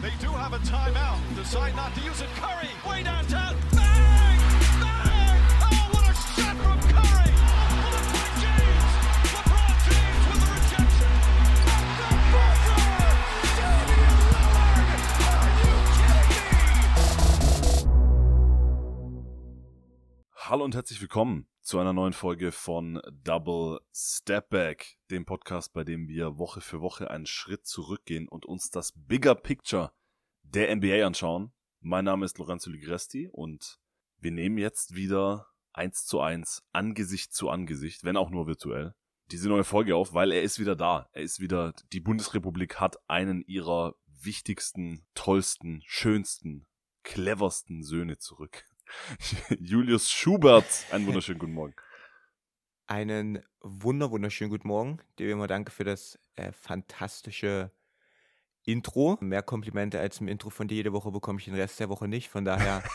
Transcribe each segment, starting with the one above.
They do have a timeout. Decide not to use it. Curry, way downtown. Bang! Bang! Oh, what a shot from Curry! Blocked by James. LeBron James with the rejection. At the buzzer! Damian Lillard! Are you kidding me? Hallo und herzlich willkommen zu einer neuen Folge von Double Step Back, dem Podcast, bei dem wir Woche für Woche einen Schritt zurückgehen und uns das Bigger Picture der NBA anschauen. Mein Name ist Lorenzo Ligresti und wir nehmen jetzt wieder 1:1 Angesicht zu Angesicht, wenn auch nur virtuell, diese neue Folge auf, weil er ist wieder da. Die Bundesrepublik hat einen ihrer wichtigsten, tollsten, schönsten, cleversten Söhne zurück. Julius Schubert, einen wunderschönen guten Morgen. Einen wunderschönen guten Morgen. Dir immer danke für das fantastische Intro. Mehr Komplimente als im Intro von dir jede Woche bekomme ich den Rest der Woche nicht. Von daher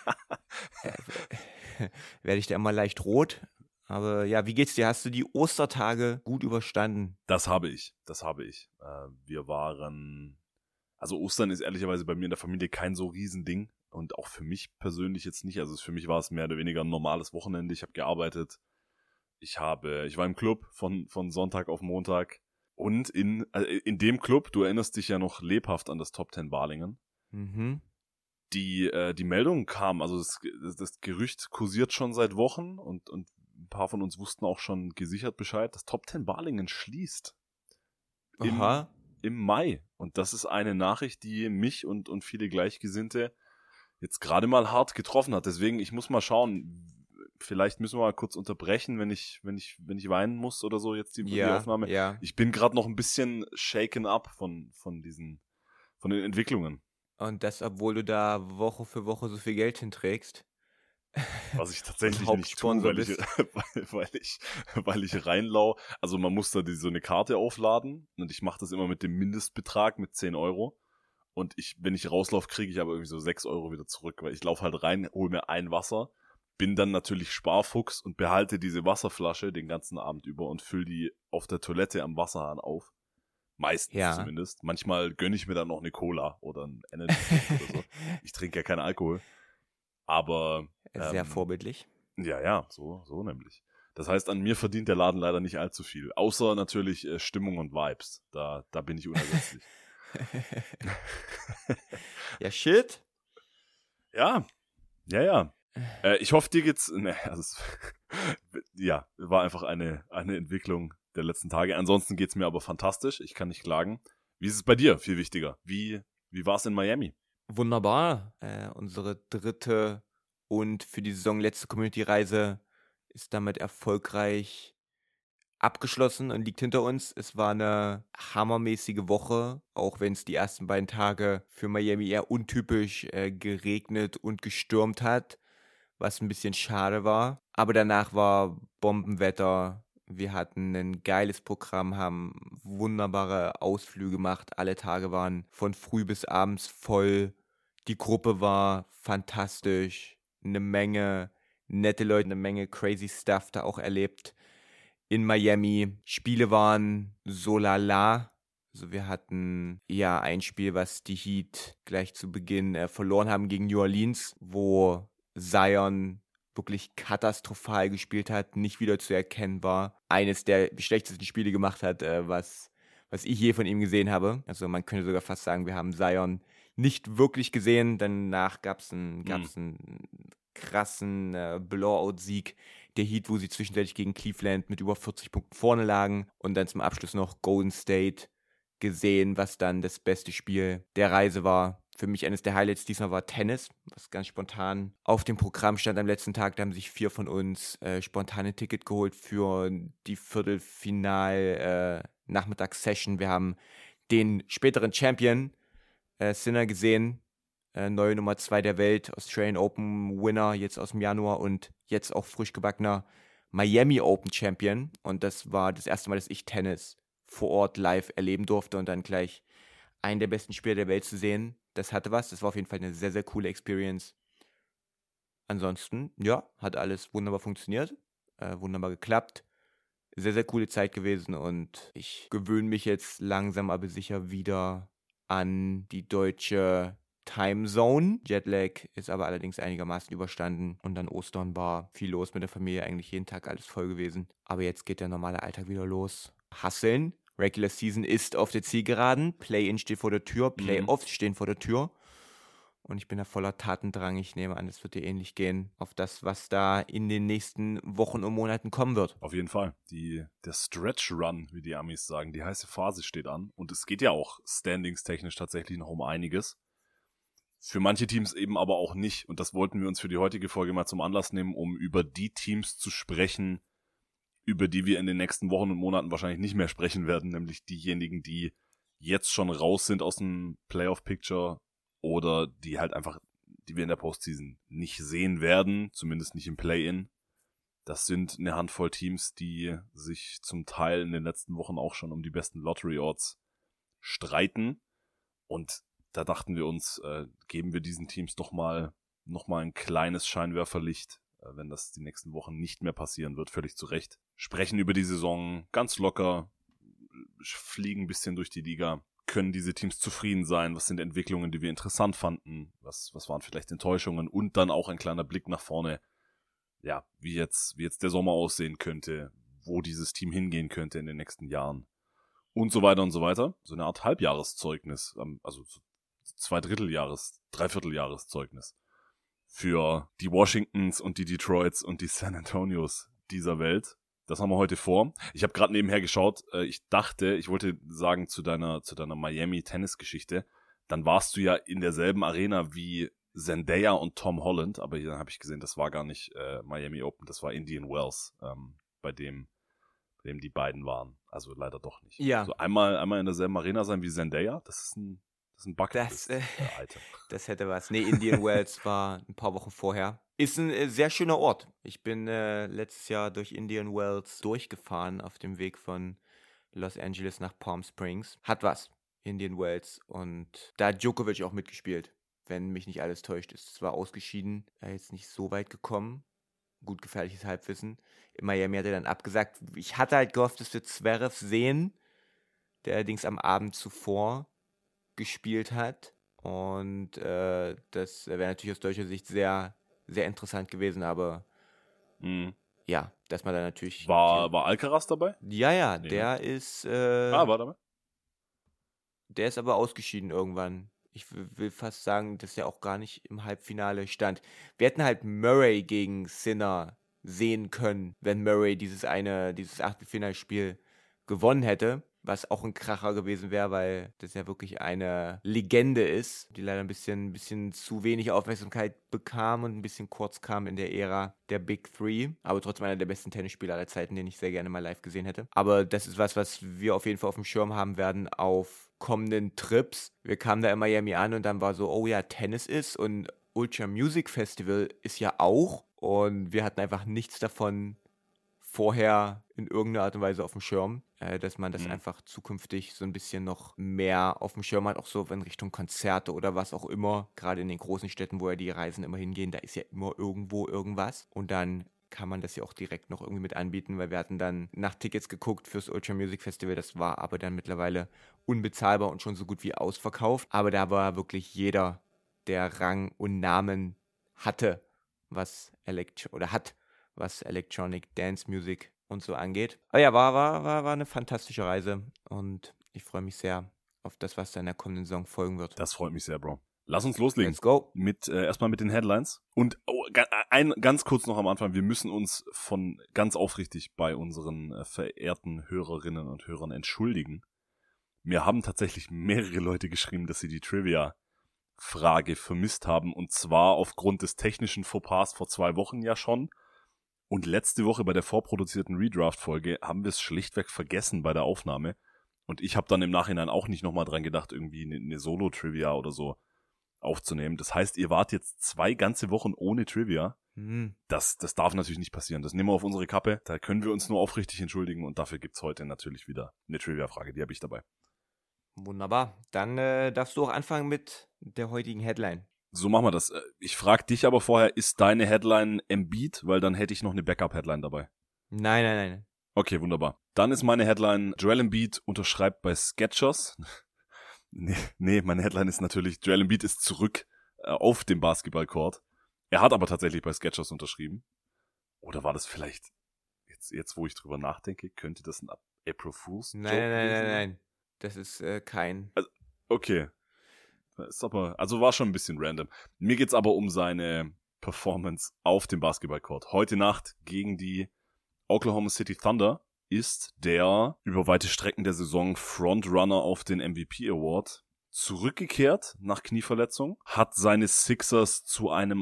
werde ich da immer leicht rot. Aber ja, wie geht's dir? Hast du die Ostertage gut überstanden? Das habe ich. Ostern ist ehrlicherweise bei mir in der Familie kein so Riesending. Und auch für mich persönlich jetzt nicht. Also für mich war es mehr oder weniger ein normales Wochenende. Ich habe gearbeitet. Ich war im Club von Sonntag auf Montag. Und in dem Club, du erinnerst dich ja noch lebhaft an das Top 10 Balingen. Mhm. Die Meldung kam, also das Gerücht kursiert schon seit Wochen und ein paar von uns wussten auch schon gesichert Bescheid. Das Top 10 Balingen schließt. Im Mai. Und das ist eine Nachricht, die mich und viele Gleichgesinnte jetzt gerade mal hart getroffen hat. Deswegen, ich muss mal schauen, vielleicht müssen wir mal kurz unterbrechen, wenn ich weinen muss oder so, jetzt die Aufnahme. Ja. Ich bin gerade noch ein bisschen shaken up von den Entwicklungen. Und das, obwohl du da Woche für Woche so viel Geld hinträgst. Was ich tatsächlich nicht tue, Hauptsponsor weil ich reinlau. Also man muss da so eine Karte aufladen und ich mache das immer mit dem Mindestbetrag, mit 10 Euro. Und wenn ich rauslaufe, kriege ich aber irgendwie so 6 Euro wieder zurück, weil ich laufe halt rein, hole mir ein Wasser, bin dann natürlich Sparfuchs und behalte diese Wasserflasche den ganzen Abend über und fülle die auf der Toilette am Wasserhahn auf. Meistens zumindest. Manchmal gönne ich mir dann noch eine Cola oder ein Energy oder so. Ich trinke ja keinen Alkohol. Aber Sehr vorbildlich. Ja, so nämlich. Das heißt, an mir verdient der Laden leider nicht allzu viel. Außer natürlich Stimmung und Vibes. Da bin ich unersetzlich. Ja, shit. Ja. Ich hoffe, dir geht's. War einfach eine Entwicklung der letzten Tage. Ansonsten geht's mir aber fantastisch. Ich kann nicht klagen. Wie ist es bei dir? Viel wichtiger. Wie war's in Miami? Wunderbar. Unsere dritte und für die Saison letzte Community-Reise ist damit erfolgreich abgeschlossen und liegt hinter uns. Es war eine hammermäßige Woche, auch wenn es die ersten beiden Tage für Miami eher untypisch geregnet und gestürmt hat, was ein bisschen schade war. Aber danach war Bombenwetter. Wir hatten ein geiles Programm, haben wunderbare Ausflüge gemacht. Alle Tage waren von früh bis abends voll. Die Gruppe war fantastisch. Eine Menge nette Leute, eine Menge crazy Stuff da auch erlebt. In Miami. Spiele waren so lala. Also wir hatten ein Spiel, was die Heat gleich zu Beginn verloren haben gegen New Orleans, wo Zion wirklich katastrophal gespielt hat, nicht wieder zu erkennen war. Eines der schlechtesten Spiele gemacht hat, was ich je von ihm gesehen habe. Also man könnte sogar fast sagen, wir haben Zion nicht wirklich gesehen. Danach gab es einen krassen Blowout-Sieg der Heat, wo sie zwischenzeitlich gegen Cleveland mit über 40 Punkten vorne lagen und dann zum Abschluss noch Golden State gesehen, was dann das beste Spiel der Reise war. Für mich eines der Highlights diesmal war Tennis, was ganz spontan auf dem Programm stand am letzten Tag. Da haben sich 4 von uns spontan ein Ticket geholt für die Viertelfinal-Nachmittagssession. Wir haben den späteren Champion Sinner gesehen, neue Nummer 2 der Welt, Australian Open Winner jetzt aus dem Januar und jetzt auch frisch gebackener Miami Open Champion. Und das war das erste Mal, dass ich Tennis vor Ort live erleben durfte und dann gleich einen der besten Spieler der Welt zu sehen. Das hatte was. Das war auf jeden Fall eine sehr, sehr coole Experience. Ansonsten, hat alles wunderbar funktioniert, wunderbar geklappt. Sehr, sehr coole Zeit gewesen und ich gewöhne mich jetzt langsam aber sicher wieder an die deutsche Timezone. Jetlag ist aber allerdings einigermaßen überstanden und dann Ostern war viel los mit der Familie, eigentlich jeden Tag alles voll gewesen. Aber jetzt geht der normale Alltag wieder los. Hustlen. Regular Season ist auf der Zielgeraden. Play-In steht vor der Tür. Playoffs stehen vor der Tür. Und ich bin da voller Tatendrang. Ich nehme an, es wird dir ähnlich gehen auf das, was da in den nächsten Wochen und Monaten kommen wird. Auf jeden Fall. Der Stretch Run, wie die Amis sagen, die heiße Phase steht an. Und es geht ja auch standings-technisch tatsächlich noch um einiges. Für manche Teams eben aber auch nicht. Und das wollten wir uns für die heutige Folge mal zum Anlass nehmen, um über die Teams zu sprechen, über die wir in den nächsten Wochen und Monaten wahrscheinlich nicht mehr sprechen werden. Nämlich diejenigen, die jetzt schon raus sind aus dem Playoff-Picture oder die halt einfach, die wir in der Postseason nicht sehen werden, zumindest nicht im Play-In. Das sind eine Handvoll Teams, die sich zum Teil in den letzten Wochen auch schon um die besten Lottery-Odds streiten. Und da dachten wir uns, geben wir diesen Teams doch mal ein kleines Scheinwerferlicht, wenn das die nächsten Wochen nicht mehr passieren wird, völlig zu Recht. Sprechen über die Saison ganz locker, fliegen ein bisschen durch die Liga. Können diese Teams zufrieden sein? Was sind Entwicklungen, die wir interessant fanden? Was waren vielleicht Enttäuschungen? Und dann auch ein kleiner Blick nach vorne, ja, wie jetzt der Sommer aussehen könnte, wo dieses Team hingehen könnte in den nächsten Jahren und so weiter und so weiter. So eine Art Halbjahreszeugnis, also Dreivierteljahreszeugnis für die Washingtons und die Detroits und die San Antonios dieser Welt. Das haben wir heute vor. Ich habe gerade nebenher geschaut. Ich wollte sagen zu deiner Miami-Tennis-Geschichte, dann warst du ja in derselben Arena wie Zendaya und Tom Holland, aber dann habe ich gesehen, das war gar nicht Miami Open, das war Indian Wells, bei dem die beiden waren. Also leider doch nicht. Ja. Also einmal in derselben Arena sein wie Zendaya, das ist ein Bucketlist-Item. Das hätte was. Nee, Indian Wells war ein paar Wochen vorher. Ist ein sehr schöner Ort. Ich bin letztes Jahr durch Indian Wells durchgefahren auf dem Weg von Los Angeles nach Palm Springs. Hat was, Indian Wells. Und da hat Djokovic auch mitgespielt, wenn mich nicht alles täuscht. Ist zwar ausgeschieden, jetzt nicht so weit gekommen. Gut gefährliches Halbwissen. In Miami hat er dann abgesagt. Ich hatte halt gehofft, dass wir Zverev sehen, der allerdings am Abend zuvor gespielt hat. Und das wäre natürlich aus deutscher Sicht sehr, sehr interessant gewesen, aber ja, dass man da natürlich... War Alcaraz dabei? Ja, Nee, der ist... war dabei? Der ist aber ausgeschieden irgendwann. Ich will fast sagen, dass er auch gar nicht im Halbfinale stand. Wir hätten halt Murray gegen Sinner sehen können, wenn Murray dieses Achtelfinalspiel gewonnen hätte, was auch ein Kracher gewesen wäre, weil das ja wirklich eine Legende ist, die leider ein bisschen zu wenig Aufmerksamkeit bekam und ein bisschen kurz kam in der Ära der Big Three, aber trotzdem einer der besten Tennisspieler aller Zeiten, den ich sehr gerne mal live gesehen hätte. Aber das ist was wir auf jeden Fall auf dem Schirm haben werden auf kommenden Trips. Wir kamen da in Miami an und dann war so, oh ja, Tennis ist und Ultra Music Festival ist ja auch und wir hatten einfach nichts davon vorher in irgendeiner Art und Weise auf dem Schirm, dass man das einfach zukünftig so ein bisschen noch mehr auf dem Schirm hat, auch so in Richtung Konzerte oder was auch immer, gerade in den großen Städten, wo ja die Reisen immer hingehen, da ist ja immer irgendwo irgendwas und dann kann man das ja auch direkt noch irgendwie mit anbieten, weil wir hatten dann nach Tickets geguckt fürs Ultra Music Festival, das war aber dann mittlerweile unbezahlbar und schon so gut wie ausverkauft, aber da war wirklich jeder, der Rang und Namen hatte, was Electronic Dance Music und so angeht. Aber ja, war eine fantastische Reise und ich freue mich sehr auf das, was da in der kommenden Saison folgen wird. Das freut mich sehr, Bro. Lass uns loslegen. Let's go. Erstmal mit den Headlines. Und ganz kurz noch am Anfang, wir müssen uns von ganz aufrichtig bei unseren verehrten Hörerinnen und Hörern entschuldigen. Mir haben tatsächlich mehrere Leute geschrieben, dass sie die Trivia-Frage vermisst haben. Und zwar aufgrund des technischen Fauxpas vor 2 Wochen ja schon. Und letzte Woche bei der vorproduzierten Redraft-Folge haben wir es schlichtweg vergessen bei der Aufnahme. Und ich habe dann im Nachhinein auch nicht nochmal dran gedacht, irgendwie eine Solo-Trivia oder so aufzunehmen. Das heißt, ihr wart jetzt 2 ganze Wochen ohne Trivia. Das darf natürlich nicht passieren. Das nehmen wir auf unsere Kappe. Da können wir uns nur aufrichtig entschuldigen. Und dafür gibt's heute natürlich wieder eine Trivia-Frage. Die habe ich dabei. Wunderbar. Dann darfst du auch anfangen mit der heutigen Headline. So machen wir das. Ich frage dich aber vorher, ist deine Headline Embiid? Weil dann hätte ich noch eine Backup-Headline dabei. Nein. Okay, wunderbar. Dann ist meine Headline, Joel Embiid unterschreibt bei Skechers. Nee, meine Headline ist natürlich, Joel Embiid ist zurück auf dem Basketballcourt. Er hat aber tatsächlich bei Skechers unterschrieben. Oder war das vielleicht, jetzt wo ich drüber nachdenke, könnte das ein April Fool's Joke gewesen sein? Nein. Das ist kein... Okay. Ist aber, also war schon ein bisschen random. Mir geht's aber um seine Performance auf dem Basketballcourt. Heute Nacht gegen die Oklahoma City Thunder ist der über weite Strecken der Saison Frontrunner auf den MVP Award zurückgekehrt nach Knieverletzung, hat seine Sixers zu einem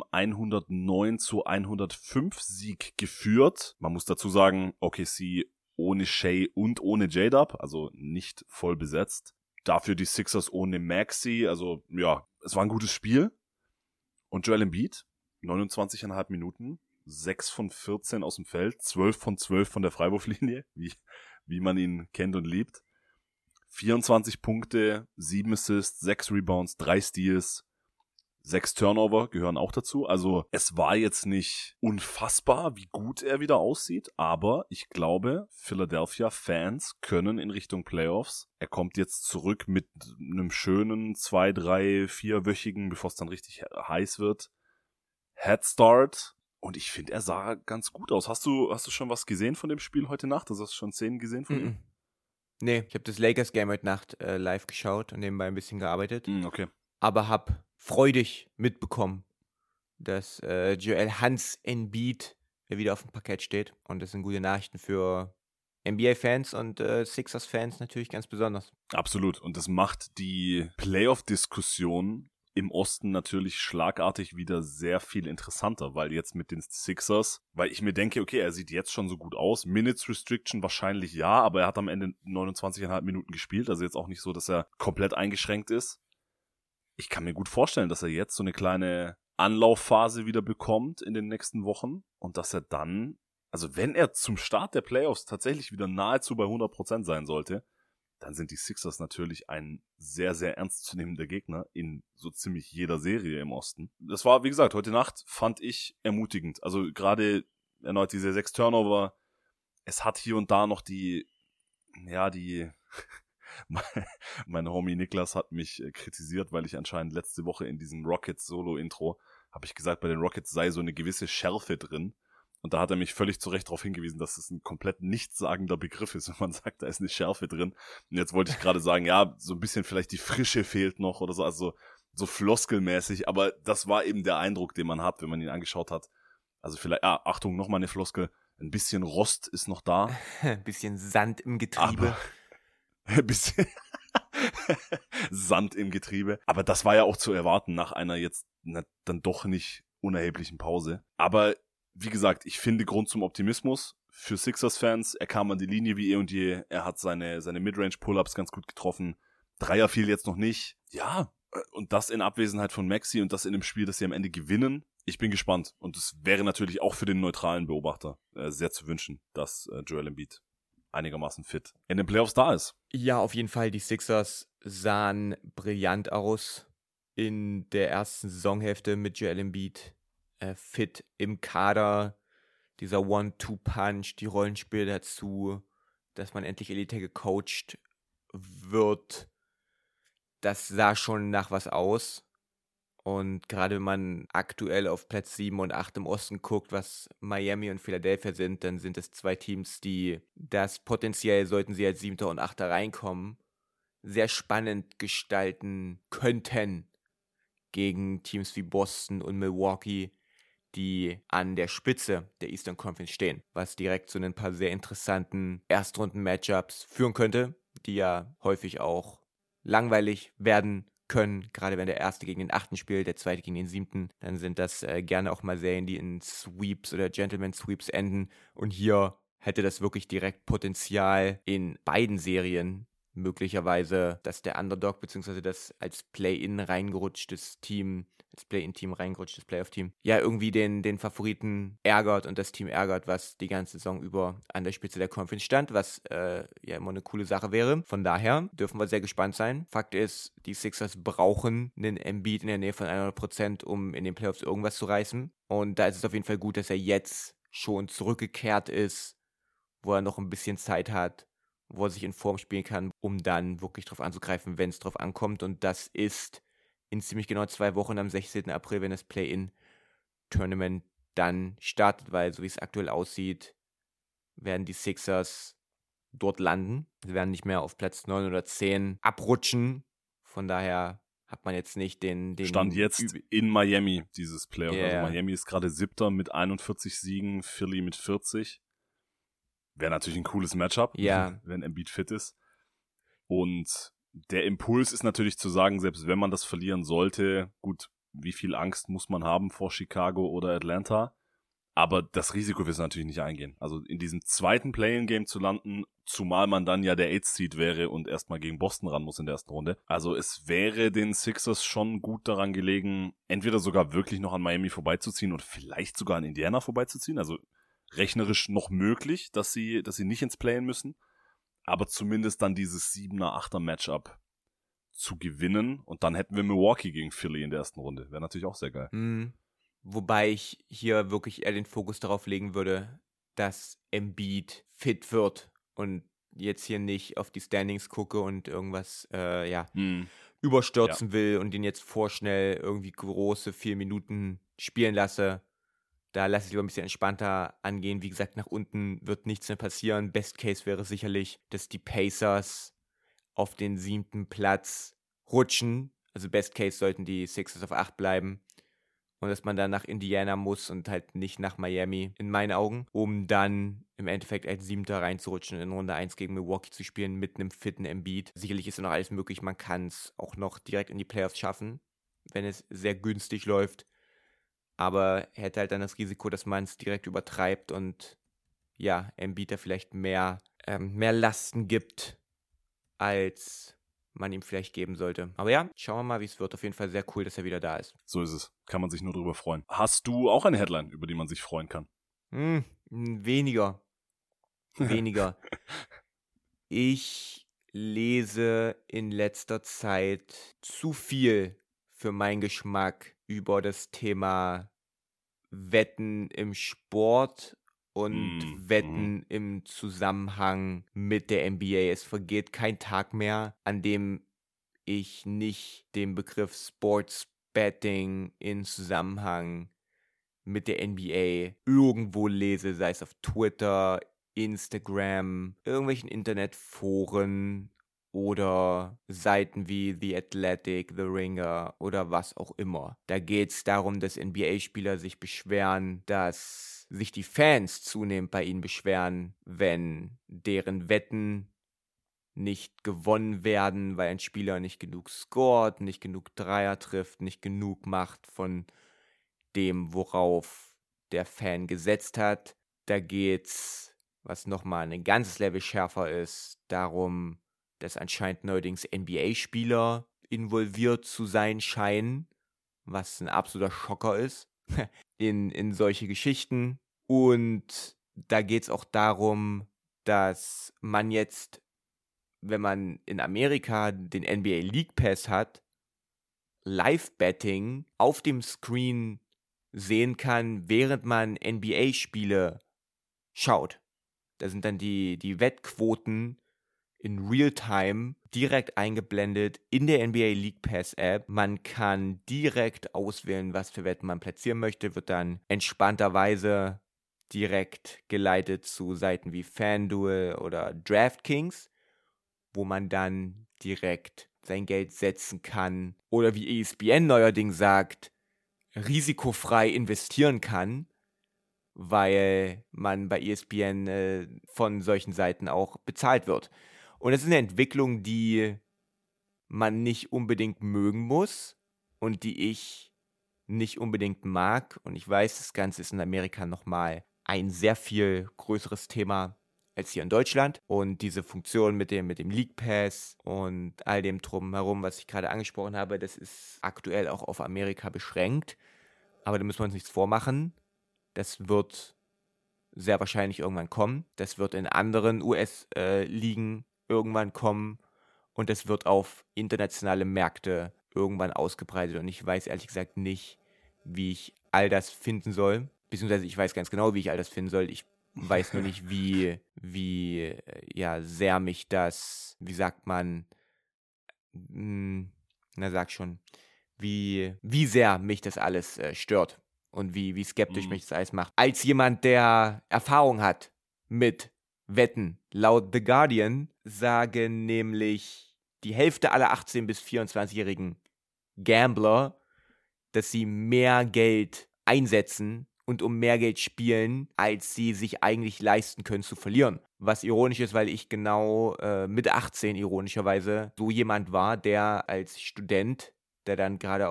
109-105 Sieg geführt. Man muss dazu sagen, OKC ohne Shea und ohne J-Dub, also nicht voll besetzt. Dafür die Sixers ohne Maxey, also ja, es war ein gutes Spiel. Und Joel Embiid, 29,5 Minuten, 6 von 14 aus dem Feld, 12 von 12 von der Freiwurflinie, wie man ihn kennt und liebt. 24 Punkte, 7 Assists, 6 Rebounds, 3 Steals, 6 Turnover gehören auch dazu. Also es war jetzt nicht unfassbar, wie gut er wieder aussieht, aber ich glaube, Philadelphia-Fans können in Richtung Playoffs. Er kommt jetzt zurück mit einem schönen 2, 3, 4-wöchigen, bevor es dann richtig heiß wird, Headstart. Und ich finde, er sah ganz gut aus. Hast du schon was gesehen von dem Spiel heute Nacht? Hast du schon Szenen gesehen von ihm? Nee, ich habe das Lakers-Game heute Nacht live geschaut und nebenbei ein bisschen gearbeitet. Okay. Aber habe freudig mitbekommen, dass Joel Hans Embiid wieder auf dem Parkett steht. Und das sind gute Nachrichten für NBA-Fans und Sixers-Fans natürlich ganz besonders. Absolut. Und das macht die Playoff-Diskussion im Osten natürlich schlagartig wieder sehr viel interessanter, weil jetzt mit den Sixers, weil ich mir denke, okay, er sieht jetzt schon so gut aus, Minutes Restriction wahrscheinlich ja, aber er hat am Ende 29,5 Minuten gespielt, also jetzt auch nicht so, dass er komplett eingeschränkt ist. Ich kann mir gut vorstellen, dass er jetzt so eine kleine Anlaufphase wieder bekommt in den nächsten Wochen und dass er dann, also wenn er zum Start der Playoffs tatsächlich wieder nahezu bei 100% sein sollte, dann sind die Sixers natürlich ein sehr, sehr ernstzunehmender Gegner in so ziemlich jeder Serie im Osten. Das war, wie gesagt, heute Nacht fand ich ermutigend. Also gerade erneut diese 6 Turnover. Es hat hier und da noch mein Homie Niklas hat mich kritisiert, weil ich anscheinend letzte Woche in diesem Rockets Solo-Intro habe ich gesagt, bei den Rockets sei so eine gewisse Schärfe drin. Und da hat er mich völlig zu Recht darauf hingewiesen, dass es ein komplett nichtssagender Begriff ist, wenn man sagt, da ist eine Schärfe drin. Und jetzt wollte ich gerade sagen, ja, so ein bisschen vielleicht die Frische fehlt noch oder so, also so floskelmäßig. Aber das war eben der Eindruck, den man hat, wenn man ihn angeschaut hat. Also vielleicht, Achtung, nochmal eine Floskel, ein bisschen Rost ist noch da. Ein bisschen Sand im Getriebe. Ein bisschen Sand im Getriebe. Aber das war ja auch zu erwarten nach einer jetzt dann doch nicht unerheblichen Pause. Aber wie gesagt, ich finde Grund zum Optimismus für Sixers-Fans. Er kam an die Linie wie eh und je. Er hat seine Midrange-Pull-Ups ganz gut getroffen. Dreier fiel jetzt noch nicht. Ja, und das in Abwesenheit von Maxey und das in einem Spiel, das sie am Ende gewinnen. Ich bin gespannt. Und es wäre natürlich auch für den neutralen Beobachter sehr zu wünschen, dass Joel Embiid einigermaßen fit in den Playoffs da ist. Ja, auf jeden Fall. Die Sixers sahen brillant aus in der ersten Saisonhälfte mit Joel Embiid. Fit im Kader, dieser One-Two-Punch, die Rollenspiele dazu, dass man endlich elitär gecoacht wird, das sah schon nach was aus. Und gerade wenn man aktuell auf Platz 7 und 8 im Osten guckt, was Miami und Philadelphia sind, dann sind es 2 Teams, die das potenziell, sollten sie als 7. und 8. reinkommen, sehr spannend gestalten könnten gegen Teams wie Boston und Milwaukee, die an der Spitze der Eastern Conference stehen, was direkt zu ein paar sehr interessanten Erstrunden-Matchups führen könnte, die ja häufig auch langweilig werden können, gerade wenn der Erste gegen den 8. spielt, der Zweite gegen den 7., dann sind das gerne auch mal Serien, die in Sweeps oder Gentleman-Sweeps enden und hier hätte das wirklich direkt Potenzial in beiden Serien möglicherweise, dass der Underdog bzw. das als Play-In reingerutschtes Team, als Play-In-Team reingerutschtes Playoff-Team, ja irgendwie den Favoriten ärgert und das Team ärgert, was die ganze Saison über an der Spitze der Conference stand, was ja immer eine coole Sache wäre. Von daher dürfen wir sehr gespannt sein. Fakt ist, die Sixers brauchen einen Embiid in der Nähe von 100%, um in den Playoffs irgendwas zu reißen. Und da ist es auf jeden Fall gut, dass er jetzt schon zurückgekehrt ist, wo er noch ein bisschen Zeit hat, wo er sich in Form spielen kann, um dann wirklich drauf anzugreifen, wenn es drauf ankommt. Und das ist in ziemlich genau 2 Wochen am 16. April, wenn das Play-In-Tournament dann startet, weil so wie es aktuell aussieht, werden die Sixers dort landen. Sie werden nicht mehr auf Platz 9 oder 10 abrutschen. Von daher hat man jetzt nicht den Stand jetzt in Miami, dieses Playoff. Yeah. Also Miami ist gerade 7. mit 41 Siegen, Philly mit 40. Wäre natürlich ein cooles Matchup, Ja. wenn Embiid fit ist. Und der Impuls ist natürlich zu sagen, selbst wenn man das verlieren sollte, gut, wie viel Angst muss man haben vor Chicago oder Atlanta? Aber das Risiko willst du natürlich nicht eingehen. Also in diesem zweiten Play-in-Game zu landen, zumal man dann ja der 8th-Seed wäre und erstmal gegen Boston ran muss in der ersten Runde. Also es wäre den Sixers schon gut daran gelegen, entweder sogar wirklich noch an Miami vorbeizuziehen und vielleicht sogar an Indiana vorbeizuziehen. Also rechnerisch noch möglich, dass sie nicht ins Play-in müssen. Aber zumindest dann dieses 7er, 8er Matchup zu gewinnen. Und dann hätten wir Milwaukee gegen Philly in der ersten Runde. Wäre natürlich auch sehr geil. Wobei ich hier wirklich eher den Fokus darauf legen würde, dass Embiid fit wird und jetzt hier nicht auf die Standings gucke und irgendwas überstürzen will und ihn jetzt vorschnell irgendwie große 4 Minuten spielen lasse. Da lasse ich lieber ein bisschen entspannter angehen. Wie gesagt, nach unten wird nichts mehr passieren. Best Case wäre sicherlich, dass die Pacers auf den 7. Platz rutschen. Also Best Case sollten die Sixers auf 8 bleiben. Und dass man dann nach Indiana muss und halt nicht nach Miami, in meinen Augen, um dann im Endeffekt als 7. reinzurutschen, in Runde 1 gegen Milwaukee zu spielen mit einem fitten Embiid. Sicherlich ist noch alles möglich, man kann es auch noch direkt in die Playoffs schaffen, wenn es sehr günstig läuft. Aber er hätte halt dann das Risiko, dass man es direkt übertreibt und ja, Embiid da vielleicht mehr Lasten gibt, als man ihm vielleicht geben sollte. Aber ja, schauen wir mal, wie es wird. Auf jeden Fall sehr cool, dass er wieder da ist. So ist es. Kann man sich nur drüber freuen. Hast du auch eine Headline, über die man sich freuen kann? Weniger. Ich lese in letzter Zeit zu viel für meinen Geschmack über das Thema Wetten im Sport und Wetten im Zusammenhang mit der NBA. Es vergeht kein Tag mehr, an dem ich nicht den Begriff Sports Betting in Zusammenhang mit der NBA irgendwo lese, sei es auf Twitter, Instagram, irgendwelchen Internetforen oder Seiten wie The Athletic, The Ringer oder was auch immer. Da geht es darum, dass NBA-Spieler sich beschweren, dass sich die Fans zunehmend bei ihnen beschweren, wenn deren Wetten nicht gewonnen werden, weil ein Spieler nicht genug scoret, nicht genug Dreier trifft, nicht genug macht von dem, worauf der Fan gesetzt hat. Da geht's, was nochmal ein ganzes Level schärfer ist, darum, dass anscheinend neuerdings NBA-Spieler involviert zu sein scheinen, was ein absoluter Schocker ist, in solche Geschichten. Und da geht es auch darum, dass man jetzt, wenn man in Amerika den NBA League Pass hat, Live-Betting auf dem Screen sehen kann, während man NBA-Spiele schaut. Da sind dann die Wettquoten in Realtime direkt eingeblendet in der NBA League Pass App. Man kann direkt auswählen, was für Wetten man platzieren möchte, wird dann entspannterweise direkt geleitet zu Seiten wie FanDuel oder DraftKings, wo man dann direkt sein Geld setzen kann oder wie ESPN neuerdings sagt, risikofrei investieren kann, weil man bei ESPN von solchen Seiten auch bezahlt wird. Und das ist eine Entwicklung, die man nicht unbedingt mögen muss und die ich nicht unbedingt mag. Und ich weiß, das Ganze ist in Amerika nochmal ein sehr viel größeres Thema als hier in Deutschland. Und diese Funktion mit dem League Pass und all dem drumherum, was ich gerade angesprochen habe, das ist aktuell auch auf Amerika beschränkt. Aber da müssen wir uns nichts vormachen. Das wird sehr wahrscheinlich irgendwann kommen. Das wird in anderen US-Ligen irgendwann kommen. Und das wird auf internationale Märkte irgendwann ausgebreitet. Und ich weiß ehrlich gesagt nicht, wie ich all das finden soll. Beziehungsweise ich weiß ganz genau, wie ich all das finden soll. Ich weiß nur nicht, wie sehr mich das, wie sagt man, sag schon, wie sehr mich das alles stört und wie skeptisch mich das alles macht. Als jemand, der Erfahrung hat mit Wetten, laut The Guardian sagen nämlich die Hälfte aller 18- bis 24-jährigen Gambler, dass sie mehr Geld einsetzen und um mehr Geld spielen, als sie sich eigentlich leisten können zu verlieren. Was ironisch ist, weil ich genau mit 18 ironischerweise so jemand war, der als Student, der dann gerade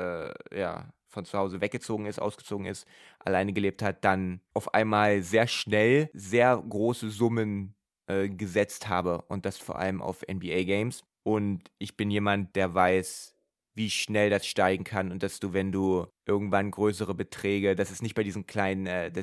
von zu Hause ausgezogen ist, alleine gelebt hat, dann auf einmal sehr schnell sehr große Summen gesetzt habe und das vor allem auf NBA-Games. Und ich bin jemand, der weiß, wie schnell das steigen kann und dass du, wenn du irgendwann größere Beträge, dass es nicht bei diesen kleinen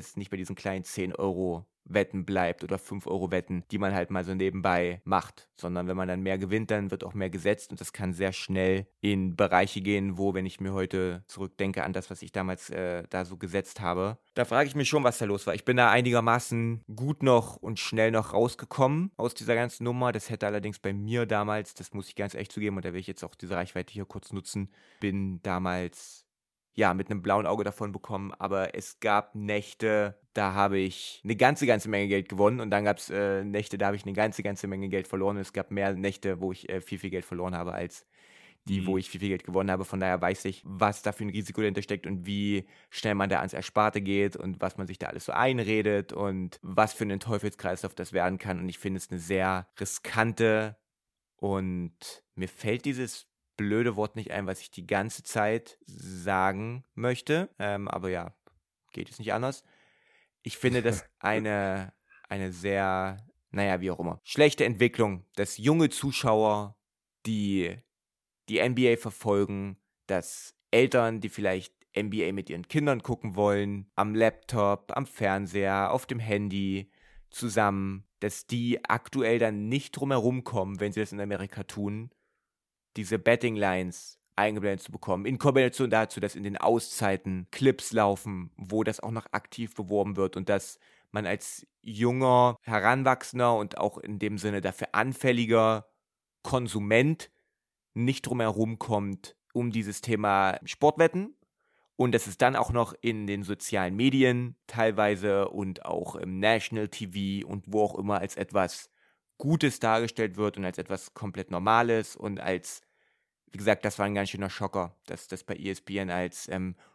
10-Euro-Wetten bleibt oder 5-Euro-Wetten, die man halt mal so nebenbei macht, sondern wenn man dann mehr gewinnt, dann wird auch mehr gesetzt und das kann sehr schnell in Bereiche gehen, wo, wenn ich mir heute zurückdenke an das, was ich damals da so gesetzt habe, da frage ich mich schon, was da los war. Ich bin da einigermaßen gut noch und schnell noch rausgekommen aus dieser ganzen Nummer. Das hätte allerdings bei mir damals, das muss ich ganz ehrlich zugeben, und da will ich jetzt auch diese Reichweite hier kurz nutzen, bin damals mit einem blauen Auge davon bekommen, aber es gab Nächte, da habe ich eine ganze Menge Geld gewonnen und dann gab es Nächte, da habe ich eine ganze Menge Geld verloren und es gab mehr Nächte, wo ich viel Geld verloren habe als die, wo ich viel Geld gewonnen habe. Von daher weiß ich, was da für ein Risiko dahinter steckt und wie schnell man da ans Ersparte geht und was man sich da alles so einredet und was für einen Teufelskreislauf das werden kann. Und ich finde es eine sehr riskante und mir fällt dieses blöde Wort nicht ein, was ich die ganze Zeit sagen möchte. Aber ja, geht es nicht anders. Ich finde das eine sehr, wie auch immer, schlechte Entwicklung, dass junge Zuschauer, die NBA verfolgen, dass Eltern, die vielleicht NBA mit ihren Kindern gucken wollen, am Laptop, am Fernseher, auf dem Handy zusammen, dass die aktuell dann nicht drumherum kommen, wenn sie das in Amerika tun, diese Betting Lines eingeblendet zu bekommen, in Kombination dazu, dass in den Auszeiten Clips laufen, wo das auch noch aktiv beworben wird und dass man als junger, heranwachsender und auch in dem Sinne dafür anfälliger Konsument nicht drumherum kommt um dieses Thema Sportwetten und dass es dann auch noch in den sozialen Medien teilweise und auch im National TV und wo auch immer als etwas Gutes dargestellt wird und als etwas komplett Normales und als, wie gesagt, das war ein ganz schöner Schocker, dass das bei ESPN als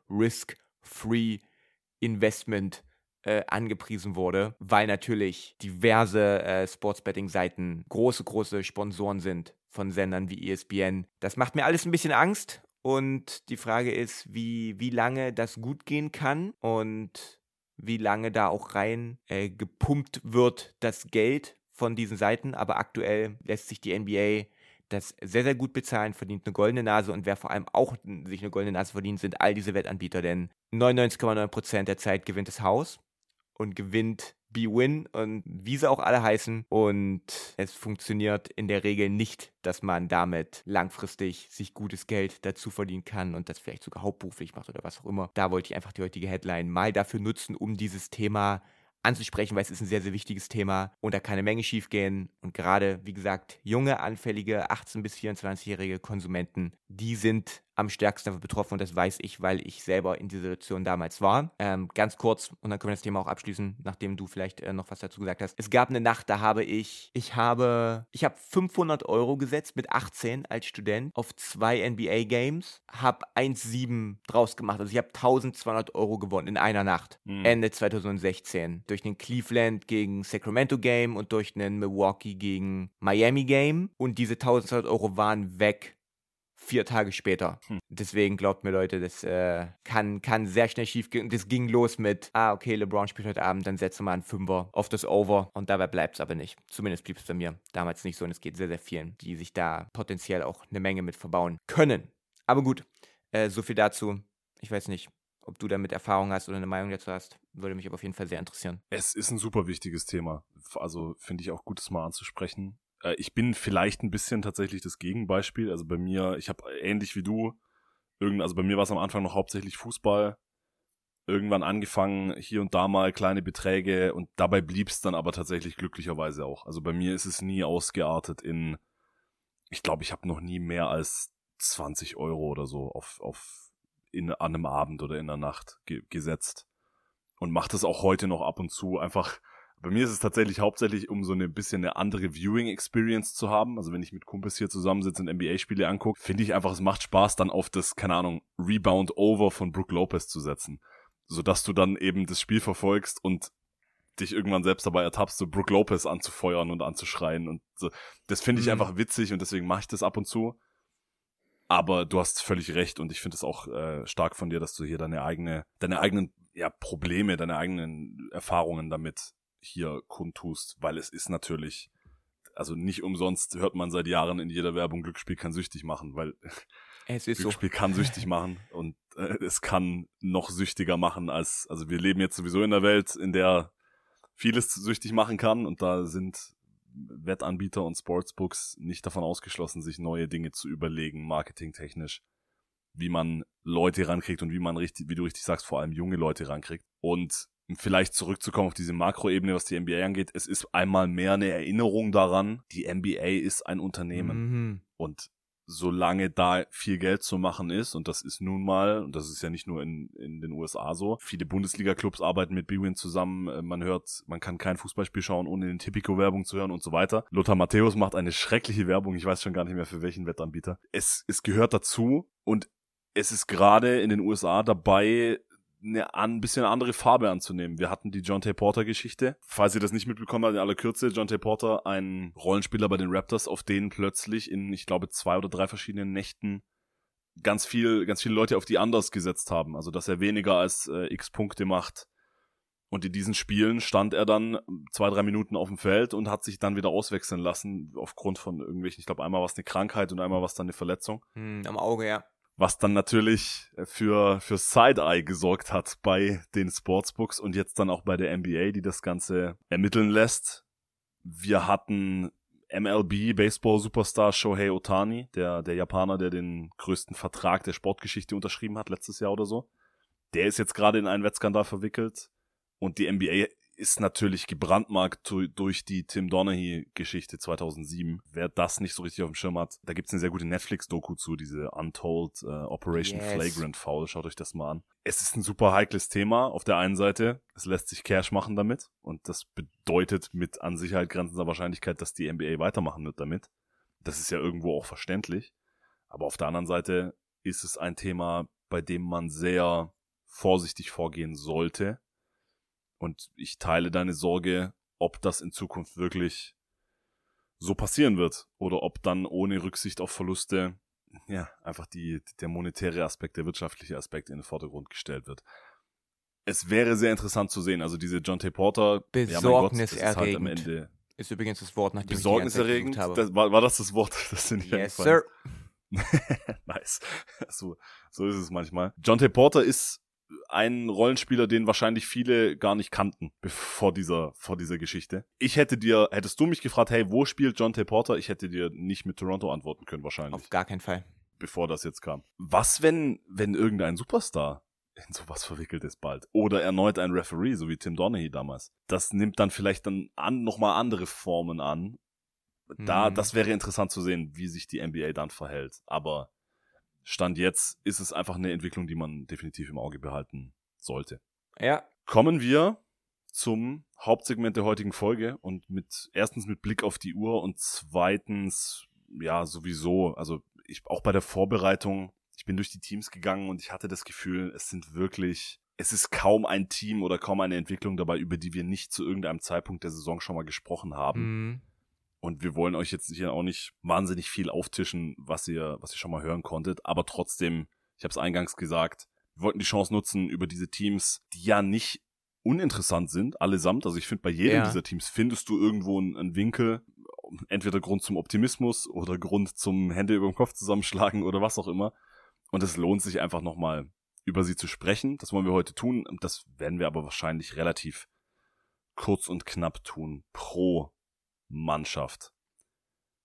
Risk-Free Investment angepriesen wurde, weil natürlich diverse Sportsbetting-Seiten große Sponsoren sind von Sendern wie ESPN. Das macht mir alles ein bisschen Angst und die Frage ist, wie lange das gut gehen kann und wie lange da auch rein gepumpt wird, das Geld von diesen Seiten. Aber aktuell lässt sich die NBA das sehr, sehr gut bezahlen, verdient eine goldene Nase und wer vor allem auch sich eine goldene Nase verdient, sind all diese Wettanbieter, denn 99,9% der Zeit gewinnt das Haus und gewinnt B-Win und wie sie auch alle heißen und es funktioniert in der Regel nicht, dass man damit langfristig sich gutes Geld dazu verdienen kann und das vielleicht sogar hauptberuflich macht oder was auch immer. Da wollte ich einfach die heutige Headline mal dafür nutzen, um dieses Thema anzusprechen, weil es ist ein sehr, sehr wichtiges Thema und da kann eine Menge schief gehen und gerade, wie gesagt, junge, anfällige 18- bis 24-jährige Konsumenten, die sind am stärksten davon betroffen und das weiß ich, weil ich selber in dieser Situation damals war. Ganz kurz und dann können wir das Thema auch abschließen, nachdem du vielleicht noch was dazu gesagt hast. Es gab eine Nacht, da habe ich habe 500 € gesetzt mit 18 als Student auf 2 NBA-Games, habe 1,7 draus gemacht. Also ich habe 1.200 € gewonnen in einer Nacht, Ende 2016. Durch einen Cleveland gegen Sacramento Game und durch einen Milwaukee gegen Miami Game und diese 1.200 € waren weg 4 Tage später. Deswegen glaubt mir Leute, das kann sehr schnell schief gehen. Und das ging los mit, okay, LeBron spielt heute Abend, dann setze mal einen Fünfer auf das Over. Und dabei bleibt es aber nicht. Zumindest blieb es bei mir damals nicht so. Und es geht sehr, sehr vielen, die sich da potenziell auch eine Menge mit verbauen können. Aber gut, so viel dazu. Ich weiß nicht, ob du damit Erfahrung hast oder eine Meinung dazu hast. Würde mich aber auf jeden Fall sehr interessieren. Es ist ein super wichtiges Thema. Also finde ich auch gut, das mal anzusprechen. Ich bin vielleicht ein bisschen tatsächlich das Gegenbeispiel. Also bei mir, ich habe ähnlich wie du, also bei mir war es am Anfang noch hauptsächlich Fußball. irgendwann angefangen, hier und da mal kleine Beträge und dabei blieb es dann aber tatsächlich glücklicherweise auch. Also bei mir ist es nie ausgeartet in, ich glaube, ich habe noch nie mehr als 20 Euro oder so an einem Abend oder in der Nacht gesetzt. Und mache das auch heute noch ab und zu. Einfach, bei mir ist es tatsächlich hauptsächlich, um so ein bisschen eine andere Viewing-Experience zu haben. Also wenn ich mit Kumpels hier zusammensitze und NBA-Spiele angucke, finde ich einfach, es macht Spaß, dann auf das, keine Ahnung, Rebound-Over von Brook Lopez zu setzen. Sodass du dann eben das Spiel verfolgst und dich irgendwann selbst dabei ertappst, so Brook Lopez anzufeuern und anzuschreien. Und so. Das finde ich einfach witzig und deswegen mache ich das ab und zu. Aber du hast völlig recht und ich finde es auch stark von dir, dass du hier deine eigenen Probleme, deine eigenen Erfahrungen damit hier kundtust, weil es ist natürlich, also nicht umsonst hört man seit Jahren in jeder Werbung, Glücksspiel kann süchtig machen, weil Es ist Glücksspiel kann süchtig machen und es kann noch süchtiger machen also wir leben jetzt sowieso in einer Welt, in der vieles süchtig machen kann und da sind Wettanbieter und Sportsbooks nicht davon ausgeschlossen, sich neue Dinge zu überlegen, marketingtechnisch, wie man Leute rankriegt und wie du richtig sagst, vor allem junge Leute rankriegt. Und vielleicht zurückzukommen auf diese Makroebene, was die NBA angeht, es ist einmal mehr eine Erinnerung daran, die NBA ist ein Unternehmen. Und solange da viel Geld zu machen ist, und das ist nun mal, und das ist ja nicht nur in den USA so, viele Bundesliga-Clubs arbeiten mit bwin zusammen, man kann kein Fußballspiel schauen, ohne den Tipico-Werbung zu hören und so weiter. Lothar Matthäus macht eine schreckliche Werbung, ich weiß schon gar nicht mehr für welchen Wettanbieter. Es gehört dazu und es ist gerade in den USA dabei, ein bisschen andere Farbe anzunehmen. Wir hatten die Jontay Porter-Geschichte. Falls ihr das nicht mitbekommen habt, in aller Kürze, Jontay Porter, ein Rollenspieler bei den Raptors, auf den plötzlich in, ich glaube, 2 oder 3 verschiedenen Nächten ganz viele Leute auf die Anders gesetzt haben. Also, dass er weniger als x Punkte macht. Und in diesen Spielen stand er dann 2-3 Minuten auf dem Feld und hat sich dann wieder auswechseln lassen, aufgrund von irgendwelchen, ich glaube, einmal war es eine Krankheit und einmal war es dann eine Verletzung. Am Auge, ja. Was dann natürlich für Side-Eye gesorgt hat bei den Sportsbooks und jetzt dann auch bei der NBA, die das Ganze ermitteln lässt. Wir hatten MLB-Baseball-Superstar Shohei Ohtani, der Japaner, der den größten Vertrag der Sportgeschichte unterschrieben hat, letztes Jahr oder so. Der ist jetzt gerade in einen Wettskandal verwickelt und die NBA ist natürlich gebrandmarkt durch die Tim Donaghy-Geschichte 2007. Wer das nicht so richtig auf dem Schirm hat, da gibt's eine sehr gute Netflix-Doku zu, diese Untold Operation Flagrant Foul. Schaut euch das mal an. Es ist ein super heikles Thema. Auf der einen Seite, es lässt sich Cash machen damit und das bedeutet mit an Sicherheit grenzender Wahrscheinlichkeit, dass die NBA weitermachen wird damit. Das ist ja irgendwo auch verständlich. Aber auf der anderen Seite ist es ein Thema, bei dem man sehr vorsichtig vorgehen sollte. Und ich teile deine Sorge, ob das in Zukunft wirklich so passieren wird oder ob dann ohne Rücksicht auf Verluste einfach der monetäre Aspekt, der wirtschaftliche Aspekt in den Vordergrund gestellt wird. Es wäre sehr interessant zu sehen, also diese Jontay Porter, besorgniserregend ist halt ist übrigens das Wort, nach dem besorgniserregend, ich die ganze Zeit gesucht habe. war das Wort, das sind Yes, sir. Nice. So ist es manchmal. Jontay Porter ist ein Rollenspieler, den wahrscheinlich viele gar nicht kannten vor dieser Geschichte. Hättest du mich gefragt, hey, wo spielt Jontay Porter? Ich hätte dir nicht mit Toronto antworten können wahrscheinlich. Auf gar keinen Fall. Bevor das jetzt kam. Was, wenn irgendein Superstar in sowas verwickelt ist bald? Oder erneut ein Referee, so wie Tim Donaghy damals. Das nimmt dann vielleicht dann nochmal andere Formen an. Das wäre interessant zu sehen, wie sich die NBA dann verhält. Aber Stand jetzt ist es einfach eine Entwicklung, die man definitiv im Auge behalten sollte. Ja. Kommen wir zum Hauptsegment der heutigen Folge und erstens mit Blick auf die Uhr und zweitens, sowieso, also auch bei der Vorbereitung, ich bin durch die Teams gegangen und ich hatte das Gefühl, es ist kaum ein Team oder kaum eine Entwicklung dabei, über die wir nicht zu irgendeinem Zeitpunkt der Saison schon mal gesprochen haben. Und wir wollen euch jetzt hier auch nicht wahnsinnig viel auftischen, was ihr schon mal hören konntet. Aber trotzdem, ich habe es eingangs gesagt, wir wollten die Chance nutzen, über diese Teams, die ja nicht uninteressant sind, allesamt. Also ich finde, bei jedem dieser Teams findest du irgendwo einen Winkel, entweder Grund zum Optimismus oder Grund zum Hände über dem Kopf zusammenschlagen oder was auch immer. Und es lohnt sich einfach nochmal, über sie zu sprechen. Das wollen wir heute tun. Das werden wir aber wahrscheinlich relativ kurz und knapp tun. Pro Mannschaft.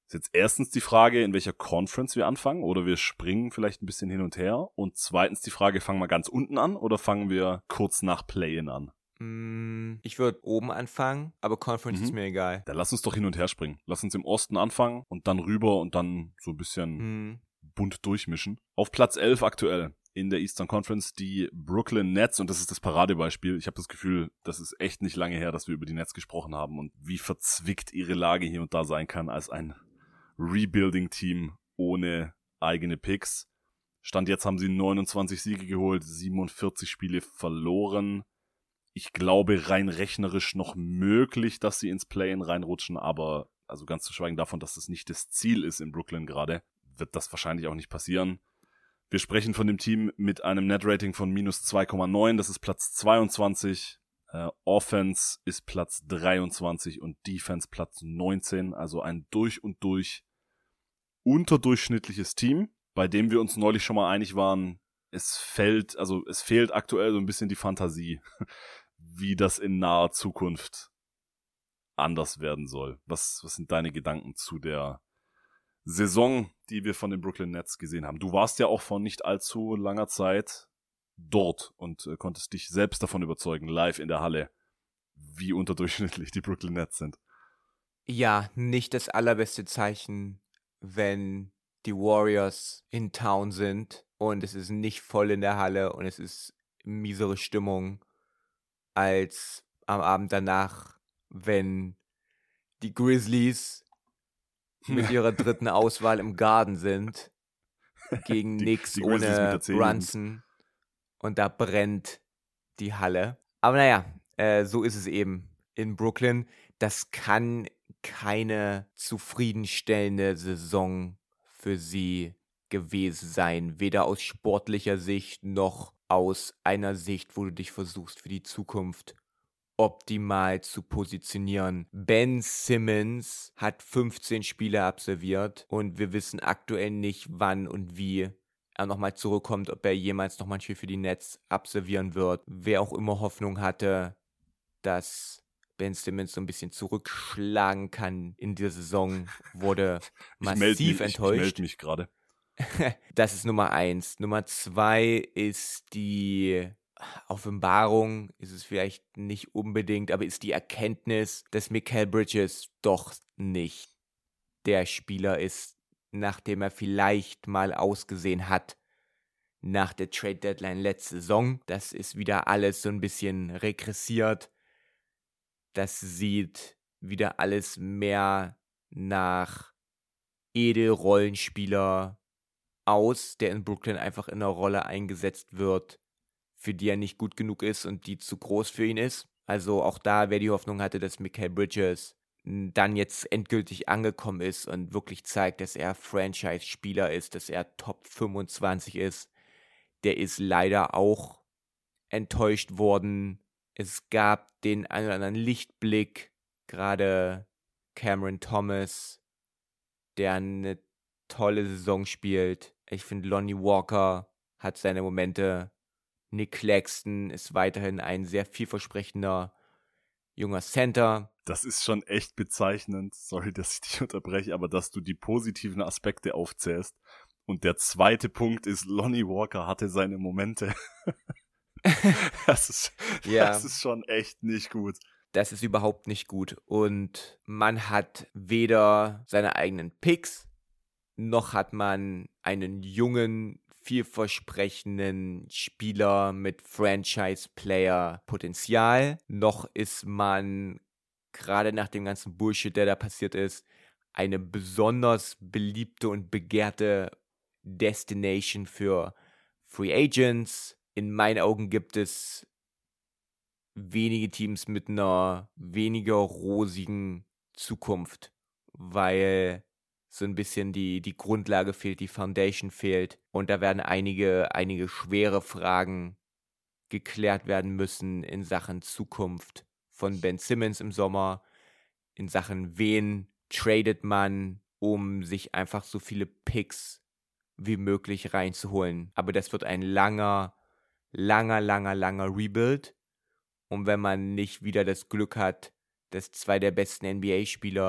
Ist jetzt erstens die Frage, in welcher Conference wir anfangen, oder wir springen vielleicht ein bisschen hin und her. Und zweitens die Frage, fangen wir ganz unten an oder fangen wir kurz nach Play-In an? Ich würde oben anfangen, aber Conference ist mir egal. Dann lass uns doch hin und her springen. Lass uns im Osten anfangen und dann rüber und dann so ein bisschen bunt durchmischen. Auf Platz 11 aktuell in der Eastern Conference die Brooklyn Nets, und das ist das Paradebeispiel. Ich habe das Gefühl, das ist echt nicht lange her, dass wir über die Nets gesprochen haben und wie verzwickt ihre Lage hier und da sein kann als ein Rebuilding-Team ohne eigene Picks. Stand jetzt haben sie 29 Siege geholt, 47 Spiele verloren. Ich glaube, rein rechnerisch noch möglich, dass sie ins Play-In reinrutschen, aber also ganz zu schweigen davon, dass das nicht das Ziel ist in Brooklyn gerade, wird das wahrscheinlich auch nicht passieren. Wir sprechen von dem Team mit einem Net-Rating von minus 2,9, das ist Platz 22. Offense ist Platz 23 und Defense Platz 19, also ein durch und durch unterdurchschnittliches Team, bei dem wir uns neulich schon mal einig waren, es fehlt aktuell so ein bisschen die Fantasie, wie das in naher Zukunft anders werden soll. Was sind deine Gedanken zu der Saison, die wir von den Brooklyn Nets gesehen haben? Du warst ja auch vor nicht allzu langer Zeit dort und konntest dich selbst davon überzeugen, live in der Halle, wie unterdurchschnittlich die Brooklyn Nets sind. Ja, nicht das allerbeste Zeichen, wenn die Warriors in Town sind und es ist nicht voll in der Halle und es ist miesere Stimmung, als am Abend danach, wenn die Grizzlies mit ihrer dritten Auswahl im Garden sind, gegen Knicks ohne Brunson und da brennt die Halle. Aber naja, so ist es eben in Brooklyn. Das kann keine zufriedenstellende Saison für sie gewesen sein, weder aus sportlicher Sicht noch aus einer Sicht, wo du dich versuchst für die Zukunft optimal zu positionieren. Ben Simmons hat 15 Spiele absolviert und wir wissen aktuell nicht, wann und wie er nochmal zurückkommt, ob er jemals nochmal ein Spiel für die Nets absolvieren wird. Wer auch immer Hoffnung hatte, dass Ben Simmons so ein bisschen zurückschlagen kann in dieser Saison, wurde massiv enttäuscht. Ich melde mich gerade. Das ist Nummer 1. Nummer 2 ist die Offenbarung, ist es vielleicht nicht unbedingt, aber ist die Erkenntnis, dass Mikal Bridges doch nicht der Spieler ist, nachdem er vielleicht mal ausgesehen hat nach der Trade Deadline letzte Saison. Das ist wieder alles so ein bisschen regressiert. Das sieht wieder alles mehr nach Edelrollenspieler aus, der in Brooklyn einfach in einer Rolle eingesetzt wird, für die er nicht gut genug ist und die zu groß für ihn ist. Also auch da, wer die Hoffnung hatte, dass Mikal Bridges dann jetzt endgültig angekommen ist und wirklich zeigt, dass er Franchise-Spieler ist, dass er Top 25 ist, der ist leider auch enttäuscht worden. Es gab den einen oder anderen Lichtblick, gerade Cameron Thomas, der eine tolle Saison spielt. Ich finde, Lonnie Walker hat seine Momente. Nick Claxton ist weiterhin ein sehr vielversprechender junger Center. Das ist schon echt bezeichnend. Sorry, dass ich dich unterbreche, aber dass du die positiven Aspekte aufzählst. Und der zweite Punkt ist, Lonnie Walker hatte seine Momente. Das ist schon echt nicht gut. Das ist überhaupt nicht gut. Und man hat weder seine eigenen Picks, noch hat man einen jungen, vielversprechenden Spieler mit Franchise-Player-Potenzial, noch ist man, gerade nach dem ganzen Bullshit, der da passiert ist, eine besonders beliebte und begehrte Destination für Free Agents. In meinen Augen gibt es wenige Teams mit einer weniger rosigen Zukunft, weil so ein bisschen die Grundlage fehlt, die Foundation fehlt. Und da werden einige schwere Fragen geklärt werden müssen in Sachen Zukunft von Ben Simmons im Sommer, in Sachen wen tradet man, um sich einfach so viele Picks wie möglich reinzuholen. Aber das wird ein langer Rebuild. Und wenn man nicht wieder das Glück hat, dass zwei der besten NBA-Spieler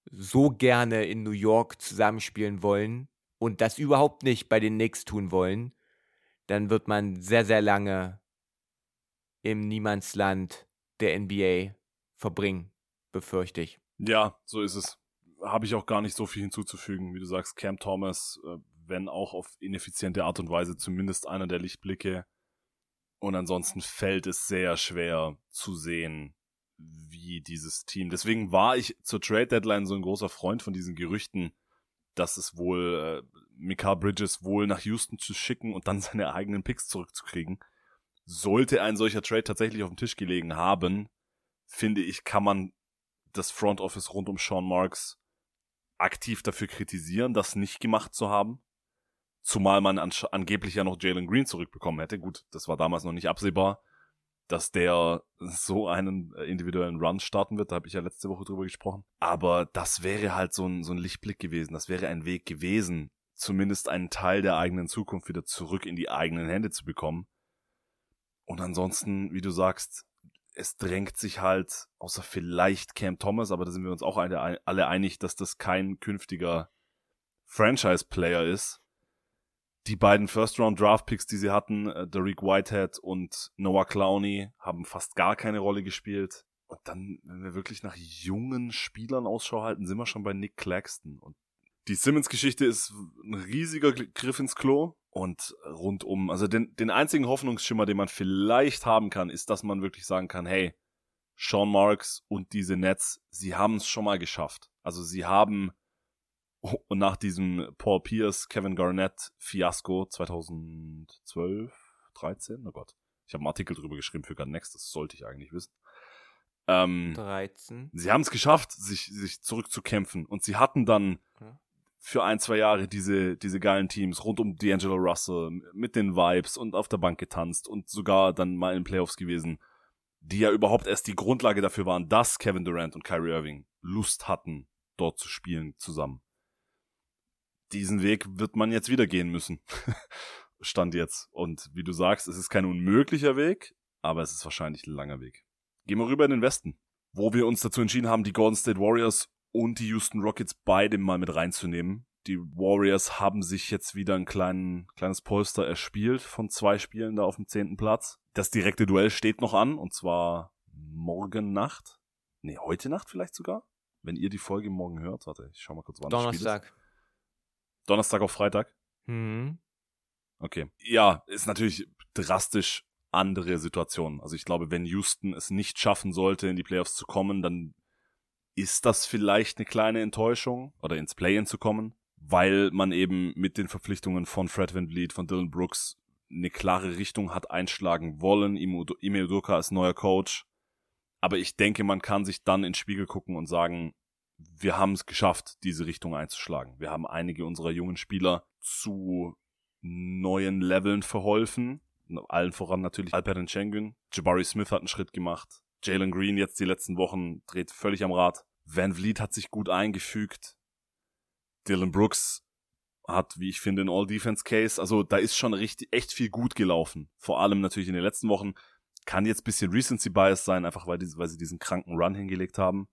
so gerne in New York zusammenspielen wollen und das überhaupt nicht bei den Knicks tun wollen, dann wird man sehr, sehr lange im Niemandsland der NBA verbringen, befürchte ich. Ja, so ist es. Habe ich auch gar nicht so viel hinzuzufügen. Wie du sagst, Cam Thomas, wenn auch auf ineffiziente Art und Weise, zumindest einer der Lichtblicke. Und ansonsten fällt es sehr schwer zu sehen, wie dieses Team. Deswegen war ich zur Trade-Deadline so ein großer Freund von diesen Gerüchten, dass es wohl Mikal Bridges wohl nach Houston zu schicken und dann seine eigenen Picks zurückzukriegen. Sollte ein solcher Trade tatsächlich auf dem Tisch gelegen haben, finde ich, kann man das Front Office rund um Sean Marks aktiv dafür kritisieren, das nicht gemacht zu haben. Zumal man angeblich ja noch Jalen Green zurückbekommen hätte. Gut, das war damals noch nicht absehbar, dass der so einen individuellen Run starten wird. Da habe ich ja letzte Woche drüber gesprochen. Aber das wäre halt so ein Lichtblick gewesen. Das wäre ein Weg gewesen, zumindest einen Teil der eigenen Zukunft wieder zurück in die eigenen Hände zu bekommen. Und ansonsten, wie du sagst, es drängt sich halt, außer vielleicht Cam Thomas, aber da sind wir uns auch alle einig, dass das kein künftiger Franchise-Player ist. Die beiden First-Round-Draft-Picks, die sie hatten, Dariq Whitehead und Noah Clowney, haben fast gar keine Rolle gespielt. Und dann, wenn wir wirklich nach jungen Spielern Ausschau halten, sind wir schon bei Nick Claxton. Und die Simmons-Geschichte ist ein riesiger Griff ins Klo. Und rundum, also den einzigen Hoffnungsschimmer, den man vielleicht haben kann, ist, dass man wirklich sagen kann, hey, Sean Marks und diese Nets, sie haben es schon mal geschafft. Also sie haben nach diesem Paul Pierce, Kevin Garnett Fiasko 2012, 13, oh Gott. Ich habe einen Artikel drüber geschrieben für Gun Next, das sollte ich eigentlich wissen. 13. Sie haben es geschafft, sich zurückzukämpfen. Und sie hatten dann für 1-2 Jahre diese geilen Teams rund um D'Angelo Russell mit den Vibes und auf der Bank getanzt und sogar dann mal in den Playoffs gewesen, die ja überhaupt erst die Grundlage dafür waren, dass Kevin Durant und Kyrie Irving Lust hatten, dort zu spielen zusammen. Diesen Weg wird man jetzt wieder gehen müssen. Stand jetzt. Und wie du sagst, es ist kein unmöglicher Weg, aber es ist wahrscheinlich ein langer Weg. Gehen wir rüber in den Westen, wo wir uns dazu entschieden haben, die Golden State Warriors und die Houston Rockets beide mal mit reinzunehmen. Die Warriors haben sich jetzt wieder ein kleines Polster erspielt von 2 Spielen da auf dem 10. Platz. Das direkte Duell steht noch an, und zwar morgen Nacht. Nee, heute Nacht vielleicht sogar. Wenn ihr die Folge morgen hört. Warte, ich schau mal kurz, wann das Spiel ist. Donnerstag. Donnerstag auf Freitag? Mhm. Okay. Ja, ist natürlich drastisch andere Situation. Also ich glaube, wenn Houston es nicht schaffen sollte, in die Playoffs zu kommen, dann ist das vielleicht eine kleine Enttäuschung, oder ins Play-In zu kommen, weil man eben mit den Verpflichtungen von Fred VanVleet, von Dillon Brooks eine klare Richtung hat einschlagen wollen. Ime Udoka als neuer Coach. Aber ich denke, man kann sich dann in den Spiegel gucken und sagen, wir haben es geschafft, diese Richtung einzuschlagen. Wir haben einige unserer jungen Spieler zu neuen Leveln verholfen. Allen voran natürlich Alperen Sengun. Jabari Smith hat einen Schritt gemacht. Jalen Green jetzt die letzten Wochen dreht völlig am Rad. VanVleet hat sich gut eingefügt. Dillon Brooks hat, wie ich finde, einen All-Defense-Case. Also da ist schon echt viel gut gelaufen. Vor allem natürlich in den letzten Wochen. Kann jetzt ein bisschen Recency-Bias sein, einfach weil sie diesen kranken Run hingelegt haben.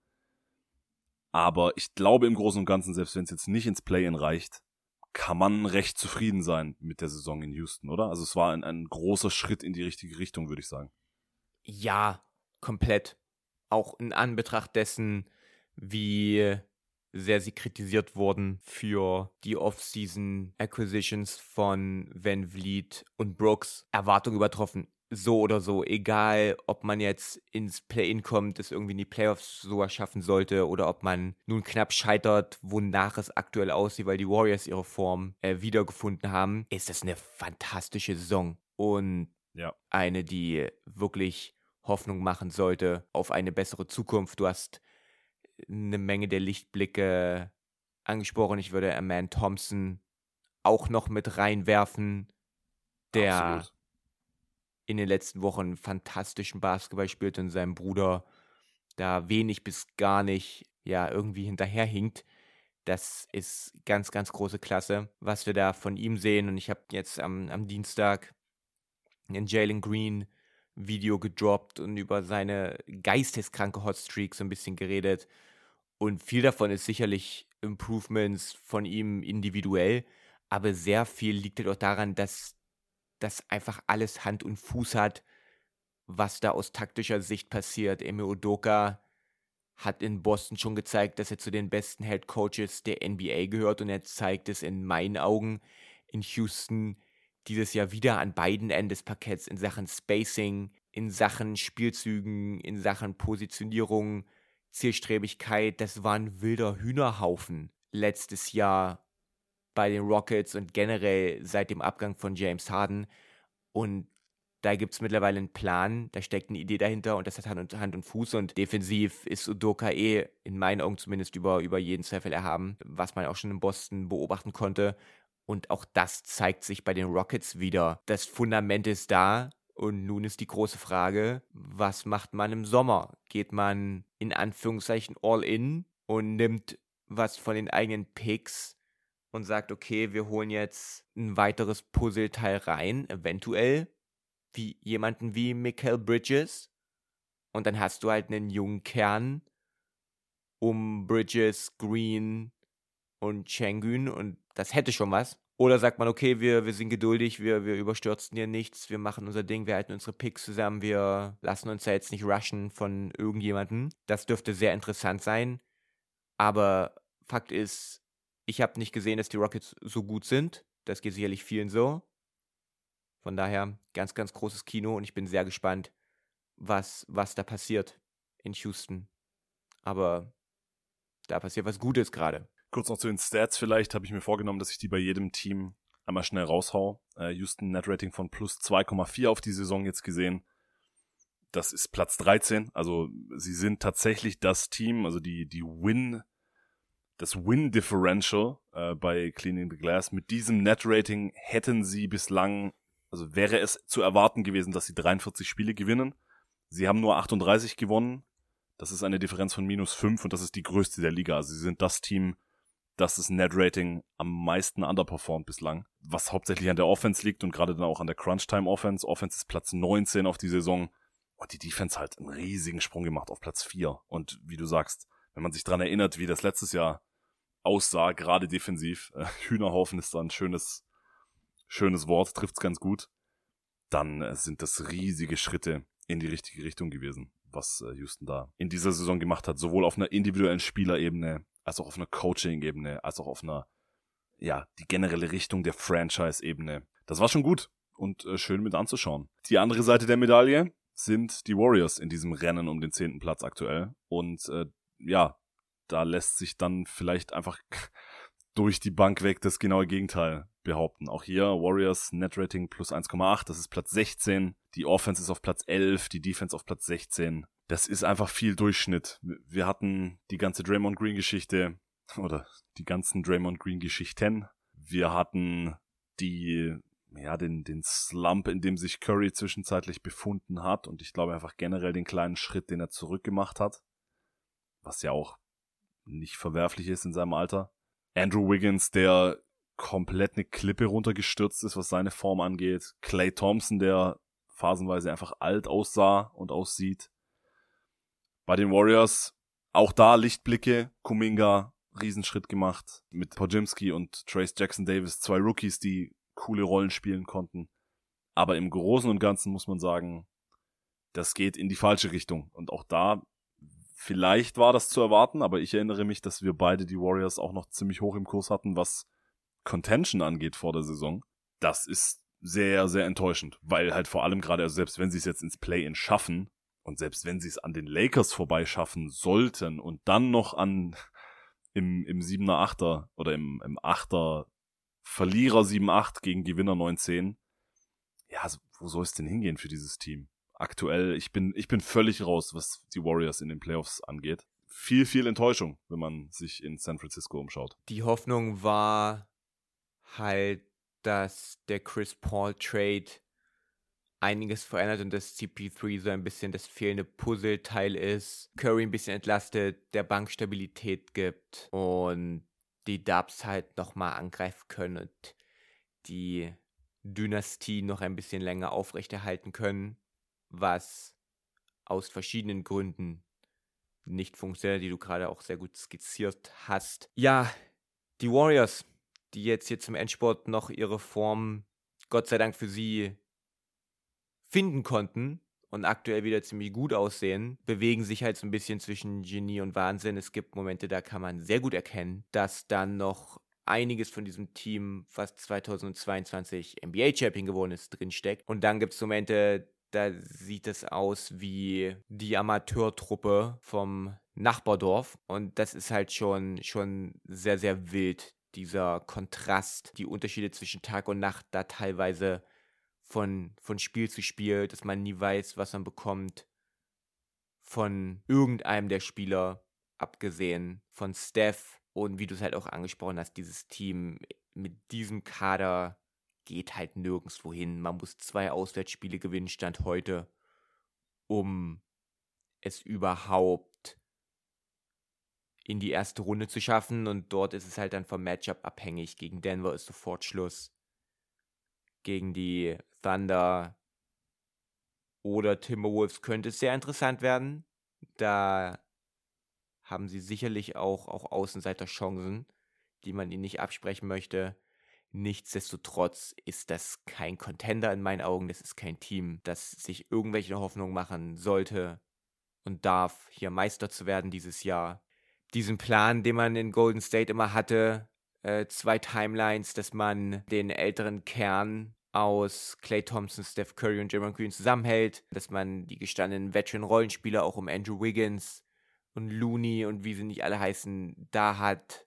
Aber ich glaube im Großen und Ganzen, selbst wenn es jetzt nicht ins Play-In reicht, kann man recht zufrieden sein mit der Saison in Houston, oder? Also es war ein großer Schritt in die richtige Richtung, würde ich sagen. Ja, komplett. Auch in Anbetracht dessen, wie sehr sie kritisiert wurden für die Off-Season-Acquisitions von VanVleet und Brooks. Erwartung übertroffen. So oder so, egal ob man jetzt ins Play-In kommt, es irgendwie in die Playoffs sogar schaffen sollte, oder ob man nun knapp scheitert, wonach es aktuell aussieht, weil die Warriors ihre Form wiedergefunden haben, ist das eine fantastische Saison und eine, die wirklich Hoffnung machen sollte auf eine bessere Zukunft. Du hast eine Menge der Lichtblicke angesprochen. Ich würde Amen Thompson auch noch mit reinwerfen, der Absolut in den letzten Wochen fantastischen Basketball spielt und seinem Bruder da wenig bis gar nicht irgendwie hinterherhinkt. Das ist ganz, ganz große Klasse, was wir da von ihm sehen. Und ich habe jetzt am Dienstag ein Jalen Green Video gedroppt und über seine geisteskranke Hotstreak so ein bisschen geredet. Und viel davon ist sicherlich Improvements von ihm individuell, aber sehr viel liegt halt auch daran, dass das einfach alles Hand und Fuß hat, was da aus taktischer Sicht passiert. Ime Udoka hat in Boston schon gezeigt, dass er zu den besten Head Coaches der NBA gehört, und er zeigt es in meinen Augen in Houston dieses Jahr wieder an beiden Enden des Parketts in Sachen Spacing, in Sachen Spielzügen, in Sachen Positionierung, Zielstrebigkeit. Das war ein wilder Hühnerhaufen letztes Jahr bei den Rockets und generell seit dem Abgang von James Harden. Und da gibt es mittlerweile einen Plan, da steckt eine Idee dahinter, und das hat Hand und Fuß, und defensiv ist Udoka in meinen Augen zumindest über jeden Zweifel erhaben, was man auch schon in Boston beobachten konnte. Und auch das zeigt sich bei den Rockets wieder. Das Fundament ist da, und nun ist die große Frage, was macht man im Sommer? Geht man in Anführungszeichen all in und nimmt was von den eigenen Picks und sagt, okay, wir holen jetzt ein weiteres Puzzleteil rein, eventuell, wie jemanden wie Mikal Bridges, und dann hast du halt einen jungen Kern um Bridges, Green und Şengün, und das hätte schon was. Oder sagt man, okay, wir sind geduldig, wir überstürzen hier nichts, wir machen unser Ding, wir halten unsere Picks zusammen, wir lassen uns da jetzt nicht rushen von irgendjemandem. Das dürfte sehr interessant sein, aber Fakt ist, ich habe nicht gesehen, dass die Rockets so gut sind. Das geht sicherlich vielen so. Von daher ganz, ganz großes Kino, und ich bin sehr gespannt, was da passiert in Houston. Aber da passiert was Gutes gerade. Kurz noch zu den Stats vielleicht, habe ich mir vorgenommen, dass ich die bei jedem Team einmal schnell raushau. Houston Net-Rating von plus 2,4 auf die Saison jetzt gesehen. Das ist Platz 13, also sie sind tatsächlich das Team, also das Win-Differential bei Cleaning the Glass. Mit diesem Net-Rating hätten sie bislang, also wäre es zu erwarten gewesen, dass sie 43 Spiele gewinnen. Sie haben nur 38 gewonnen. Das ist eine Differenz von minus 5, und das ist die größte der Liga. Also sie sind das Team, das das Net-Rating am meisten underperformt bislang. Was hauptsächlich an der Offense liegt und gerade dann auch an der Crunch-Time-Offense. Offense ist Platz 19 auf die Saison. Und die Defense halt einen riesigen Sprung gemacht auf Platz 4. Und wie du sagst, wenn man sich dran erinnert, wie das letztes Jahr aussah, gerade defensiv, Hühnerhaufen ist da ein schönes Wort, trifft's ganz gut, dann sind das riesige Schritte in die richtige Richtung gewesen, was Houston da in dieser Saison gemacht hat, sowohl auf einer individuellen Spielerebene, als auch auf einer Coaching-Ebene, als auch auf einer, die generelle Richtung der Franchise-Ebene. Das war schon gut und schön mit anzuschauen. Die andere Seite der Medaille sind die Warriors in diesem Rennen um den 10. Platz aktuell, und da lässt sich dann vielleicht einfach durch die Bank weg das genaue Gegenteil behaupten. Auch hier Warriors Net-Rating plus 1,8, das ist Platz 16. Die Offense ist auf Platz 11, die Defense auf Platz 16. Das ist einfach viel Durchschnitt. Wir hatten die ganze Draymond Green-Geschichte, oder die ganzen Draymond Green-Geschichten. Wir hatten den Slump, in dem sich Curry zwischenzeitlich befunden hat, und ich glaube einfach generell den kleinen Schritt, den er zurückgemacht hat, was ja auch nicht verwerflich ist in seinem Alter. Andrew Wiggins, der komplett eine Klippe runtergestürzt ist, was seine Form angeht. Klay Thompson, der phasenweise einfach alt aussah und aussieht. Bei den Warriors auch da Lichtblicke. Kuminga, Riesenschritt gemacht. Mit Podziemski und Trayce Jackson-Davis, 2 Rookies, die coole Rollen spielen konnten. Aber im Großen und Ganzen muss man sagen, das geht in die falsche Richtung. Und auch da, vielleicht war das zu erwarten, aber ich erinnere mich, dass wir beide die Warriors auch noch ziemlich hoch im Kurs hatten, was Contention angeht vor der Saison. Das ist sehr, sehr enttäuschend, weil halt vor allem gerade, also selbst wenn sie es jetzt ins Play-In schaffen und selbst wenn sie es an den Lakers vorbeischaffen sollten und dann noch im 7er, 8er oder im 8er Verlierer 7-8 gegen Gewinner 9-10, ja, wo soll es denn hingehen für dieses Team? Aktuell, ich bin völlig raus, was die Warriors in den Playoffs angeht. Viel, viel Enttäuschung, wenn man sich in San Francisco umschaut. Die Hoffnung war halt, dass der Chris Paul Trade einiges verändert und dass CP3 so ein bisschen das fehlende Puzzleteil ist, Curry ein bisschen entlastet, der Bank Stabilität gibt und die Dubs halt nochmal angreifen können und die Dynastie noch ein bisschen länger aufrechterhalten können, was aus verschiedenen Gründen nicht funktioniert, die du gerade auch sehr gut skizziert hast. Ja, die Warriors, die jetzt hier zum Endspurt noch ihre Form, Gott sei Dank für sie, finden konnten und aktuell wieder ziemlich gut aussehen, bewegen sich halt so ein bisschen zwischen Genie und Wahnsinn. Es gibt Momente, da kann man sehr gut erkennen, dass dann noch einiges von diesem Team, was 2022 NBA-Champion geworden ist, drinsteckt. Und dann gibt es Momente, da sieht es aus wie die Amateurtruppe vom Nachbardorf. Und das ist halt schon sehr, sehr wild, dieser Kontrast, die Unterschiede zwischen Tag und Nacht, da teilweise von Spiel zu Spiel, dass man nie weiß, was man bekommt von irgendeinem der Spieler, abgesehen von Steph. Und wie du es halt auch angesprochen hast, dieses Team mit diesem Kader geht halt nirgendwo hin. Man muss 2 Auswärtsspiele gewinnen, Stand heute, um es überhaupt in die erste Runde zu schaffen. Und dort ist es halt dann vom Matchup abhängig. Gegen Denver ist sofort Schluss. Gegen die Thunder oder Timberwolves könnte es sehr interessant werden. Da haben sie sicherlich auch Außenseiterchancen, die man ihnen nicht absprechen möchte. Nichtsdestotrotz ist das kein Contender in meinen Augen. Das ist kein Team, das sich irgendwelche Hoffnung machen sollte und darf, hier Meister zu werden dieses Jahr. Diesen Plan, den man in Golden State immer hatte, 2 Timelines, dass man den älteren Kern aus Klay Thompson, Steph Curry und Draymond Green zusammenhält, dass man die gestandenen Veteran-Rollenspieler auch um Andrew Wiggins und Looney und wie sie nicht alle heißen, da hat,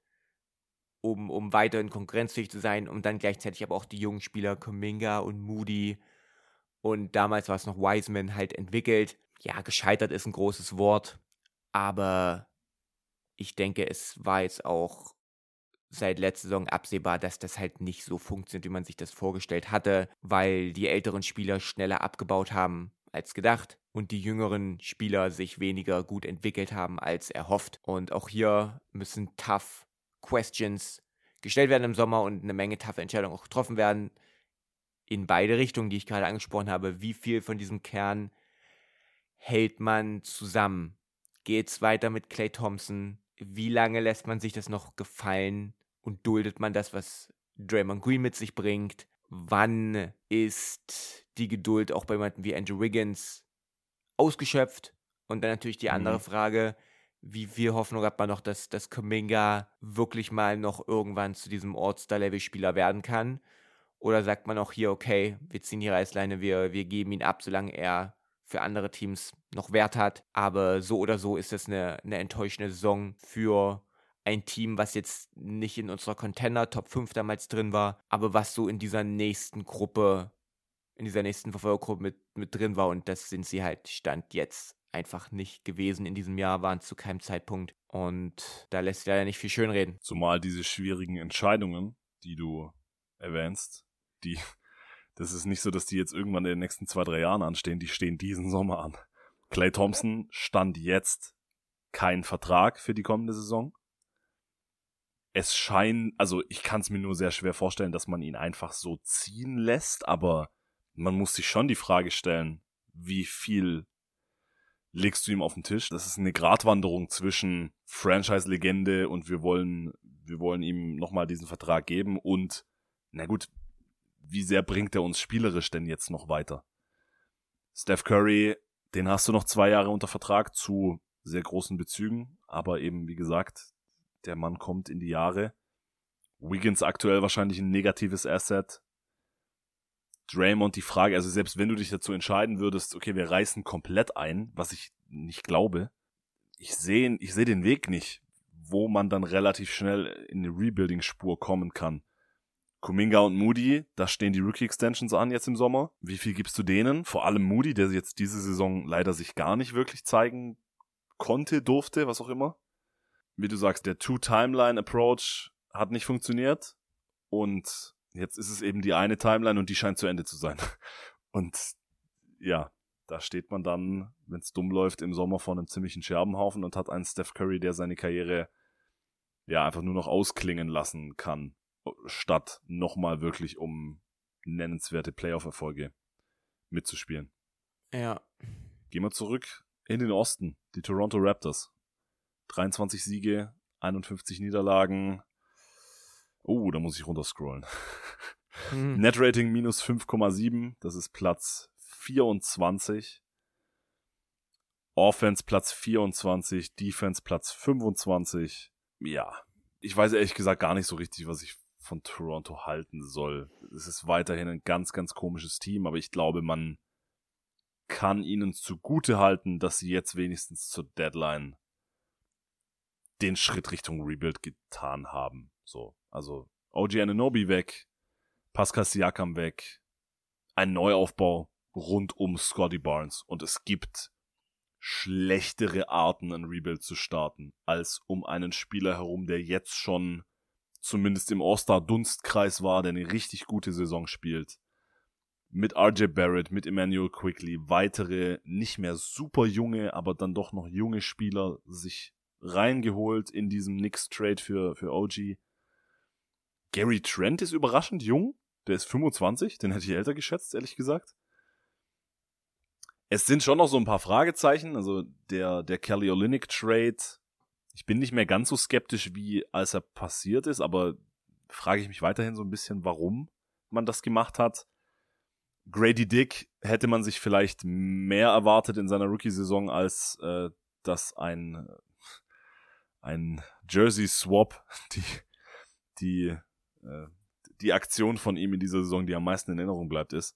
um weiterhin konkurrenzfähig zu sein, und dann gleichzeitig aber auch die jungen Spieler Kuminga und Moody und damals war es noch Wiseman halt entwickelt. Ja, gescheitert ist ein großes Wort, aber ich denke, es war jetzt auch seit letzter Saison absehbar, dass das halt nicht so funktioniert, wie man sich das vorgestellt hatte, weil die älteren Spieler schneller abgebaut haben als gedacht und die jüngeren Spieler sich weniger gut entwickelt haben als erhofft. Und auch hier müssen tough Questions gestellt werden im Sommer und eine Menge toughe Entscheidungen auch getroffen werden. In beide Richtungen, die ich gerade angesprochen habe. Wie viel von diesem Kern hält man zusammen? Geht's weiter mit Klay Thompson? Wie lange lässt man sich das noch gefallen und duldet man das, was Draymond Green mit sich bringt? Wann ist die Geduld auch bei jemandem wie Andrew Wiggins ausgeschöpft? Und dann natürlich die andere Frage, wie viel Hoffnung hat man noch, dass Kuminga wirklich mal noch irgendwann zu diesem All-Star-Level-Spieler werden kann? Oder sagt man auch hier, okay, wir ziehen die Reißleine, wir geben ihn ab, solange er für andere Teams noch Wert hat. Aber so oder so ist das eine enttäuschende Saison für ein Team, was jetzt nicht in unserer Contender Top 5 damals drin war, aber was so in dieser nächsten Gruppe, in dieser nächsten Verfolgergruppe mit drin war. Und das sind sie halt Stand jetzt einfach nicht gewesen in diesem Jahr, waren zu keinem Zeitpunkt. Und da lässt sich leider nicht viel schönreden. Zumal diese schwierigen Entscheidungen, die du erwähnst, das ist nicht so, dass die jetzt irgendwann in den nächsten 2-3 Jahren anstehen, die stehen diesen Sommer an. Klay Thompson stand jetzt kein Vertrag für die kommende Saison. Es scheint, also ich kann es mir nur sehr schwer vorstellen, dass man ihn einfach so ziehen lässt, aber man muss sich schon die Frage stellen, wie viel legst du ihm auf den Tisch? Das ist eine Gratwanderung zwischen Franchise-Legende und wir wollen ihm nochmal diesen Vertrag geben und, na gut, wie sehr bringt er uns spielerisch denn jetzt noch weiter? Steph Curry, den hast du noch 2 Jahre unter Vertrag zu sehr großen Bezügen, aber eben, wie gesagt, der Mann kommt in die Jahre. Wiggins aktuell wahrscheinlich ein negatives Asset. Draymond die Frage, also selbst wenn du dich dazu entscheiden würdest, okay, wir reißen komplett ein, was ich nicht glaube, ich sehe den Weg nicht, wo man dann relativ schnell in eine Rebuilding-Spur kommen kann. Kuminga und Moody, da stehen die Rookie-Extensions an jetzt im Sommer. Wie viel gibst du denen? Vor allem Moody, der jetzt diese Saison leider sich gar nicht wirklich zeigen konnte, durfte, was auch immer. Wie du sagst, der Two-Timeline-Approach hat nicht funktioniert und jetzt ist es eben die eine Timeline und die scheint zu Ende zu sein. Und ja, da steht man dann, wenn es dumm läuft, im Sommer vor einem ziemlichen Scherbenhaufen und hat einen Steph Curry, der seine Karriere ja einfach nur noch ausklingen lassen kann, statt nochmal wirklich um nennenswerte Playoff-Erfolge mitzuspielen. Ja. Gehen wir zurück in den Osten, die Toronto Raptors. 23 Siege, 51 Niederlagen. Oh, da muss ich runterscrollen. Netrating minus 5,7, das ist Platz 24. Offense Platz 24, Defense Platz 25. Ja, ich weiß ehrlich gesagt gar nicht so richtig, was ich von Toronto halten soll. Es ist weiterhin ein ganz, ganz komisches Team, aber ich glaube, man kann ihnen zugute halten, dass sie jetzt wenigstens zur Deadline den Schritt Richtung Rebuild getan haben. So, also OG Anunoby weg, Pascal Siakam weg, ein Neuaufbau rund um Scottie Barnes und es gibt schlechtere Arten, ein Rebuild zu starten, als um einen Spieler herum, der jetzt schon zumindest im All-Star-Dunstkreis war, der eine richtig gute Saison spielt. Mit RJ Barrett, mit Emmanuel Quickley, weitere, nicht mehr super junge, aber dann doch noch junge Spieler sich reingeholt in diesem Knicks-Trade für OG. Gary Trent ist überraschend jung, der ist 25, den hätte ich älter geschätzt, ehrlich gesagt. Es sind schon noch so ein paar Fragezeichen, also der Kelly Olynyk-Trade, ich bin nicht mehr ganz so skeptisch, wie als er passiert ist, aber frage ich mich weiterhin so ein bisschen, warum man das gemacht hat. Grady Dick hätte man sich vielleicht mehr erwartet in seiner Rookie-Saison, als dass ein Jersey-Swap die Aktion von ihm in dieser Saison, die am meisten in Erinnerung bleibt, ist.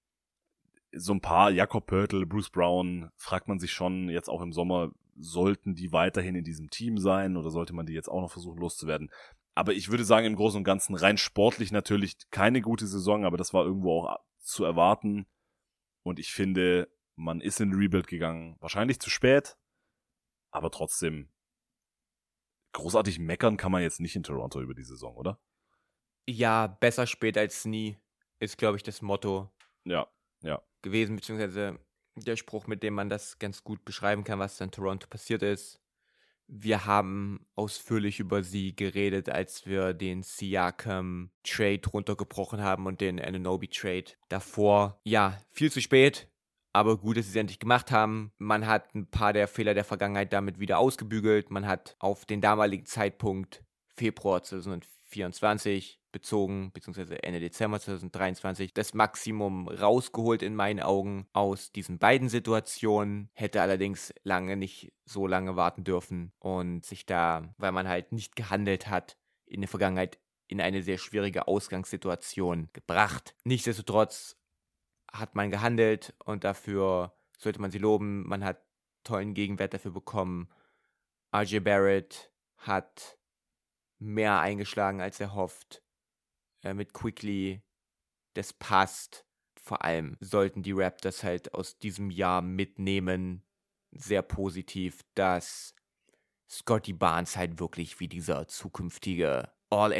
So ein paar, Jakob Poeltl, Bruce Brown, fragt man sich schon jetzt auch im Sommer, sollten die weiterhin in diesem Team sein oder sollte man die jetzt auch noch versuchen loszuwerden? Aber ich würde sagen, im Großen und Ganzen rein sportlich natürlich keine gute Saison, aber das war irgendwo auch zu erwarten. Und ich finde, man ist in Rebuild gegangen, wahrscheinlich zu spät, aber trotzdem großartig meckern kann man jetzt nicht in Toronto über die Saison, oder? Ja, besser spät als nie ist, glaube ich, das Motto Ja. gewesen, beziehungsweise der Spruch, mit dem man das ganz gut beschreiben kann, was in Toronto passiert ist. Wir haben ausführlich über sie geredet, als wir den Siakam-Trade runtergebrochen haben und den Anunoby-Trade davor. Ja, viel zu spät, aber gut, dass sie es endlich gemacht haben. Man hat ein paar der Fehler der Vergangenheit damit wieder ausgebügelt. Man hat auf den damaligen Zeitpunkt Februar 2024 bezogen, beziehungsweise Ende Dezember 2023, das Maximum rausgeholt in meinen Augen aus diesen beiden Situationen, hätte allerdings nicht so lange warten dürfen und sich da, weil man halt nicht gehandelt hat, in der Vergangenheit in eine sehr schwierige Ausgangssituation gebracht. Nichtsdestotrotz hat man gehandelt und dafür sollte man sie loben. Man hat tollen Gegenwert dafür bekommen. RJ Barrett hat mehr eingeschlagen als erhofft. Mit Quickley, das passt. Vor allem sollten die Raptors halt aus diesem Jahr mitnehmen, sehr positiv, dass Scottie Barnes halt wirklich wie dieser zukünftige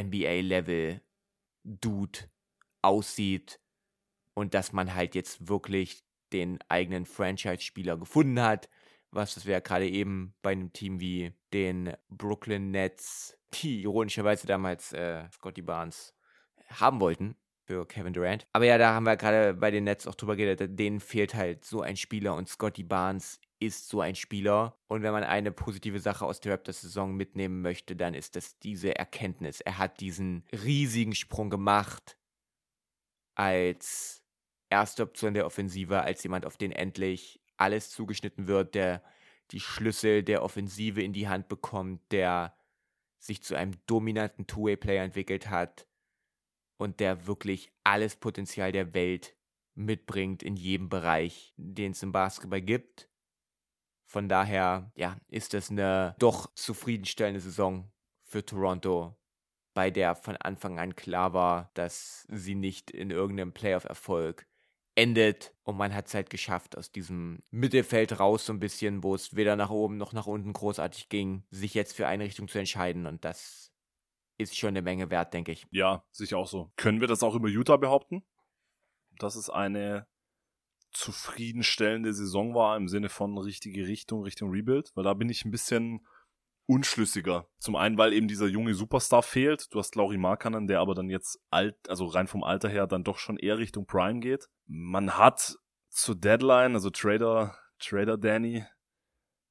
All-NBA-Level-Dude aussieht und dass man halt jetzt wirklich den eigenen Franchise-Spieler gefunden hat, was wir ja gerade eben bei einem Team wie den Brooklyn Nets, die ironischerweise damals Scottie Barnes haben wollten für Kevin Durant. Aber ja, da haben wir gerade bei den Nets auch drüber geredet, denen fehlt halt so ein Spieler und Scottie Barnes ist so ein Spieler. Und wenn man eine positive Sache aus der Raptors-Saison mitnehmen möchte, dann ist das diese Erkenntnis. Er hat diesen riesigen Sprung gemacht als erste Option der Offensive, als jemand, auf den endlich alles zugeschnitten wird, der die Schlüssel der Offensive in die Hand bekommt, der sich zu einem dominanten Two-Way-Player entwickelt hat und der wirklich alles Potenzial der Welt mitbringt in jedem Bereich, den es im Basketball gibt. Von daher, ja, ist das eine doch zufriedenstellende Saison für Toronto, bei der von Anfang an klar war, dass sie nicht in irgendeinem Playoff-Erfolg endet und man hat es halt geschafft, aus diesem Mittelfeld raus so ein bisschen, wo es weder nach oben noch nach unten großartig ging, sich jetzt für eine Richtung zu entscheiden und das ist schon eine Menge wert, denke ich. Ja, sicher auch so. Können wir das auch über Utah behaupten? Dass es eine zufriedenstellende Saison war im Sinne von richtige Richtung Rebuild? Weil da bin ich ein bisschen unschlüssiger. Zum einen, weil eben dieser junge Superstar fehlt. Du hast Lauri Markkanen, der aber dann jetzt also rein vom Alter her dann doch schon eher Richtung Prime geht. Man hat zur Deadline, also Trader Danny,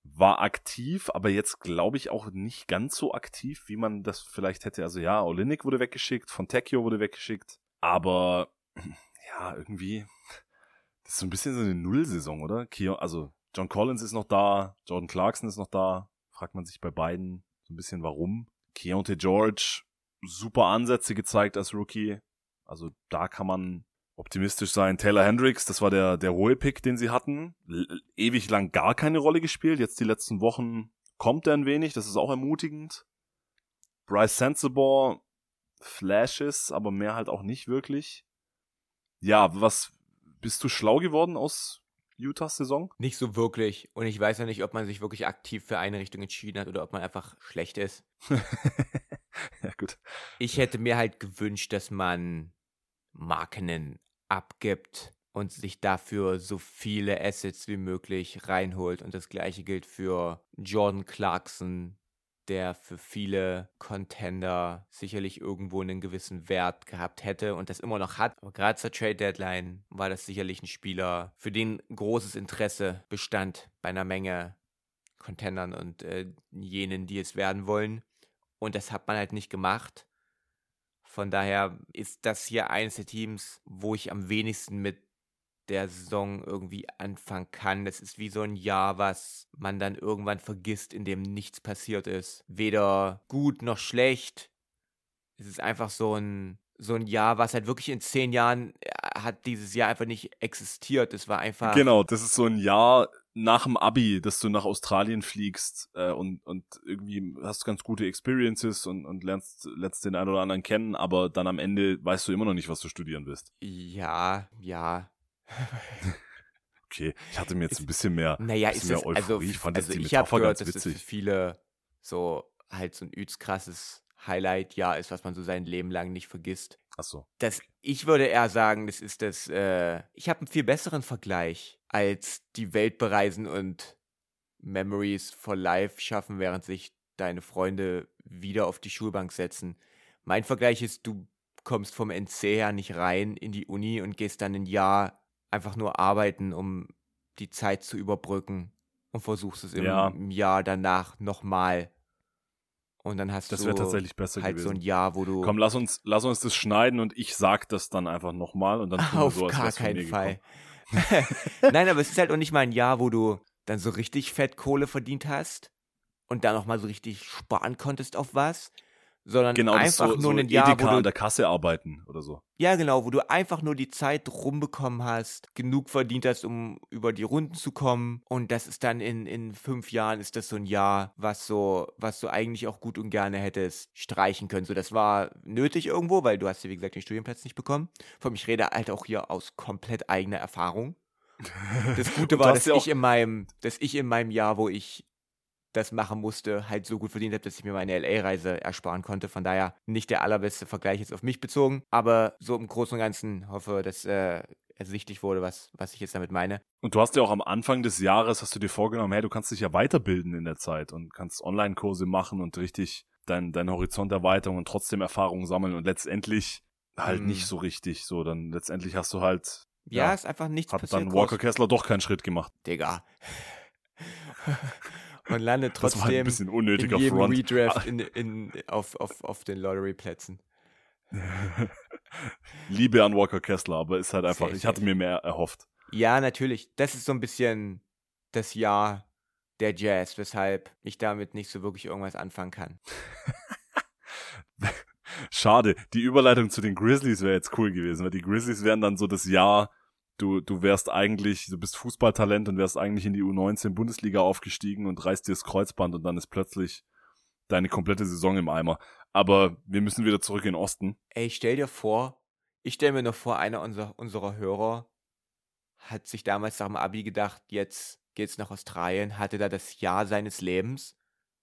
war aktiv, aber jetzt glaube ich auch nicht ganz so aktiv, wie man das vielleicht hätte. Also ja, Olynyk wurde weggeschickt, Fontecchio wurde weggeschickt, aber ja, irgendwie, das ist so ein bisschen so eine Nullsaison, oder? Also John Collins ist noch da, Jordan Clarkson ist noch da, fragt man sich bei beiden so ein bisschen warum. Keontae George, super Ansätze gezeigt als Rookie, also da kann man optimistisch sein. Taylor Hendricks, das war der hohe Pick, den sie hatten. Ewig lang gar keine Rolle gespielt. Jetzt die letzten Wochen kommt er ein wenig. Das ist auch ermutigend. Bryce Sensabaugh, Flashes, aber mehr halt auch nicht wirklich. Ja, bist du schlau geworden aus Utahs Saison? Nicht so wirklich. Und ich weiß ja nicht, ob man sich wirklich aktiv für eine Richtung entschieden hat oder ob man einfach schlecht ist. Ja, gut. Ich hätte mir halt gewünscht, dass man Markkanen abgibt und sich dafür so viele Assets wie möglich reinholt. Und das gleiche gilt für Jordan Clarkson, der für viele Contender sicherlich irgendwo einen gewissen Wert gehabt hätte und das immer noch hat. Aber gerade zur Trade-Deadline war das sicherlich ein Spieler, für den großes Interesse bestand bei einer Menge Contendern und jenen, die es werden wollen. Und das hat man halt nicht gemacht. Von daher ist das hier eines der Teams, wo ich am wenigsten mit der Saison irgendwie anfangen kann. Das ist wie so ein Jahr, was man dann irgendwann vergisst, in dem nichts passiert ist. Weder gut noch schlecht. Es ist einfach so ein Jahr, was halt wirklich in 10 Jahren hat dieses Jahr einfach nicht existiert. Es war einfach... Genau, das ist so ein Jahr nach dem Abi, dass du nach Australien fliegst und irgendwie hast ganz gute Experiences und lernst den einen oder anderen kennen, aber dann am Ende weißt du immer noch nicht, was du studieren willst. Ja. Okay, ich hatte mir jetzt ein bisschen mehr, Naja, mehr Euphorie. Ich fand die ich habe Metapher gehört, ganz dass das witzig. für viele so halt so ein übelst krasses Highlight-Jahr ist, was man so sein Leben lang nicht vergisst. Ach so. Ich würde eher sagen, das ist ich habe einen viel besseren Vergleich als die Welt bereisen und Memories for Life schaffen, während sich deine Freunde wieder auf die Schulbank setzen. Mein Vergleich ist, du kommst vom NC her nicht rein in die Uni und gehst dann ein Jahr einfach nur arbeiten, um die Zeit zu überbrücken und versuchst es im Jahr danach nochmal. Und dann hast Das du wäre tatsächlich besser halt gewesen. so ein Jahr, wo du... Komm, lass uns das schneiden und ich sag das dann einfach nochmal und dann tun wir Auf so, als gar wär's von keinen mir Fall. gekommen. Nein, aber es ist halt auch nicht mal ein Jahr, wo du dann so richtig fett Kohle verdient hast und dann noch mal so richtig sparen konntest auf was, sondern Genau, das einfach ist nur so ein Jahr, Edeka wo an du... der Kasse arbeiten oder so. Ja, genau, wo du einfach nur die Zeit rumbekommen hast, genug verdient hast, um über die Runden zu kommen. Und das ist dann in 5 Jahren ist das so ein Jahr, was du eigentlich auch gut und gerne hättest streichen können. So, das war nötig irgendwo, weil du hast ja, wie gesagt, den Studienplatz nicht bekommen. Von mir, ich rede halt auch hier aus komplett eigener Erfahrung. Das Gute war, dass ich in meinem Jahr, wo ich das machen musste, halt so gut verdient habe, dass ich mir meine LA-Reise ersparen konnte. Von daher nicht der allerbeste Vergleich jetzt auf mich bezogen, aber so im Großen und Ganzen hoffe, dass ersichtlich wurde, was ich jetzt damit meine. Und du hast ja auch am Anfang des Jahres, hast du dir vorgenommen, hey, du kannst dich ja weiterbilden in der Zeit und kannst Online-Kurse machen und richtig deinen Horizont erweitern und trotzdem Erfahrungen sammeln und letztendlich halt nicht so richtig. So, dann letztendlich hast du halt... Ja, ist einfach nichts hat passiert. Dann Walker Kessler doch keinen Schritt gemacht. Digga. Und landet Das war halt ein trotzdem bisschen unnötiger in jedem Front. Redraft auf den Lottery-Plätzen. Liebe an Walker Kessler, aber ist halt einfach, Safe, ich hatte mir mehr erhofft. Ja, natürlich. Das ist so ein bisschen das Jahr der Jazz, weshalb ich damit nicht so wirklich irgendwas anfangen kann. Schade, die Überleitung zu den Grizzlies wäre jetzt cool gewesen, weil die Grizzlies wären dann so das Jahr, du bist Fußballtalent und wärst eigentlich in die U19 Bundesliga aufgestiegen und reißt dir das Kreuzband und dann ist plötzlich deine komplette Saison im Eimer. Aber wir müssen wieder zurück in den Osten. Ey, ich stell mir noch vor, einer unserer Hörer hat sich damals nach dem Abi gedacht, jetzt geht's nach Australien, hatte da das Jahr seines Lebens,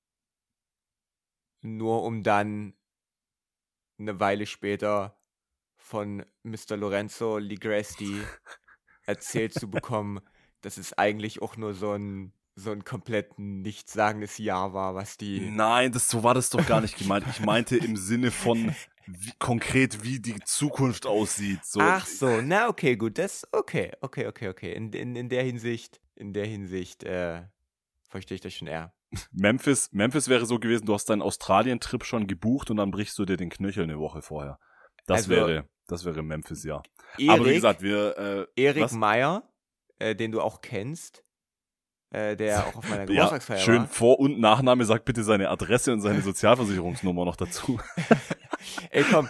nur um dann eine Weile später von Mr. Lorenzo Ligresti erzählt zu bekommen, dass es eigentlich auch nur so ein komplett nichtssagendes Jahr war, was die... Nein, so war das doch gar nicht gemeint. Ich meinte im Sinne von konkret, wie die Zukunft aussieht. So. Ach so, na okay, gut, das okay. In der Hinsicht verstehe ich das schon eher. Memphis wäre so gewesen, du hast deinen Australien-Trip schon gebucht und dann brichst du dir den Knöchel eine Woche vorher. Das wäre Memphis, ja. Aber wie gesagt, Erik Meyer, den du auch kennst, der auch auf meiner Geburtstagsfeier war. Schön Vor- und Nachname, sag bitte seine Adresse und seine Sozialversicherungsnummer noch dazu. Ey, komm.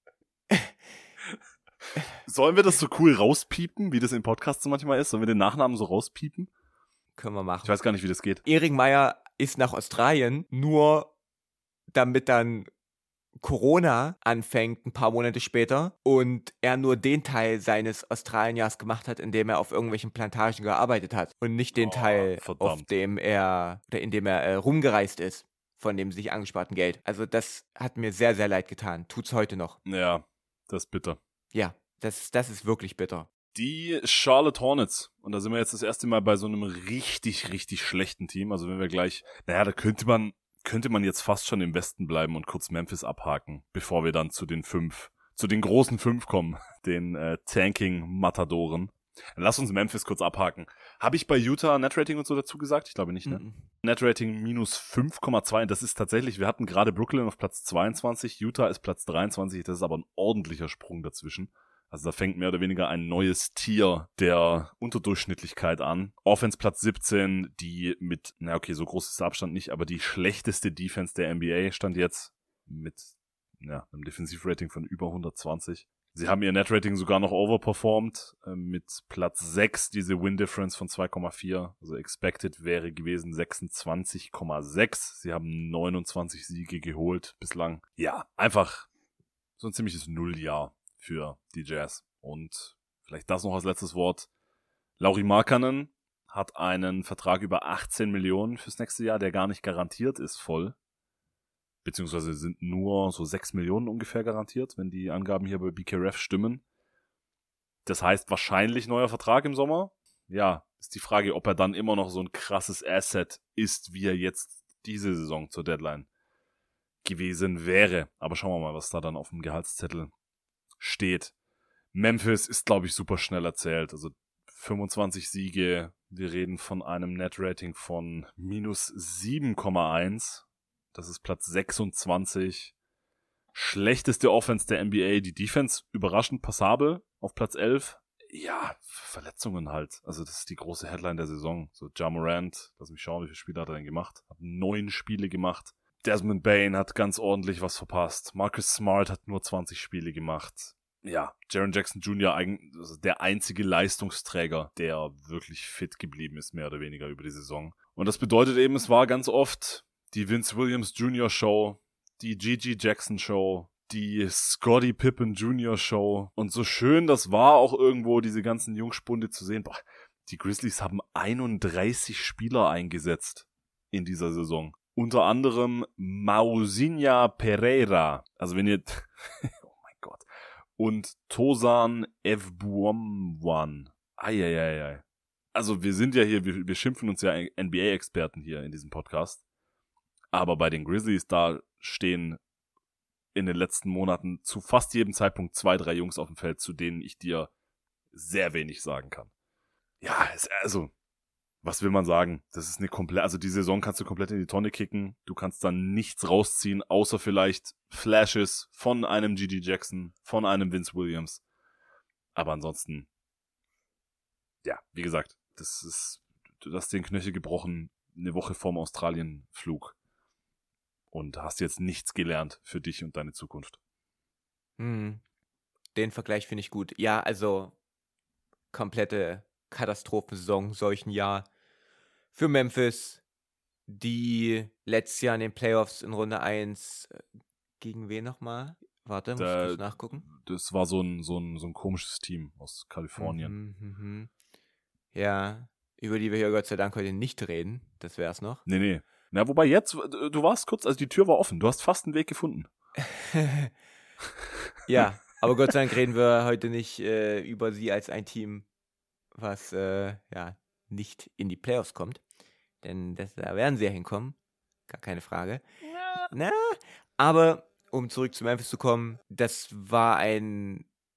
Sollen wir das so cool rauspiepen, wie das in Podcasts manchmal ist? Sollen wir den Nachnamen so rauspiepen? Können wir machen. Ich weiß gar nicht, wie das geht. Erik Meyer ist nach Australien, nur damit dann Corona anfängt ein paar Monate später und er nur den Teil seines Australienjahres gemacht hat, in dem er auf irgendwelchen Plantagen gearbeitet hat und nicht den Teil, in dem er rumgereist ist, von dem sich angesparten Geld. Also das hat mir sehr, sehr leid getan. Tut's heute noch. Ja, das ist bitter. Ja, das ist wirklich bitter. Die Charlotte Hornets. Und da sind wir jetzt das erste Mal bei so einem richtig, richtig schlechten Team. Also wenn wir gleich, da könnte man jetzt fast schon im Westen bleiben und kurz Memphis abhaken, bevor wir dann zu den großen 5 kommen, den Tanking-Matadoren. Lass uns Memphis kurz abhaken. Habe ich bei Utah Netrating und so dazu gesagt? Ich glaube nicht, ne? Mhm. Netrating minus 5,2. Das ist tatsächlich, wir hatten gerade Brooklyn auf Platz 22, Utah ist Platz 23, das ist aber ein ordentlicher Sprung dazwischen. Also da fängt mehr oder weniger ein neues Tier der Unterdurchschnittlichkeit an. Offense Platz 17, die mit, so groß ist der Abstand nicht, aber die schlechteste Defense der NBA stand jetzt mit einem Defensivrating von über 120. Sie haben ihr Netrating sogar noch overperformed, mit Platz 6 diese Win-Difference von 2,4. Also expected wäre gewesen 26,6. Sie haben 29 Siege geholt bislang. Ja, einfach so ein ziemliches Nulljahr für die Jazz. Und vielleicht das noch als letztes Wort. Lauri Markkanen hat einen Vertrag über 18 Millionen fürs nächste Jahr, der gar nicht garantiert ist voll. Beziehungsweise sind nur so 6 Millionen ungefähr garantiert, wenn die Angaben hier bei BKRF stimmen. Das heißt wahrscheinlich neuer Vertrag im Sommer. Ja, ist die Frage, ob er dann immer noch so ein krasses Asset ist, wie er jetzt diese Saison zur Deadline gewesen wäre. Aber schauen wir mal, was da dann auf dem Gehaltszettel steht. Memphis ist, glaube ich, super schnell erzählt. Also 25 Siege. Wir reden von einem Net-Rating von minus 7,1. Das ist Platz 26. Schlechteste Offense der NBA. Die Defense überraschend passabel auf Platz 11. Ja, Verletzungen halt. Also das ist die große Headline der Saison. So Ja Morant, lass mich schauen, wie viele Spiele hat er denn gemacht? Hat 9 Spiele gemacht. Desmond Bane hat ganz ordentlich was verpasst. Marcus Smart hat nur 20 Spiele gemacht. Ja, Jaren Jackson Jr. Also der einzige Leistungsträger, der wirklich fit geblieben ist, mehr oder weniger über die Saison. Und das bedeutet eben, es war ganz oft die Vince Williams Jr. Show, die Gigi Jackson Show, die Scottie Pippen Jr. Show. Und so schön das war, auch irgendwo diese ganzen Jungspunde zu sehen. Boah, die Grizzlies haben 31 Spieler eingesetzt in dieser Saison. Unter anderem Mausinha Pereira. Also wenn ihr... oh mein Gott. Und Tosan Evbuomwan. Eieiei. Also wir sind ja hier, wir schimpfen uns ja NBA-Experten hier in diesem Podcast. Aber bei den Grizzlies, da stehen in den letzten Monaten zu fast jedem Zeitpunkt 2, 3 Jungs auf dem Feld, zu denen ich dir sehr wenig sagen kann. Ja, also, was will man sagen? Das ist also die Saison kannst du komplett in die Tonne kicken. Du kannst dann nichts rausziehen, außer vielleicht Flashes von einem Gigi Jackson, von einem Vince Williams. Aber ansonsten, ja, wie gesagt, du hast den Knöchel gebrochen eine Woche vorm Australien-Flug. Und hast jetzt nichts gelernt für dich und deine Zukunft. Den Vergleich finde ich gut. Ja, also komplette Katastrophensaison, solchen Jahr für Memphis, die letztes Jahr in den Playoffs in Runde 1 gegen wen nochmal? Warte, muss ich kurz nachgucken. Das war so ein komisches Team aus Kalifornien. Ja, über die wir hier Gott sei Dank heute nicht reden. Das wär's noch. Nee. Na, wobei jetzt, du warst kurz, also die Tür war offen. Du hast fast einen Weg gefunden. Ja, aber Gott sei Dank reden wir heute nicht über sie als ein Team, was nicht in die Playoffs kommt. Denn da werden sie ja hinkommen. Gar keine Frage. Ja. Aber um zurück zu Memphis zu kommen, das war ein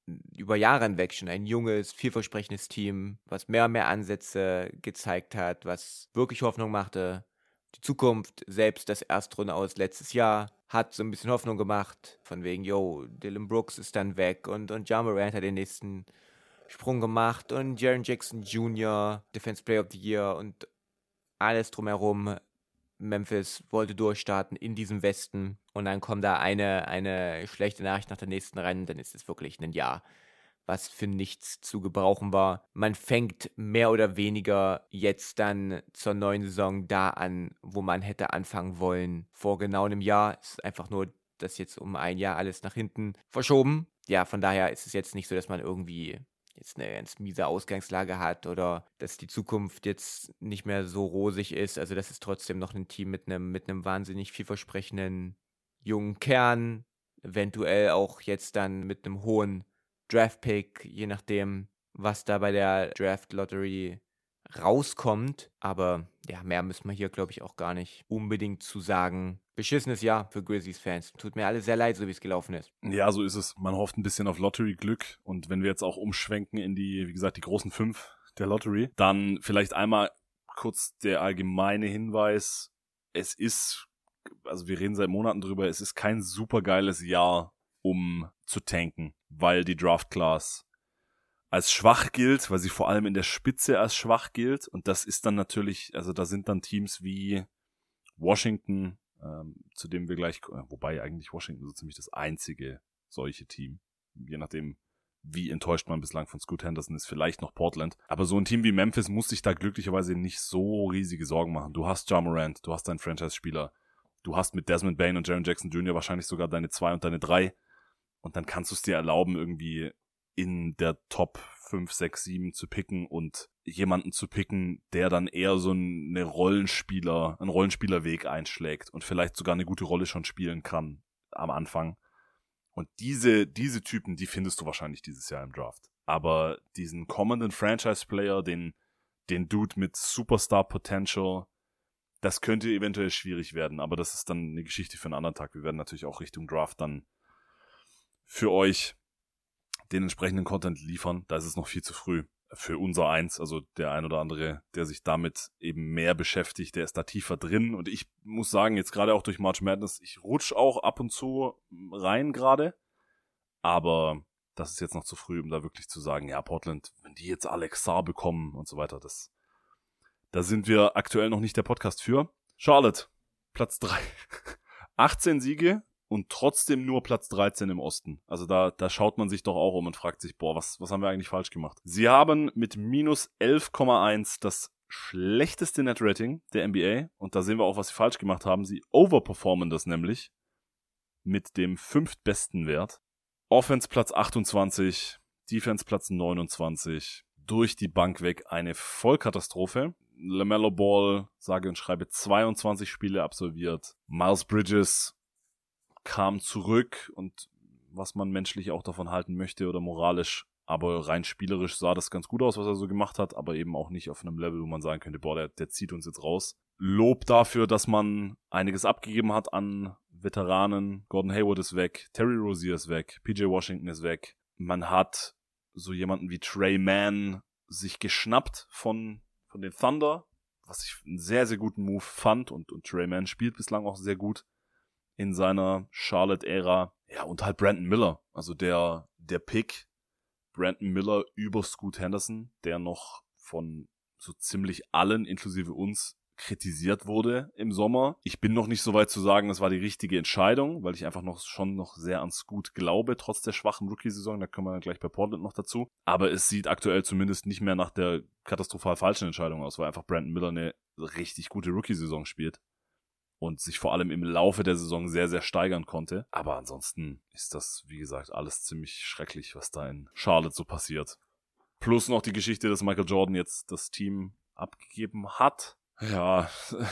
über Jahre hinweg schon ein junges, vielversprechendes Team, was mehr und mehr Ansätze gezeigt hat, was wirklich Hoffnung machte. Die Zukunft, selbst das Erstrunde aus letztes Jahr, hat so ein bisschen Hoffnung gemacht. Von wegen, Dillon Brooks ist dann weg und Ja Morant hat den nächsten Sprung gemacht und Jaren Jackson Jr., Defense Player of the Year und alles drumherum. Memphis wollte durchstarten in diesem Westen und dann kommt da eine schlechte Nachricht nach der nächsten rein und dann ist es wirklich ein Jahr, was für nichts zu gebrauchen war. Man fängt mehr oder weniger jetzt dann zur neuen Saison da an, wo man hätte anfangen wollen vor genau einem Jahr. Es ist einfach nur das jetzt um ein Jahr alles nach hinten verschoben. Ja, von daher ist es jetzt nicht so, dass man irgendwie jetzt eine ganz miese Ausgangslage hat oder dass die Zukunft jetzt nicht mehr so rosig ist. Also das ist trotzdem noch ein Team mit einem wahnsinnig vielversprechenden jungen Kern, eventuell auch jetzt dann mit einem hohen Draft-Pick, je nachdem, was da bei der Draft-Lottery rauskommt. Aber ja, mehr müssen wir hier, glaube ich, auch gar nicht unbedingt zu sagen. Beschissenes Jahr für Grizzlies-Fans. Tut mir alles sehr leid, so wie es gelaufen ist. Ja, so ist es. Man hofft ein bisschen auf Lottery-Glück. Und wenn wir jetzt auch umschwenken in die, wie gesagt, die großen 5 der Lottery, dann vielleicht einmal kurz der allgemeine Hinweis. Es ist, also wir reden seit Monaten drüber, es ist kein super geiles Jahr, um zu tanken, weil die Draft-Class als schwach gilt, weil sie vor allem in der Spitze als schwach gilt. Und das ist dann natürlich, also da sind dann Teams wie Washington, zu dem wir gleich, wobei eigentlich Washington so ziemlich das einzige solche Team, je nachdem, wie enttäuscht man bislang von Scoot Henderson ist, vielleicht noch Portland. Aber so ein Team wie Memphis muss sich da glücklicherweise nicht so riesige Sorgen machen. Du hast Ja Morant, du hast deinen Franchise-Spieler, du hast mit Desmond Bane und Jaren Jackson Jr. wahrscheinlich sogar deine 2 und deine 3 und dann kannst du es dir erlauben, irgendwie in der Top 5, 6, 7 zu picken und jemanden zu picken, der dann eher so einen Rollenspielerweg einschlägt und vielleicht sogar eine gute Rolle schon spielen kann am Anfang. Und diese Typen, die findest du wahrscheinlich dieses Jahr im Draft. Aber diesen kommenden Franchise-Player, den Dude mit Superstar-Potential, das könnte eventuell schwierig werden, aber das ist dann eine Geschichte für einen anderen Tag. Wir werden natürlich auch Richtung Draft dann für euch den entsprechenden Content liefern. Da ist es noch viel zu früh für unser Eins. Also der ein oder andere, der sich damit eben mehr beschäftigt, der ist da tiefer drin. Und ich muss sagen, jetzt gerade auch durch March Madness, ich rutsche auch ab und zu rein gerade. Aber das ist jetzt noch zu früh, um da wirklich zu sagen, ja, Portland, wenn die jetzt Alex Sarr bekommen und so weiter, da sind wir aktuell noch nicht der Podcast für. Charlotte, Platz 3. 18 Siege. Und trotzdem nur Platz 13 im Osten. Also da schaut man sich doch auch um und fragt sich, was haben wir eigentlich falsch gemacht? Sie haben mit minus 11,1 das schlechteste Net-Rating der NBA. Und da sehen wir auch, was sie falsch gemacht haben. Sie overperformen das nämlich mit dem 5. besten Wert. Offense Platz 28, Defense Platz 29. Durch die Bank weg eine Vollkatastrophe. LaMelo Ball, sage und schreibe, 22 Spiele absolviert. Miles Bridges kam zurück und was man menschlich auch davon halten möchte oder moralisch, aber rein spielerisch sah das ganz gut aus, was er so gemacht hat, aber eben auch nicht auf einem Level, wo man sagen könnte, der zieht uns jetzt raus. Lob dafür, dass man einiges abgegeben hat an Veteranen. Gordon Hayward ist weg, Terry Rozier ist weg, PJ Washington ist weg. Man hat so jemanden wie Trey Mann sich geschnappt von den Thunder, was ich einen sehr, sehr guten Move fand und Trey Mann spielt bislang auch sehr gut in seiner Charlotte-Ära. Ja, und halt Brandon Miller. Also der Pick, Brandon Miller über Scoot Henderson, der noch von so ziemlich allen, inklusive uns, kritisiert wurde im Sommer. Ich bin noch nicht so weit zu sagen, das war die richtige Entscheidung, weil ich einfach schon noch sehr an Scoot glaube, trotz der schwachen Rookie-Saison. Da kommen wir gleich bei Portland noch dazu. Aber es sieht aktuell zumindest nicht mehr nach der katastrophal falschen Entscheidung aus, weil einfach Brandon Miller eine richtig gute Rookie-Saison spielt und sich vor allem im Laufe der Saison sehr, sehr steigern konnte. Aber ansonsten ist das, wie gesagt, alles ziemlich schrecklich, was da in Charlotte so passiert. Plus noch die Geschichte, dass Michael Jordan jetzt das Team abgegeben hat. Ja,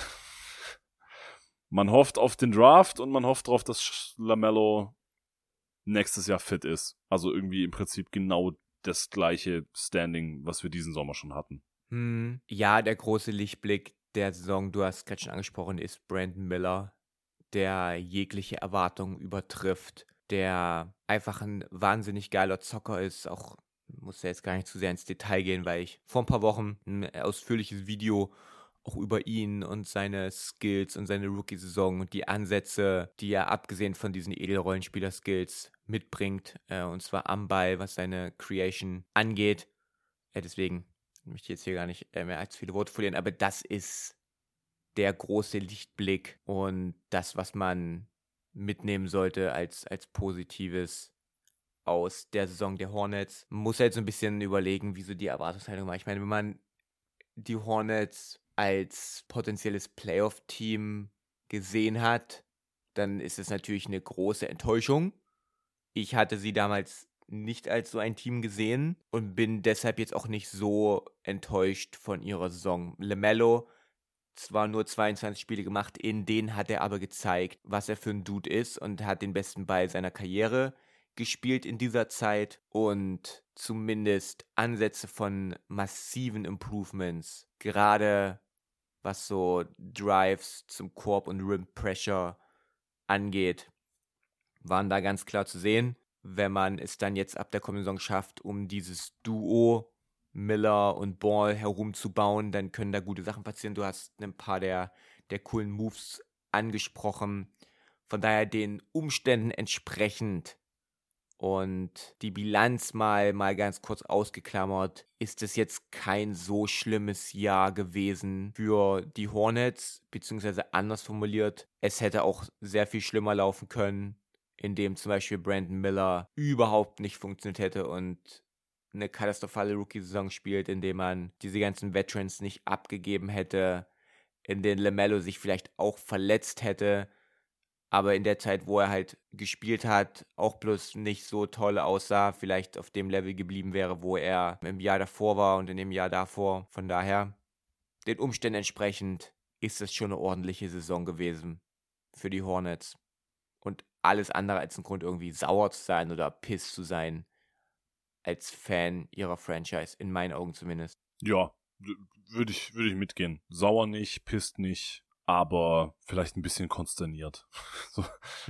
man hofft auf den Draft und man hofft darauf, dass LaMelo nächstes Jahr fit ist. Also irgendwie im Prinzip genau das gleiche Standing, was wir diesen Sommer schon hatten. Ja, der große Lichtblick der Saison, du hast gerade schon angesprochen, ist Brandon Miller, der jegliche Erwartung übertrifft, der einfach ein wahnsinnig geiler Zocker ist. Auch muss ja jetzt gar nicht zu sehr ins Detail gehen, weil ich vor ein paar Wochen ein ausführliches Video auch über ihn und seine Skills und seine Rookie-Saison und die Ansätze, die er abgesehen von diesen Edelrollenspieler-Skills mitbringt, und zwar am Ball, was seine Creation angeht. Deswegen möchte ich jetzt hier gar nicht mehr als viele Worte verlieren, aber das ist der große Lichtblick und das, was man mitnehmen sollte als Positives aus der Saison der Hornets. Man muss halt so ein bisschen überlegen, wie so die Erwartungshaltung war. Ich meine, wenn man die Hornets als potenzielles Playoff-Team gesehen hat, dann ist es natürlich eine große Enttäuschung. Ich hatte sie damals nicht als so ein Team gesehen und bin deshalb jetzt auch nicht so enttäuscht von ihrer Saison. LaMelo zwar nur 22 Spiele gemacht, in denen hat er aber gezeigt, was er für ein Dude ist und hat den besten Ball seiner Karriere gespielt in dieser Zeit und zumindest Ansätze von massiven Improvements, gerade was so Drives zum Korb und Rim Pressure angeht, waren da ganz klar zu sehen. Wenn man es dann jetzt ab der kommenden Saison schafft, um dieses Duo Miller und Ball herumzubauen, dann können da gute Sachen passieren. Du hast ein paar der coolen Moves angesprochen. Von daher den Umständen entsprechend und die Bilanz mal ganz kurz ausgeklammert, ist es jetzt kein so schlimmes Jahr gewesen für die Hornets, beziehungsweise anders formuliert, es hätte auch sehr viel schlimmer laufen können, indem zum Beispiel Brandon Miller überhaupt nicht funktioniert hätte und eine katastrophale Rookie-Saison spielt, indem man diese ganzen Veterans nicht abgegeben hätte, in denen LaMelo sich vielleicht auch verletzt hätte, aber in der Zeit, wo er halt gespielt hat, auch bloß nicht so toll aussah, vielleicht auf dem Level geblieben wäre, wo er im Jahr davor war und in dem Jahr davor. Von daher, den Umständen entsprechend, ist es schon eine ordentliche Saison gewesen für die Hornets. Und alles andere als ein Grund, irgendwie sauer zu sein oder piss zu sein, als Fan ihrer Franchise, in meinen Augen zumindest. Ja, würde ich mitgehen. Sauer nicht, pisst nicht, aber vielleicht ein bisschen konsterniert. So,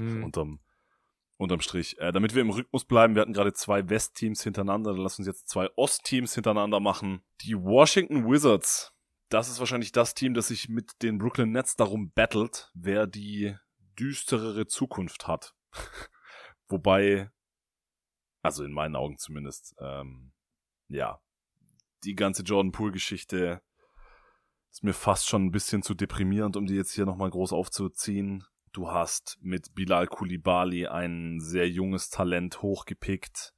unterm Strich. Damit wir im Rhythmus bleiben, wir hatten gerade 2 West-Teams hintereinander, dann lass uns jetzt 2 Ost-Teams hintereinander machen. Die Washington Wizards, das ist wahrscheinlich das Team, das sich mit den Brooklyn Nets darum battelt, wer die düsterere Zukunft hat. Wobei, also in meinen Augen zumindest, ja, die ganze Jordan Poole-Geschichte ist mir fast schon ein bisschen zu deprimierend, um die jetzt hier nochmal groß aufzuziehen. Du hast mit Bilal Coulibaly ein sehr junges Talent hochgepickt,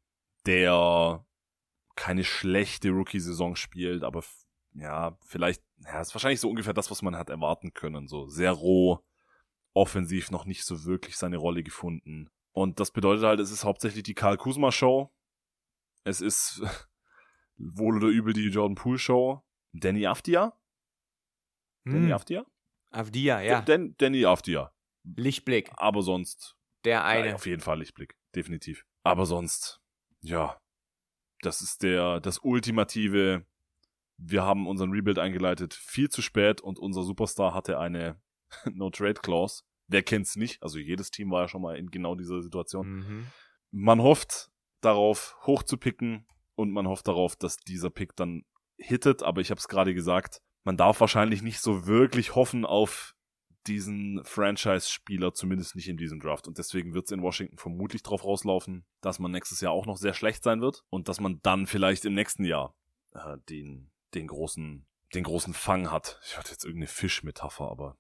der keine schlechte Rookie-Saison spielt, aber ja, vielleicht, ja, ist wahrscheinlich so ungefähr das, was man hat erwarten können. So sehr roh, offensiv noch nicht so wirklich seine Rolle gefunden. Und das bedeutet halt, es ist hauptsächlich die Kyle Kuzma-Show. Es ist wohl oder übel die Jordan Poole-Show. Danny Avdija? Danny Avdija? Avdija, ja. Danny Avdija. Lichtblick. Aber sonst. Der eine. Ja, auf jeden Fall Lichtblick. Definitiv. Aber sonst, ja. Das ist das ultimative. Wir haben unseren Rebuild eingeleitet viel zu spät und unser Superstar hatte eine No-Trade-Clause. Wer kennt's nicht? Also jedes Team war ja schon mal in genau dieser Situation. Mhm. Man hofft darauf, hochzupicken und man hofft darauf, dass dieser Pick dann hittet. Aber ich habe es gerade gesagt, man darf wahrscheinlich nicht so wirklich hoffen auf diesen Franchise-Spieler, zumindest nicht in diesem Draft. Und deswegen wird es in Washington vermutlich drauf rauslaufen, dass man nächstes Jahr auch noch sehr schlecht sein wird und dass man dann vielleicht im nächsten Jahr den großen Fang hat. Ich hatte jetzt irgendeine Fischmetapher, aber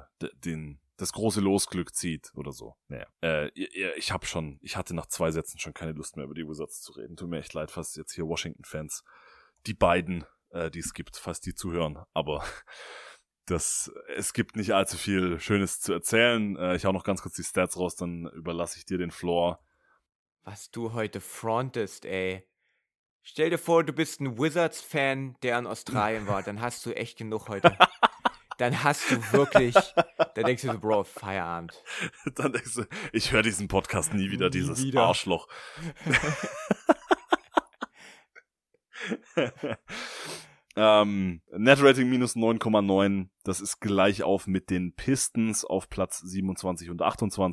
das große Losglück zieht oder so. Naja. Ich hatte nach 2 Sätzen schon keine Lust mehr über die Wizards zu reden. Tut mir echt leid, falls jetzt hier Washington-Fans, die beiden, die es gibt, falls die zuhören. Aber es gibt nicht allzu viel Schönes zu erzählen. Ich hau noch ganz kurz die Stats raus, dann überlasse ich dir den Floor. Was du heute frontest, ey. Stell dir vor, du bist ein Wizards-Fan, der in Australien war. Dann hast du echt genug heute. Dann hast du wirklich, dann denkst du so, Bro, Feierabend. Dann denkst du, ich höre diesen Podcast nie wieder, dieses wieder. Arschloch. Net-Rating minus 9,9. Das ist gleich auf mit den Pistons auf Platz 27 und 28.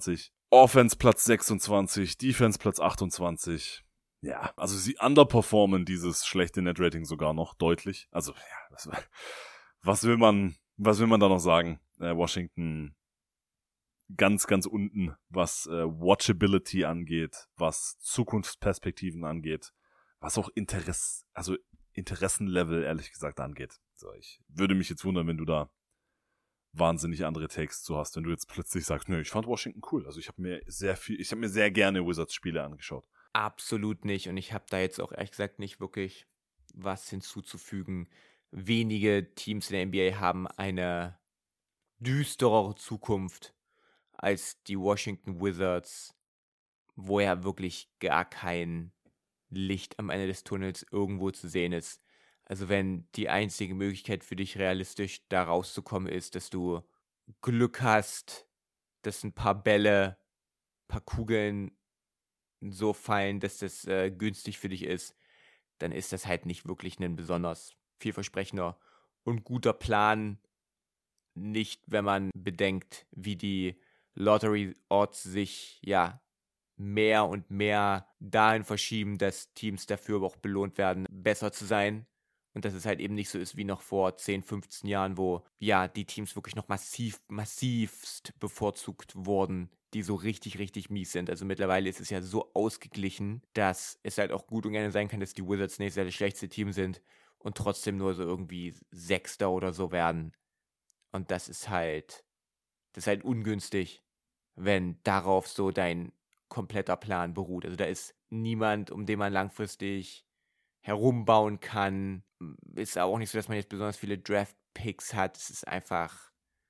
Offense Platz 26, Defense Platz 28. Ja, also sie underperformen dieses schlechte Netrating sogar noch deutlich. Also, ja, was will man da noch sagen? Washington ganz, ganz unten, was Watchability angeht, was Zukunftsperspektiven angeht, was auch Interessenlevel ehrlich gesagt angeht. So, ich würde mich jetzt wundern, wenn du da wahnsinnig andere Takes zu hast, wenn du jetzt plötzlich sagst, nö, ich fand Washington cool. Also ich habe mir sehr gerne Wizards-Spiele angeschaut. Absolut nicht. Und ich habe da jetzt auch ehrlich gesagt nicht wirklich was hinzuzufügen. Wenige Teams in der NBA haben eine düsterere Zukunft als die Washington Wizards, wo ja wirklich gar kein Licht am Ende des Tunnels irgendwo zu sehen ist. Also wenn die einzige Möglichkeit für dich realistisch da rauszukommen ist, dass du Glück hast, dass ein paar Bälle, ein paar Kugeln so fallen, dass das günstig für dich ist, dann ist das halt nicht wirklich ein besonders vielversprechender und guter Plan. Nicht, wenn man bedenkt, wie die Lottery-Odds sich ja mehr und mehr dahin verschieben, dass Teams dafür aber auch belohnt werden, besser zu sein. Und dass es halt eben nicht so ist wie noch vor 10, 15 Jahren, wo ja die Teams wirklich noch massivst bevorzugt wurden, die so richtig, richtig mies sind. Also mittlerweile ist es ja so ausgeglichen, dass es halt auch gut und gerne sein kann, dass die Wizards nächstes Jahr das schlechteste Team sind und trotzdem nur so irgendwie Sechster oder so werden. Und das ist halt ungünstig, wenn darauf so dein kompletter Plan beruht. Also da ist niemand, um den man langfristig herumbauen kann. Ist auch nicht so, dass man jetzt besonders viele Draft-Picks hat. Es ist einfach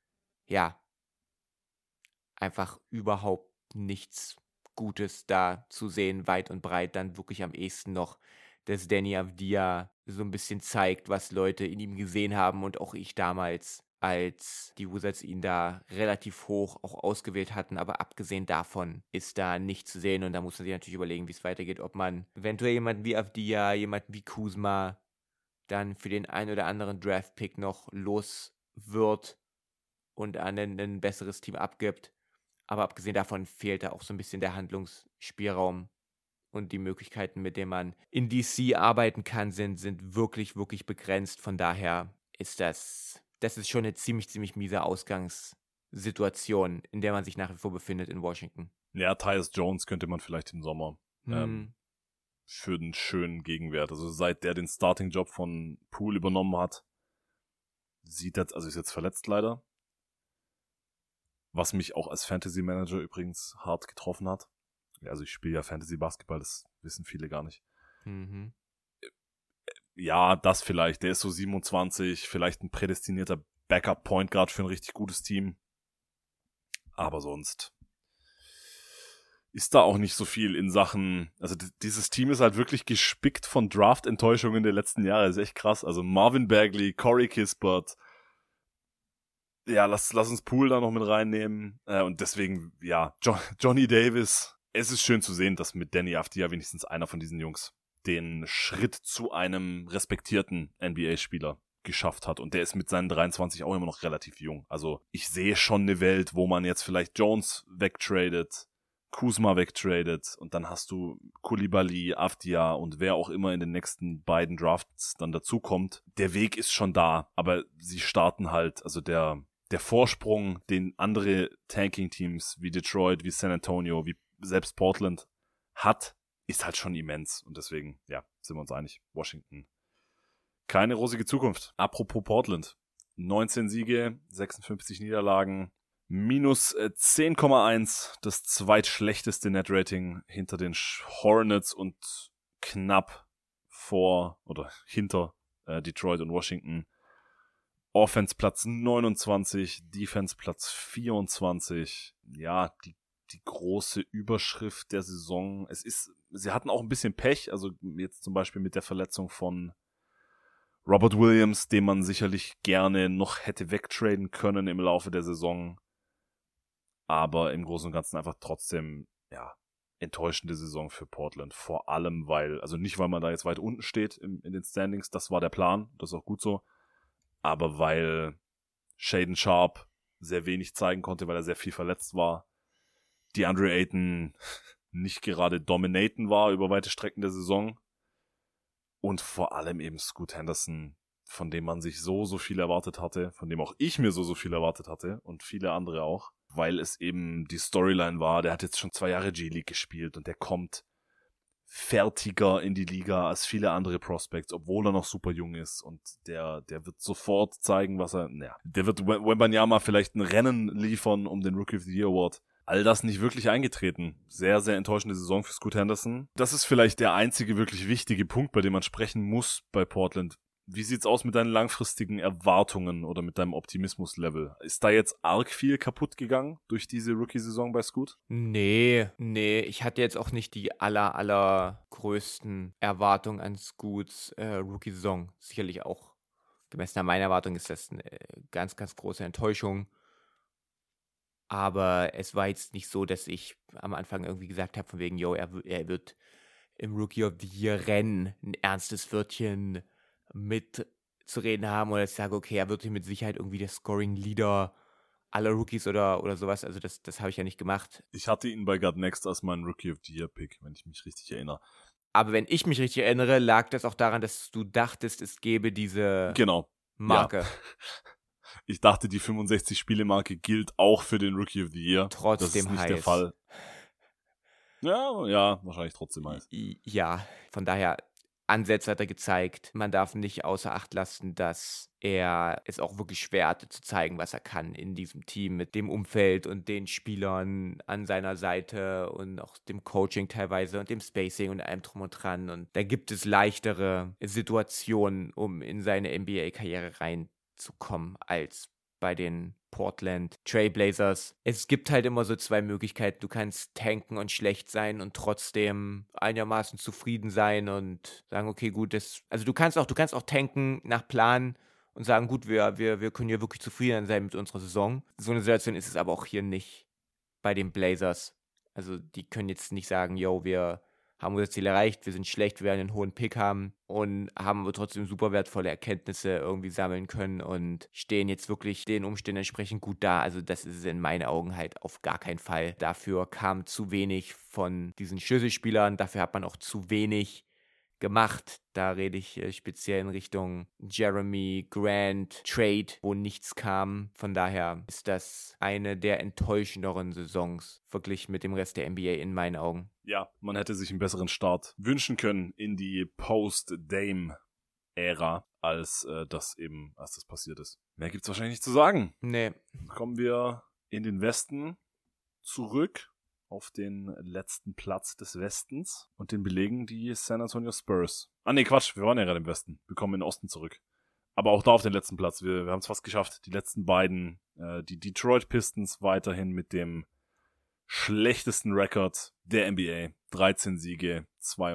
überhaupt nichts Gutes da zu sehen, weit und breit. Dann wirklich am ehesten noch, dass Deni Avdija so ein bisschen zeigt, was Leute in ihm gesehen haben und auch ich damals, als die Wizards ihn da relativ hoch auch ausgewählt hatten. Aber abgesehen davon ist da nichts zu sehen und da muss man sich natürlich überlegen, wie es weitergeht, ob man eventuell jemanden wie Avdija, jemanden wie Kuzma dann für den einen oder anderen Draft-Pick noch los wird und an ein besseres Team abgibt. Aber abgesehen davon fehlt da auch so ein bisschen der Handlungsspielraum und die Möglichkeiten, mit denen man in DC arbeiten kann, sind wirklich, wirklich begrenzt. Von daher ist das ist schon eine ziemlich, ziemlich miese Ausgangssituation, in der man sich nach wie vor befindet in Washington. Ja, Tyus Jones könnte man vielleicht im Sommer für einen schönen Gegenwert. Also seit der den Starting-Job von Poole übernommen hat, ist jetzt verletzt leider. Was mich auch als Fantasy-Manager übrigens hart getroffen hat. Also ich spiele ja Fantasy-Basketball, das wissen viele gar nicht. Mhm. Ja, das vielleicht. Der ist so 27, vielleicht ein prädestinierter Backup-Point Guard für ein richtig gutes Team. Aber sonst ist da auch nicht so viel in Sachen, also dieses Team ist halt wirklich gespickt von Draft-Enttäuschungen der letzten Jahre. Das ist echt krass. Also Marvin Bagley, Corey Kispert, ja, lass uns Poole da noch mit reinnehmen. Und deswegen, ja, Johnny Davis. Es ist schön zu sehen, dass mit Deni Avdija wenigstens einer von diesen Jungs den Schritt zu einem respektierten NBA-Spieler geschafft hat. Und der ist mit seinen 23 auch immer noch relativ jung. Also ich sehe schon eine Welt, wo man jetzt vielleicht Jones wegtradet, Kuzma wegtradet und dann hast du Coulibaly, Avdija und wer auch immer in den nächsten beiden Drafts dann dazukommt. Der Weg ist schon da, aber sie starten halt, also der Vorsprung, den andere Tanking-Teams wie Detroit, wie San Antonio, wie selbst Portland hat, ist halt schon immens. Und deswegen, ja, sind wir uns einig. Washington. Keine rosige Zukunft. Apropos Portland. 19 Siege, 56 Niederlagen, minus 10,1. Das zweitschlechteste Netrating hinter den Hornets und knapp vor oder hinter Detroit und Washington. Offense Platz 29, Defense Platz 24. Ja, die große Überschrift der Saison. Sie hatten auch ein bisschen Pech, also jetzt zum Beispiel mit der Verletzung von Robert Williams, den man sicherlich gerne noch hätte wegtraden können im Laufe der Saison. Aber im Großen und Ganzen einfach trotzdem, ja, enttäuschende Saison für Portland. Vor allem, nicht weil man da jetzt weit unten steht in den Standings, das war der Plan, das ist auch gut so. Aber weil Shaedon Sharpe sehr wenig zeigen konnte, weil er sehr viel verletzt war. DeAndre Ayton nicht gerade dominaten war über weite Strecken der Saison. Und vor allem eben Scoot Henderson, von dem man sich so viel erwartet hatte, von dem auch ich mir so viel erwartet hatte und viele andere auch, weil es eben die Storyline war, der hat jetzt schon 2 Jahre G-League gespielt und der kommt fertiger in die Liga als viele andere Prospects, obwohl er noch super jung ist und der wird sofort zeigen, der wird Wembanyama vielleicht ein Rennen liefern um den Rookie of the Year Award. All das nicht wirklich eingetreten. Sehr, sehr enttäuschende Saison für Scoot Henderson. Das ist vielleicht der einzige wirklich wichtige Punkt, bei dem man sprechen muss bei Portland. Wie sieht's aus mit deinen langfristigen Erwartungen oder mit deinem Optimismus-Level? Ist da jetzt arg viel kaputt gegangen durch diese Rookie-Saison bei Scoot? Nee, ich hatte jetzt auch nicht die allergrößten Erwartungen an Scoots Rookie-Saison. Sicherlich auch gemessen an meiner Erwartung ist das eine ganz, ganz große Enttäuschung. Aber es war jetzt nicht so, dass ich am Anfang irgendwie gesagt habe, von wegen, er wird im Rookie of the Year Rennen ein ernstes Wörtchen mitzureden haben oder ich sage, okay, er wird hier mit Sicherheit irgendwie der Scoring-Leader aller Rookies oder sowas. Also das habe ich ja nicht gemacht. Ich hatte ihn bei God Next als meinen Rookie of the Year Pick, wenn ich mich richtig erinnere. Aber wenn ich mich richtig erinnere, lag das auch daran, dass du dachtest, es gäbe diese Marke. Ja. Ich dachte, die 65-Spiele-Marke gilt auch für den Rookie of the Year. Trotzdem das ist nicht heiß. der Fall. Ja, wahrscheinlich trotzdem heiß. Ja, von daher, Ansätze hat er gezeigt. Man darf nicht außer Acht lassen, dass er es auch wirklich schwer hatte zu zeigen, was er kann in diesem Team mit dem Umfeld und den Spielern an seiner Seite und auch dem Coaching teilweise und dem Spacing und allem drum und dran. Und da gibt es leichtere Situationen, um in seine NBA-Karriere reinzukommen, als bei den Portland Trailblazers. Es gibt halt immer so 2 Möglichkeiten. Du kannst tanken und schlecht sein und trotzdem einigermaßen zufrieden sein und sagen, okay, gut, du kannst auch tanken nach Plan und sagen, gut, wir können hier wirklich zufrieden sein mit unserer Saison. So eine Situation ist es aber auch hier nicht bei den Blazers. Also die können jetzt nicht sagen, wir haben unser Ziel erreicht, wir sind schlecht, wir werden einen hohen Pick haben und haben aber trotzdem super wertvolle Erkenntnisse irgendwie sammeln können und stehen jetzt wirklich den Umständen entsprechend gut da. Also das ist es in meinen Augen halt auf gar keinen Fall. Dafür kam zu wenig von diesen Schlüsselspielern, dafür hat man auch zu wenig gemacht. Da rede ich speziell in Richtung Jeremy Grant Trade, wo nichts kam. Von daher ist das eine der enttäuschenderen Saisons, wirklich mit dem Rest der NBA in meinen Augen. Ja, man hätte sich einen besseren Start wünschen können in die Post-Dame-Ära, als das passiert ist. Mehr gibt's wahrscheinlich nicht zu sagen. Nee. Kommen wir in den Westen zurück auf den letzten Platz des Westens und den belegen die San Antonio Spurs. Wir waren ja gerade im Westen. Wir kommen in den Osten zurück. Aber auch da auf den letzten Platz. Wir haben es fast geschafft. Die letzten beiden, die Detroit Pistons weiterhin mit dem schlechtesten Rekord der NBA. 13 Siege,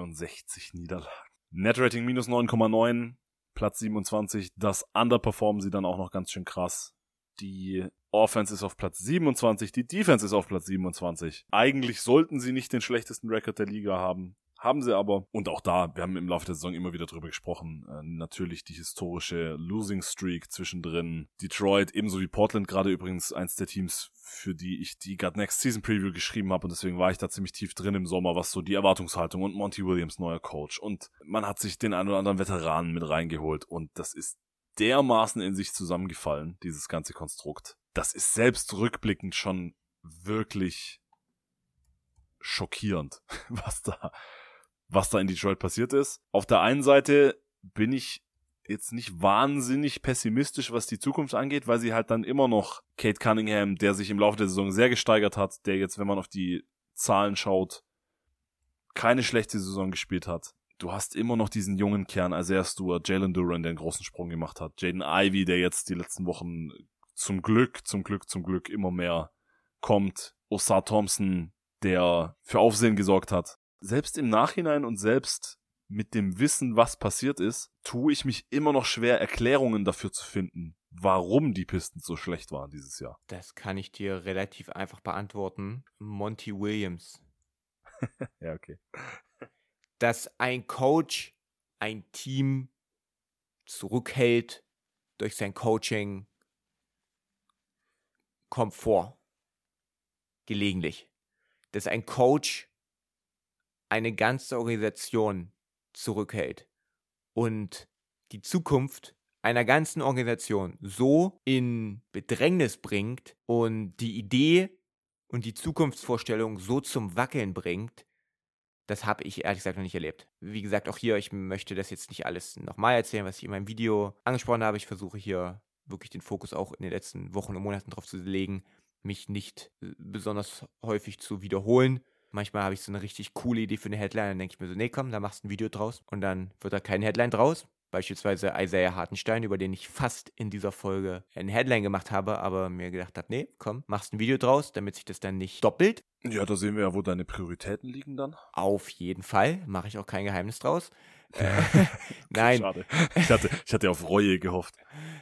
62 Niederlagen. Netrating minus 9,9, Platz 27. Das underperformen sie dann auch noch ganz schön krass. Die Offense ist auf Platz 27, die Defense ist auf Platz 27. Eigentlich sollten sie nicht den schlechtesten Rekord der Liga haben. Haben sie aber. Und auch da, wir haben im Laufe der Saison immer wieder drüber gesprochen, natürlich die historische Losing Streak zwischendrin. Detroit, ebenso wie Portland, gerade übrigens eins der Teams, für die ich die God Next Season Preview geschrieben habe. Und deswegen war ich da ziemlich tief drin im Sommer, was so die Erwartungshaltung und Monty Williams, neuer Coach. Und man hat sich den einen oder anderen Veteranen mit reingeholt. Und das ist dermaßen in sich zusammengefallen, dieses ganze Konstrukt. Das ist selbst rückblickend schon wirklich schockierend, was da in Detroit passiert ist. Auf der einen Seite bin ich jetzt nicht wahnsinnig pessimistisch, was die Zukunft angeht, weil sie halt dann immer noch Cade Cunningham, der sich im Laufe der Saison sehr gesteigert hat, der jetzt, wenn man auf die Zahlen schaut, keine schlechte Saison gespielt hat. Du hast immer noch diesen jungen Kern, Isaiah Stewart, Jalen Duren, der einen großen Sprung gemacht hat, Jaden Ivey, der jetzt die letzten Wochen zum Glück immer mehr kommt, Osar Thompson, der für Aufsehen gesorgt hat. Selbst im Nachhinein und selbst mit dem Wissen, was passiert ist, tue ich mich immer noch schwer, Erklärungen dafür zu finden, warum die Pistons so schlecht waren dieses Jahr. Das kann ich dir relativ einfach beantworten. Monty Williams. Ja, okay. Dass ein Coach ein Team zurückhält durch sein Coaching, kommt vor. Gelegentlich. dass ein Coach eine ganze Organisation zurückhält und die Zukunft einer ganzen Organisation so in Bedrängnis bringt und die Idee und die Zukunftsvorstellung so zum Wackeln bringt, das habe ich ehrlich gesagt noch nicht erlebt. Wie gesagt, auch hier, ich möchte das jetzt nicht alles nochmal erzählen, was ich in meinem Video angesprochen habe. Ich versuche hier wirklich den Fokus auch in den letzten Wochen und Monaten drauf zu legen, mich nicht besonders häufig zu wiederholen. Manchmal habe ich so eine richtig coole Idee für eine Headline, dann denke ich mir so, nee, komm, da machst du ein Video draus. Und dann wird da keine Headline draus. Beispielsweise Isaiah Hartenstein, über den ich fast in dieser Folge eine Headline gemacht habe, aber mir gedacht habe, nee, komm, machst ein Video draus, damit sich das dann nicht doppelt. Ja, da sehen wir ja, wo deine Prioritäten liegen dann. Auf jeden Fall, mache ich auch kein Geheimnis draus. Nein. Schade. Ich hatte auf Reue gehofft.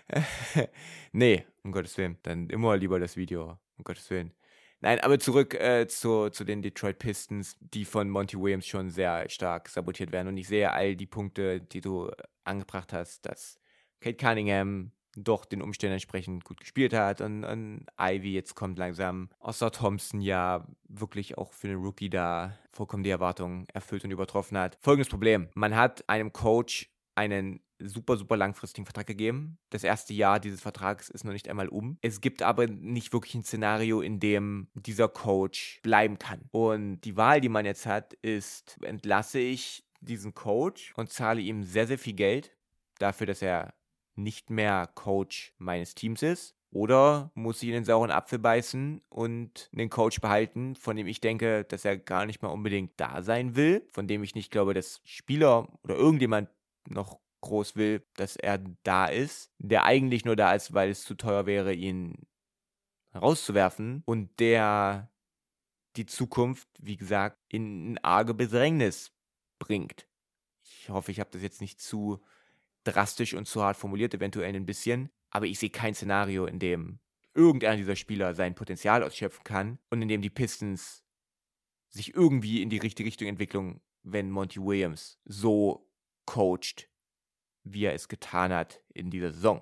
Nee, um Gottes Willen. Dann immer lieber das Video, um Gottes Willen. Nein, aber zurück zu den Detroit Pistons, die von Monty Williams schon sehr stark sabotiert werden. Und ich sehe all die Punkte, die du angebracht hast, dass Kate Cunningham doch den Umständen entsprechend gut gespielt hat und Ivy jetzt kommt langsam. Oscar Thompson ja wirklich auch für den Rookie da vollkommen die Erwartungen erfüllt und übertroffen hat. Folgendes Problem: Man hat einem Coach einen super, super langfristigen Vertrag gegeben. Das erste Jahr dieses Vertrags ist noch nicht einmal um. Es gibt aber nicht wirklich ein Szenario, in dem dieser Coach bleiben kann. Und die Wahl, die man jetzt hat, ist, entlasse ich diesen Coach und zahle ihm sehr, sehr viel Geld dafür, dass er nicht mehr Coach meines Teams ist, oder muss ich in den sauren Apfel beißen und den Coach behalten, von dem ich denke, dass er gar nicht mal unbedingt da sein will, von dem ich nicht glaube, dass Spieler oder irgendjemand noch groß will, dass er da ist, der eigentlich nur da ist, weil es zu teuer wäre, ihn rauszuwerfen, und der die Zukunft, wie gesagt, in arge Bedrängnis bringt. Ich hoffe, ich habe das jetzt nicht zu drastisch und zu hart formuliert, eventuell ein bisschen, aber ich sehe kein Szenario, in dem irgendeiner dieser Spieler sein Potenzial ausschöpfen kann und in dem die Pistons sich irgendwie in die richtige Richtung entwickeln, wenn Monty Williams so coacht, wie er es getan hat in dieser Saison.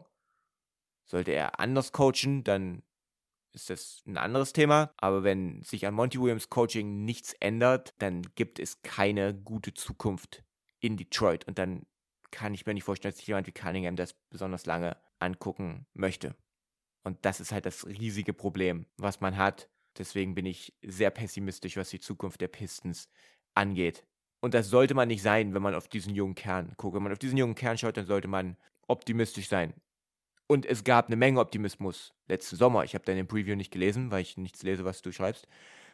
Sollte er anders coachen, dann ist das ein anderes Thema, aber wenn sich an Monty Williams Coaching nichts ändert, dann gibt es keine gute Zukunft in Detroit, und dann kann ich mir nicht vorstellen, dass sich jemand wie Cunningham das besonders lange angucken möchte. Und das ist halt das riesige Problem, was man hat. Deswegen bin ich sehr pessimistisch, was die Zukunft der Pistons angeht. Und das sollte man nicht sein, wenn man auf diesen jungen Kern guckt. Wenn man auf diesen jungen Kern schaut, dann sollte man optimistisch sein. Und es gab eine Menge Optimismus letzten Sommer. Ich habe deine Preview nicht gelesen, weil ich nichts lese, was du schreibst.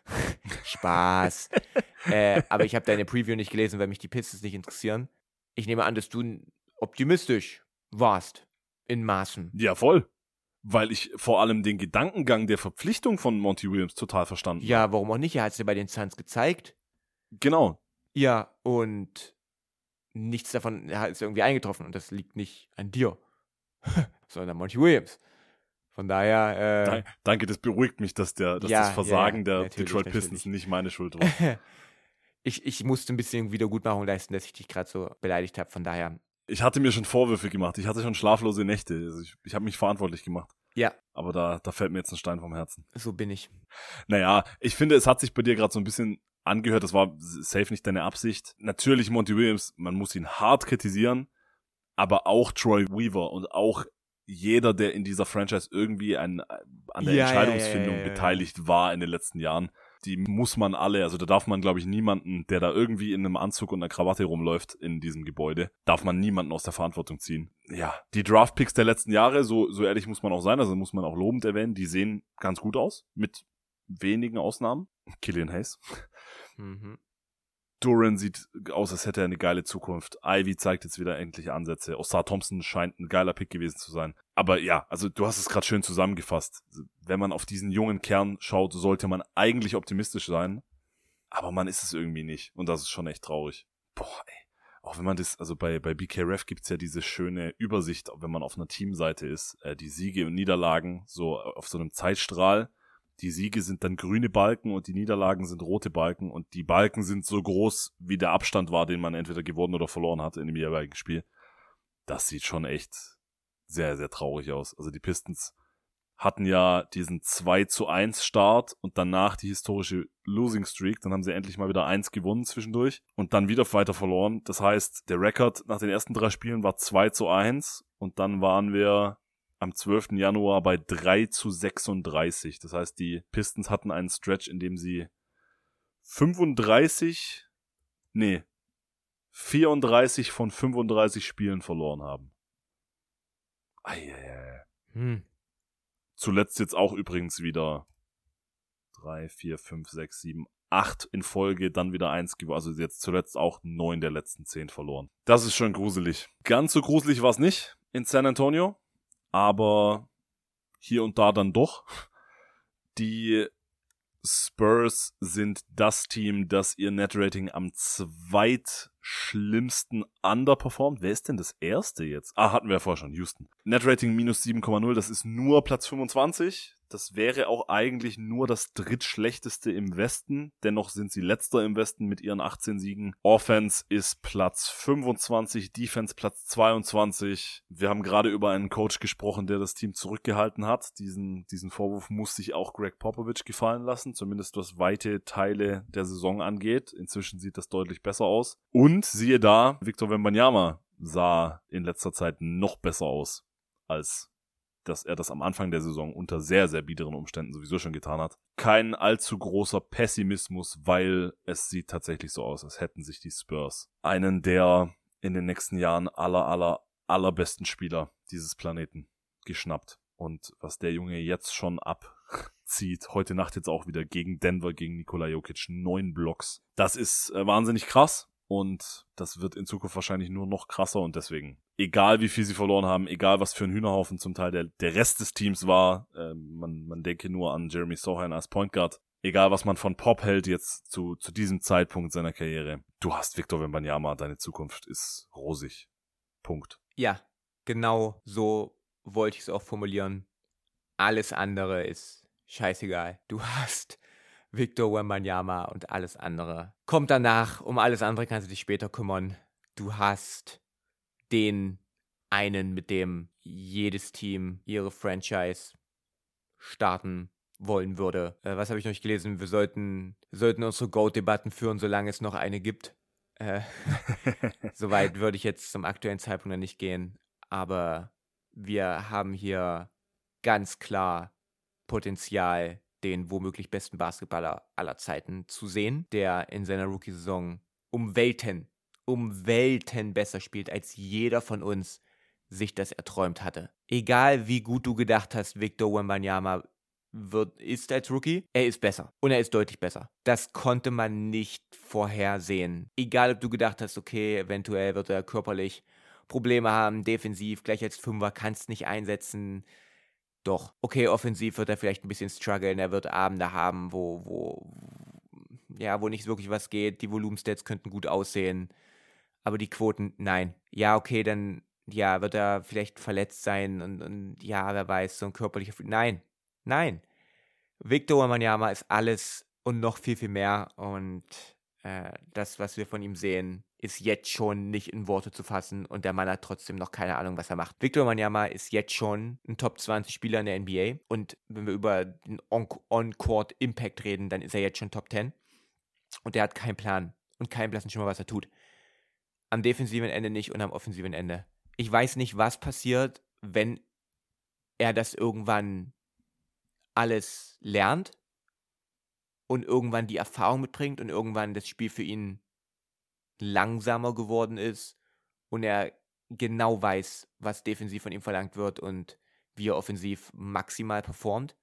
Spaß. Aber ich habe deine Preview nicht gelesen, weil mich die Pistons nicht interessieren. Ich nehme an, dass du optimistisch warst in Maßen. Ja, voll. Weil ich vor allem den Gedankengang der Verpflichtung von Monty Williams total verstanden habe. Ja, warum auch nicht? Er hat es ja bei den Suns gezeigt. Genau. Ja, und nichts davon ist irgendwie eingetroffen. Und das liegt nicht an dir, sondern an Monty Williams. Von daher... Danke, das beruhigt mich, dass das Versagen der Detroit Pistons nicht meine Schuld war. Ich musste ein bisschen Wiedergutmachung leisten, dass ich dich gerade so beleidigt habe, von daher. Ich hatte mir schon Vorwürfe gemacht. Ich hatte schon schlaflose Nächte. Also ich habe mich verantwortlich gemacht. Ja. Aber da fällt mir jetzt ein Stein vom Herzen. So bin ich. Naja, ich finde, es hat sich bei dir gerade so ein bisschen angehört. Das war safe nicht deine Absicht. Natürlich Monty Williams, man muss ihn hart kritisieren, aber auch Troy Weaver und auch jeder, der in dieser Franchise irgendwie an der Entscheidungsfindung beteiligt war in den letzten Jahren, die muss man alle, also da darf man, glaube ich, niemanden, der da irgendwie in einem Anzug und einer Krawatte rumläuft in diesem Gebäude, darf man niemanden aus der Verantwortung ziehen. Ja, die Draftpicks der letzten Jahre, so ehrlich muss man auch sein, also muss man auch lobend erwähnen, die sehen ganz gut aus, mit wenigen Ausnahmen. Killian Hayes. Mhm. Duran sieht aus, als hätte er eine geile Zukunft. Ivy zeigt jetzt wieder endlich Ansätze. Oscar Thompson scheint ein geiler Pick gewesen zu sein. Aber ja, also du hast es gerade schön zusammengefasst. Wenn man auf diesen jungen Kern schaut, sollte man eigentlich optimistisch sein. Aber man ist es irgendwie nicht. Und das ist schon echt traurig. Boah, ey. Auch wenn man das, also bei BKRef gibt's ja diese schöne Übersicht, wenn man auf einer Teamseite ist, die Siege und Niederlagen so auf so einem Zeitstrahl. Die Siege sind dann grüne Balken und die Niederlagen sind rote Balken und die Balken sind so groß, wie der Abstand war, den man entweder gewonnen oder verloren hatte in dem jeweiligen Spiel. Das sieht schon echt sehr, sehr traurig aus. Also die Pistons hatten ja diesen 2-1 Start und danach die historische Losing Streak. Dann haben sie endlich mal wieder 1 gewonnen zwischendurch und dann wieder weiter verloren. Das heißt, der Rekord nach den ersten 3 Spielen war 2-1 und dann waren wir am 12. Januar bei 3-36. Das heißt, die Pistons hatten einen Stretch, in dem sie 34 von 35 Spielen verloren haben. Zuletzt jetzt auch übrigens wieder 3, 4, 5, 6, 7, 8 in Folge, dann wieder 1 gewonnen. Also jetzt zuletzt auch 9 der letzten 10 verloren. Das ist schon gruselig. Ganz so gruselig war es nicht in San Antonio, aber hier und da dann doch. Die Spurs sind das Team, das ihr Netrating am zweitschlimmsten underperformt. Wer ist denn das erste jetzt? Hatten wir ja vorher schon, Houston. Netrating minus 7,0, das ist nur Platz 25. Das wäre auch eigentlich nur das drittschlechteste im Westen. Dennoch sind sie letzter im Westen mit ihren 18 Siegen. Offense ist Platz 25, Defense Platz 22. Wir haben gerade über einen Coach gesprochen, der das Team zurückgehalten hat. Diesen Vorwurf muss sich auch Greg Popovich gefallen lassen, zumindest was weite Teile der Saison angeht. Inzwischen sieht das deutlich besser aus. Und siehe da, Victor Wembanyama sah in letzter Zeit noch besser aus, als dass er das am Anfang der Saison unter sehr, sehr biederen Umständen sowieso schon getan hat. Kein allzu großer Pessimismus, weil es sieht tatsächlich so aus, als hätten sich die Spurs einen der in den nächsten Jahren allerbesten Spieler dieses Planeten geschnappt. Und was der Junge jetzt schon abzieht, heute Nacht jetzt auch wieder gegen Denver, gegen Nikola Jokic, 9 Blocks. Das ist wahnsinnig krass. Und das wird in Zukunft wahrscheinlich nur noch krasser und deswegen, egal wie viel sie verloren haben, egal was für ein Hühnerhaufen zum Teil der Rest des Teams war, man denke nur an Jeremy Sohan als Point Guard, egal was man von Pop hält jetzt zu diesem Zeitpunkt seiner Karriere, du hast Victor Wembanyama, deine Zukunft ist rosig. Punkt. Ja, genau so wollte ich es auch formulieren. Alles andere ist scheißegal. Du hast Victor Wembanyama und alles andere kommt danach. Um alles andere kannst du dich später kümmern. Du hast den einen, mit dem jedes Team ihre Franchise starten wollen würde. Was habe ich noch nicht gelesen? Wir sollten unsere GOAT-Debatten führen, solange es noch eine gibt. Soweit würde ich jetzt zum aktuellen Zeitpunkt noch nicht gehen. Aber wir haben hier ganz klar Potenzial, den womöglich besten Basketballer aller Zeiten zu sehen, der in seiner Rookie-Saison um Welten besser spielt, als jeder von uns sich das erträumt hatte. Egal wie gut du gedacht hast, Victor Wembanyama ist als Rookie, er ist besser. Und er ist deutlich besser. Das konnte man nicht vorhersehen. Egal ob du gedacht hast, okay, eventuell wird er körperlich Probleme haben, defensiv, gleich als Fünfer, kannst nicht einsetzen. Doch, okay, offensiv wird er vielleicht ein bisschen strugglen, er wird Abende haben, wo nicht wirklich was geht, die Volumenstats könnten gut aussehen, aber die Quoten, nein. Ja, okay, dann, wird er vielleicht verletzt sein und wer weiß, so ein körperlicher, nein. Victor Wembanyama ist alles und noch viel, viel mehr und das, was wir von ihm sehen, ist jetzt schon nicht in Worte zu fassen und der Mann hat trotzdem noch keine Ahnung, was er macht. Victor Wembanyama ist jetzt schon ein Top 20 Spieler in der NBA und wenn wir über den On-Court Impact reden, dann ist er jetzt schon Top 10 und der hat keinen Plan und keinen blassen Schimmer, was er tut. Am defensiven Ende nicht und am offensiven Ende. Ich weiß nicht, was passiert, wenn er das irgendwann alles lernt und irgendwann die Erfahrung mitbringt und irgendwann das Spiel für ihn langsamer geworden ist und er genau weiß, was defensiv von ihm verlangt wird und wie er offensiv maximal performt,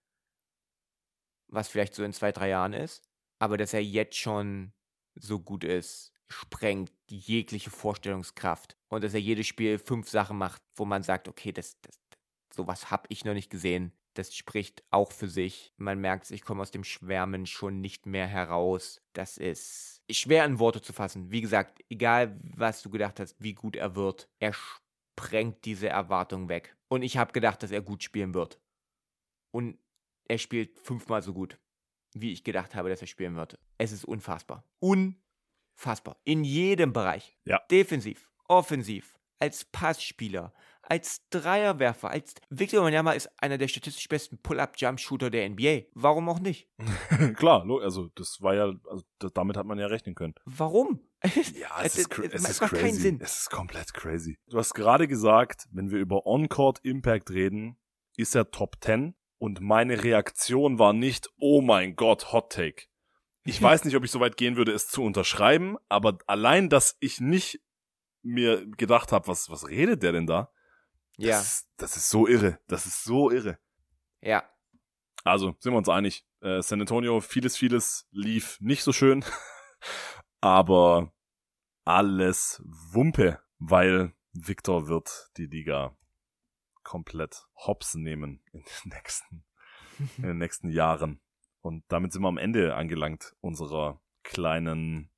was vielleicht so in 2-3 Jahren ist, aber dass er jetzt schon so gut ist, sprengt jegliche Vorstellungskraft und dass er jedes Spiel 5 Sachen macht, wo man sagt, okay, sowas habe ich noch nicht gesehen. Das spricht auch für sich. Man merkt, ich komme aus dem Schwärmen schon nicht mehr heraus. Das ist schwer in Worte zu fassen. Wie gesagt, egal was du gedacht hast, wie gut er wird, er sprengt diese Erwartung weg. Und ich habe gedacht, dass er gut spielen wird. Und er spielt 5-mal so gut, wie ich gedacht habe, dass er spielen wird. Es ist unfassbar. Unfassbar. In jedem Bereich. Ja. Defensiv, offensiv, als Passspieler, als Dreierwerfer, als Victor Wembanyama ist einer der statistisch besten Pull-Up-Jump-Shooter der NBA. Warum auch nicht? Klar, also das war ja, also damit hat man ja rechnen können. Warum? Ja, es ist macht keinen crazy. Sinn. Es ist komplett crazy. Du hast gerade gesagt, wenn wir über On-Court-Impact reden, ist er Top 10 und meine Reaktion war nicht, oh mein Gott, Hot Take. Ich weiß nicht, ob ich so weit gehen würde, es zu unterschreiben, aber allein, dass ich nicht mir gedacht habe, was redet der denn da? Das ist so irre. Das ist so irre. Ja. Also, sind wir uns einig. San Antonio, vieles lief nicht so schön, aber alles Wumpe, weil Victor wird die Liga komplett hops nehmen in den nächsten Jahren. Und damit sind wir am Ende angelangt unserer kleinen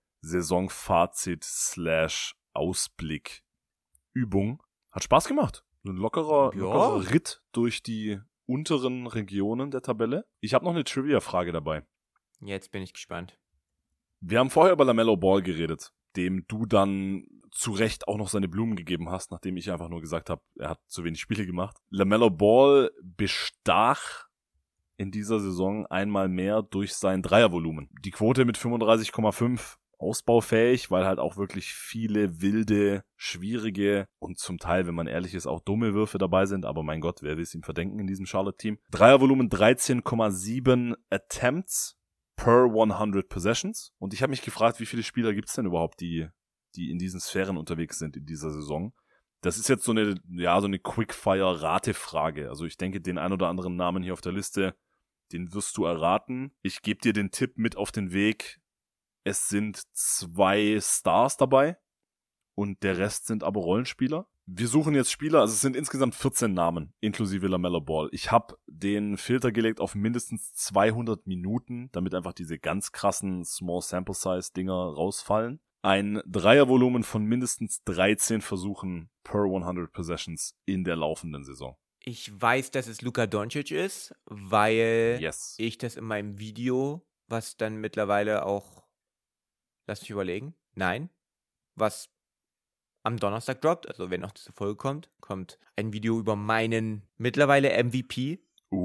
Saisonfazit/Ausblick-Übung. Hat Spaß gemacht. Ein lockerer Ritt durch die unteren Regionen der Tabelle. Ich habe noch eine Trivia-Frage dabei. Jetzt bin ich gespannt. Wir haben vorher über LaMelo Ball geredet, dem du dann zu Recht auch noch seine Blumen gegeben hast, nachdem ich einfach nur gesagt habe, er hat zu wenig Spiele gemacht. LaMelo Ball bestach in dieser Saison einmal mehr durch sein Dreiervolumen. Die Quote mit 35,5 ausbaufähig, weil halt auch wirklich viele wilde, schwierige und zum Teil, wenn man ehrlich ist, auch dumme Würfe dabei sind. Aber mein Gott, wer will es ihm verdenken in diesem Charlotte-Team? Dreiervolumen 13,7 Attempts per 100 Possessions. Und ich habe mich gefragt, wie viele Spieler gibt es denn überhaupt, die in diesen Sphären unterwegs sind in dieser Saison? Das ist jetzt so eine Quickfire-Rate-Frage. Also ich denke, den ein oder anderen Namen hier auf der Liste, den wirst du erraten. Ich gebe dir den Tipp mit auf den Weg. Es sind 2 Stars dabei und der Rest sind aber Rollenspieler. Wir suchen jetzt Spieler, also es sind insgesamt 14 Namen, inklusive LaMelo Ball. Ich habe den Filter gelegt auf mindestens 200 Minuten, damit einfach diese ganz krassen Small Sample Size Dinger rausfallen. Ein Dreiervolumen von mindestens 13 Versuchen per 100 Possessions in der laufenden Saison. Ich weiß, dass es Luka Doncic ist, weil Yes. ich das in meinem Video, was dann mittlerweile auch, lass mich überlegen, was am Donnerstag droppt, also wenn noch diese Folge kommt ein Video über meinen mittlerweile MVP.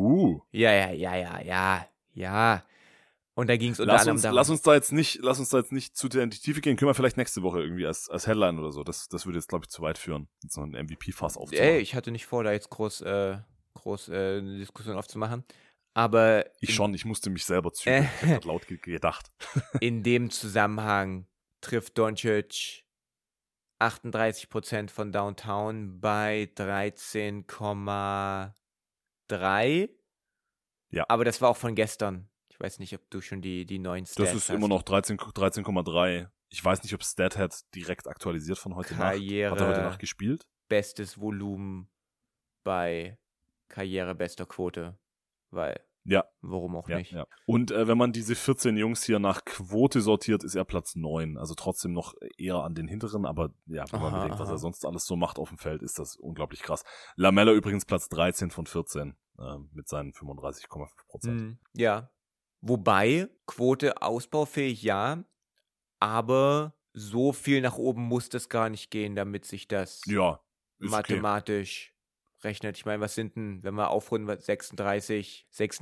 Ja. Und da ging es unter anderem darum. Lass uns da jetzt nicht zu sehr in die Tiefe gehen. Können wir vielleicht nächste Woche irgendwie als Headline oder so. Das würde jetzt, glaube ich, zu weit führen, so ein MVP-Fass aufzumachen. Ich hatte nicht vor, da jetzt groß eine Diskussion aufzumachen. Aber ich musste mich selber zügeln. Ich habe gerade laut gedacht. In dem Zusammenhang trifft Doncic 38% von Downtown bei 13,3. Ja. Aber das war auch von gestern. Ich weiß nicht, ob du schon die neuen Stats hast. Das ist immer noch 13,3. Ich weiß nicht, ob StatHead direkt aktualisiert von heute Nacht. Hat er heute Nacht gespielt? Bestes Volumen bei karrierebester Quote. Weil, warum auch nicht. Ja. Und wenn man diese 14 Jungs hier nach Quote sortiert, ist er Platz 9. Also trotzdem noch eher an den hinteren. Aber ja, wenn man bedenkt, was er sonst alles so macht auf dem Feld, ist das unglaublich krass. LaMelo übrigens Platz 13 von 14 mit seinen 35,5%. Ja. Wobei, Quote ausbaufähig, ja, aber so viel nach oben muss das gar nicht gehen, damit sich das mathematisch rechnet. Ich meine, was sind denn, wenn wir aufrunden, 36%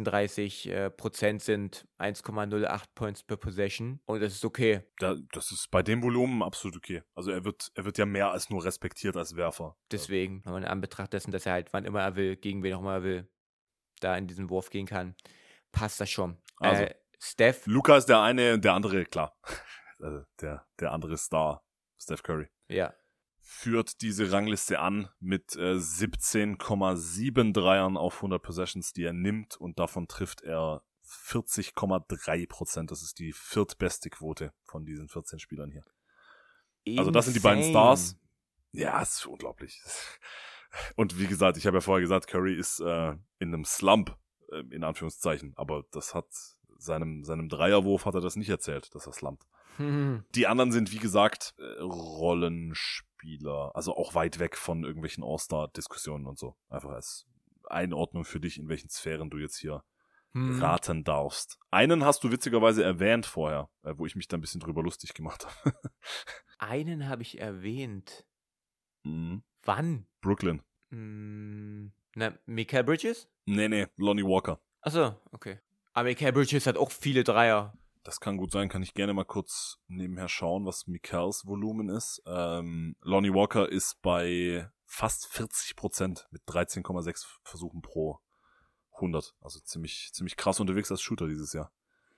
sind 1,08 Points per Possession und das ist okay. Das ist bei dem Volumen absolut okay. Also er wird ja mehr als nur respektiert als Werfer. Deswegen, wenn man in Anbetracht dessen, dass er halt wann immer er will, gegen wen auch immer er will, da in diesen Wurf gehen kann, passt das schon. Also, Steph. Luka ist der eine, der andere, klar. Also der andere Star, Steph Curry. Ja. Führt diese Rangliste an mit 17,7 Dreiern auf 100 Possessions, die er nimmt, und davon trifft er 40,3%. Das ist die viertbeste Quote von diesen 14 Spielern hier. Insane. Also das sind die beiden Stars. Ja, es ist unglaublich. Und wie gesagt, ich habe ja vorher gesagt, Curry ist in einem Slump, in Anführungszeichen, aber das hat seinem Dreierwurf hat er das nicht erzählt, dass er slumpt. Die anderen sind, wie gesagt, Rollenspieler, also auch weit weg von irgendwelchen All-Star-Diskussionen und so. Einfach als Einordnung für dich, in welchen Sphären du jetzt hier raten darfst. Einen hast du witzigerweise erwähnt vorher, wo ich mich da ein bisschen drüber lustig gemacht habe. Einen habe ich erwähnt. Mhm. Wann? Brooklyn. Mikal Bridges? Nee, Lonnie Walker. Achso, okay. Aber Mikal Bridges hat auch viele Dreier. Das kann gut sein, kann ich gerne mal kurz nebenher schauen, was Mikals Volumen ist. Lonnie Walker ist bei fast 40% mit 13,6 Versuchen pro 100. Also ziemlich krass unterwegs als Shooter dieses Jahr.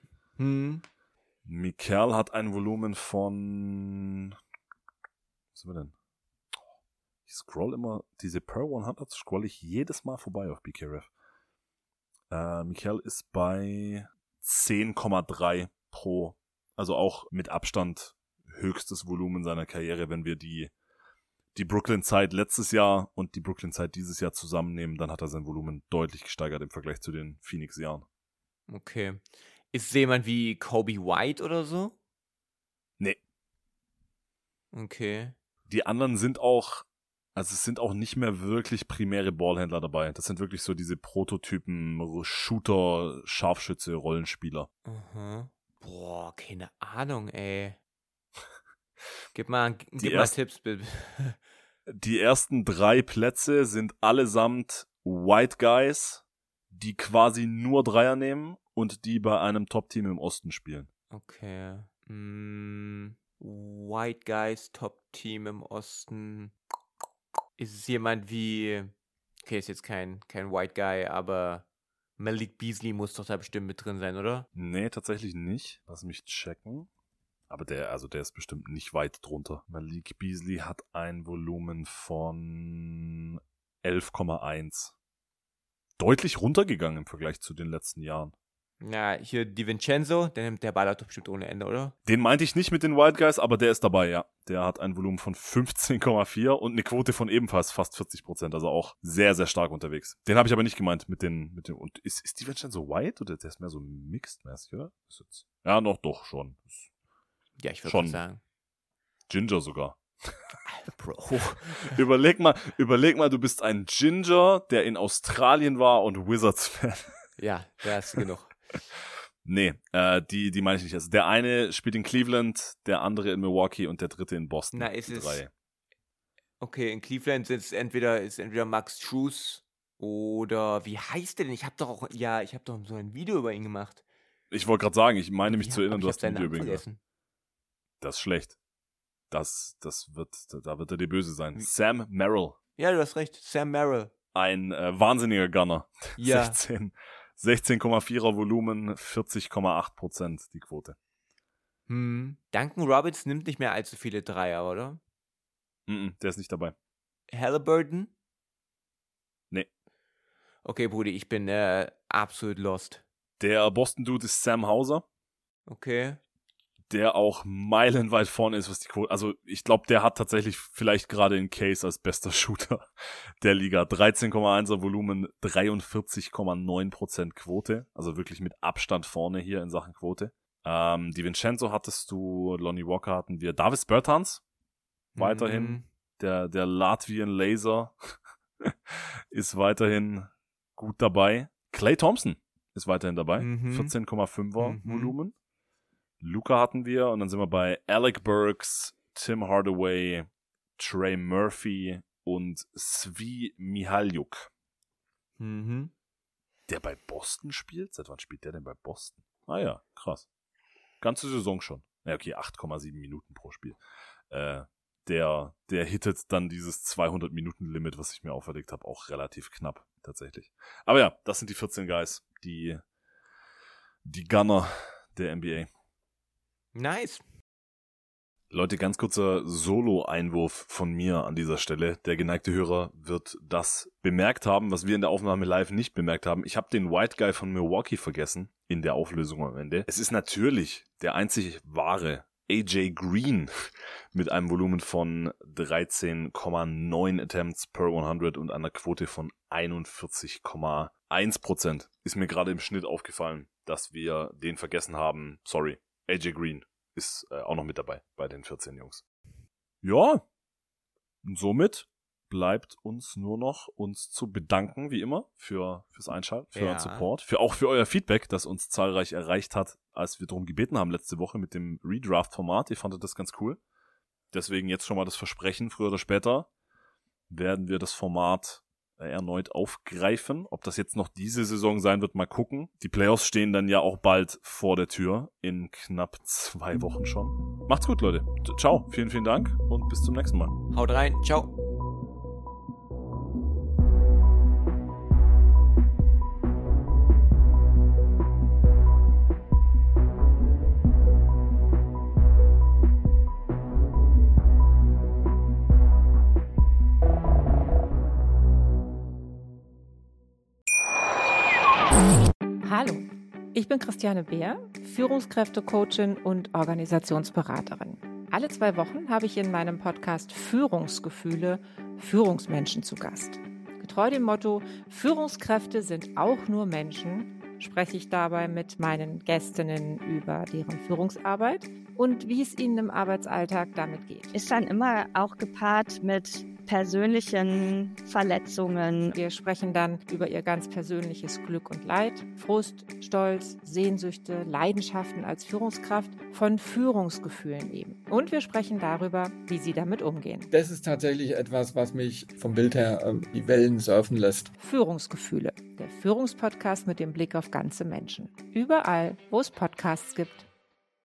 Mikal hat ein Volumen von... Was sind wir denn? Ich scroll immer, diese Per 100 scroll ich jedes Mal vorbei auf BKRF. Mikal ist bei 10,3 pro, also auch mit Abstand höchstes Volumen seiner Karriere. Wenn wir die Brooklyn-Zeit letztes Jahr und die Brooklyn-Zeit dieses Jahr zusammennehmen, dann hat er sein Volumen deutlich gesteigert im Vergleich zu den Phoenix-Jahren. Okay. Ist jemand wie Kobe White oder so? Nee. Okay. Die anderen sind auch nicht mehr wirklich primäre Ballhändler dabei. Das sind wirklich so diese Prototypen, Shooter, Scharfschütze, Rollenspieler. Aha. Boah, keine Ahnung, ey. Gib mal Tipps, bitte. Die ersten 3 Plätze sind allesamt White Guys, die quasi nur Dreier nehmen und die bei einem Top-Team im Osten spielen. Okay. White Guys, Top-Team im Osten. Ist es jemand wie... Okay, ist jetzt kein White Guy, aber Malik Beasley muss doch da bestimmt mit drin sein, oder? Nee, tatsächlich nicht. Lass mich checken. Aber der ist bestimmt nicht weit drunter. Malik Beasley hat ein Volumen von 11,1. Deutlich runtergegangen im Vergleich zu den letzten Jahren. Ja, hier DiVincenzo, der nimmt der Ball doch bestimmt ohne Ende, oder? Den meinte ich nicht mit den Wild Guys, aber der ist dabei, ja. Der hat ein Volumen von 15,4 und eine Quote von ebenfalls fast 40%, also auch sehr, sehr stark unterwegs. Den habe ich aber nicht gemeint mit den und ist DiVincenzo white oder der ist mehr so mixed-mäßig, oder? Ja, doch schon. Ja, ich würde sagen. Ginger sogar. Bro. Überleg mal, du bist ein Ginger, der in Australien war und Wizards-Fan. Ja, da hast du genug. Nee, die meine ich nicht. Also der eine spielt in Cleveland, der andere in Milwaukee und der dritte in Boston. Na, ist es... 3. Okay, in Cleveland ist entweder Max Strus oder wie heißt der denn? Ich habe doch so ein Video über ihn gemacht. Ich wollte gerade sagen, ich meine mich zu erinnern, du hast ein Video über ihn gemacht. Das ist schlecht. Da wird er dir böse sein. Sam Merrill. Ja, du hast recht. Sam Merrill. Ein wahnsinniger Gunner. Ja. 16,4er Volumen, 40,8% die Quote. Duncan Robinson nimmt nicht mehr allzu viele Dreier, oder? Der ist nicht dabei. Halliburton? Nee. Okay, Brudi, ich bin absolut lost. Der Boston-Dude ist Sam Hauser. Okay. Der auch meilenweit vorne ist, was die Quote... Also ich glaube, der hat tatsächlich vielleicht gerade in Case als bester Shooter der Liga. 13,1er Volumen, 43,9% Quote. Also wirklich mit Abstand vorne hier in Sachen Quote. DiVincenzo hattest du, Lonnie Walker hatten wir. Davis Bertans weiterhin. Der Latvian Laser ist weiterhin gut dabei. Klay Thompson ist weiterhin dabei. 14,5er Volumen. Luka hatten wir und dann sind wir bei Alec Burks, Tim Hardaway, Trey Murphy und Svi Mihaljuk. Der bei Boston spielt? Seit wann spielt der denn bei Boston? Ah ja, krass. Ganze Saison schon. Ja, okay, 8,7 Minuten pro Spiel. Der hittet dann dieses 200-Minuten-Limit, was ich mir auferlegt habe, auch relativ knapp, tatsächlich. Aber ja, das sind die 14 Guys, die Gunner der NBA. Nice. Leute, ganz kurzer Solo-Einwurf von mir an dieser Stelle. Der geneigte Hörer wird das bemerkt haben, was wir in der Aufnahme live nicht bemerkt haben. Ich habe den White Guy von Milwaukee vergessen in der Auflösung am Ende. Es ist natürlich der einzig wahre AJ Green mit einem Volumen von 13,9 Attempts per 100 und einer Quote von 41,1%. Ist mir gerade im Schnitt aufgefallen, dass wir den vergessen haben. Sorry. AJ Green ist auch noch mit dabei bei den 14 Jungs. Ja, und somit bleibt uns nur noch uns zu bedanken, wie immer, fürs Einschalten, für euren Support, auch für euer Feedback, das uns zahlreich erreicht hat, als wir darum gebeten haben letzte Woche mit dem Redraft-Format. Ihr fandet das ganz cool. Deswegen jetzt schon mal das Versprechen, früher oder später werden wir das Format erneut aufgreifen. Ob das jetzt noch diese Saison sein wird, mal gucken. Die Playoffs stehen dann ja auch bald vor der Tür, in knapp 2 Wochen schon. Macht's gut, Leute. Ciao, vielen, vielen Dank und bis zum nächsten Mal. Haut rein, ciao. Hallo, ich bin Christiane Beer, Führungskräftecoachin und Organisationsberaterin. Alle 2 Wochen habe ich in meinem Podcast Führungsgefühle Führungsmenschen zu Gast. Getreu dem Motto, Führungskräfte sind auch nur Menschen, spreche ich dabei mit meinen Gästinnen über deren Führungsarbeit und wie es ihnen im Arbeitsalltag damit geht. Ist dann immer auch gepaart mit persönlichen Verletzungen. Wir sprechen dann über ihr ganz persönliches Glück und Leid, Frust, Stolz, Sehnsüchte, Leidenschaften als Führungskraft, von Führungsgefühlen eben. Und wir sprechen darüber, wie sie damit umgehen. Das ist tatsächlich etwas, was mich vom Bild her die Wellen surfen lässt. Führungsgefühle, der Führungspodcast mit dem Blick auf ganze Menschen. Überall, wo es Podcasts gibt.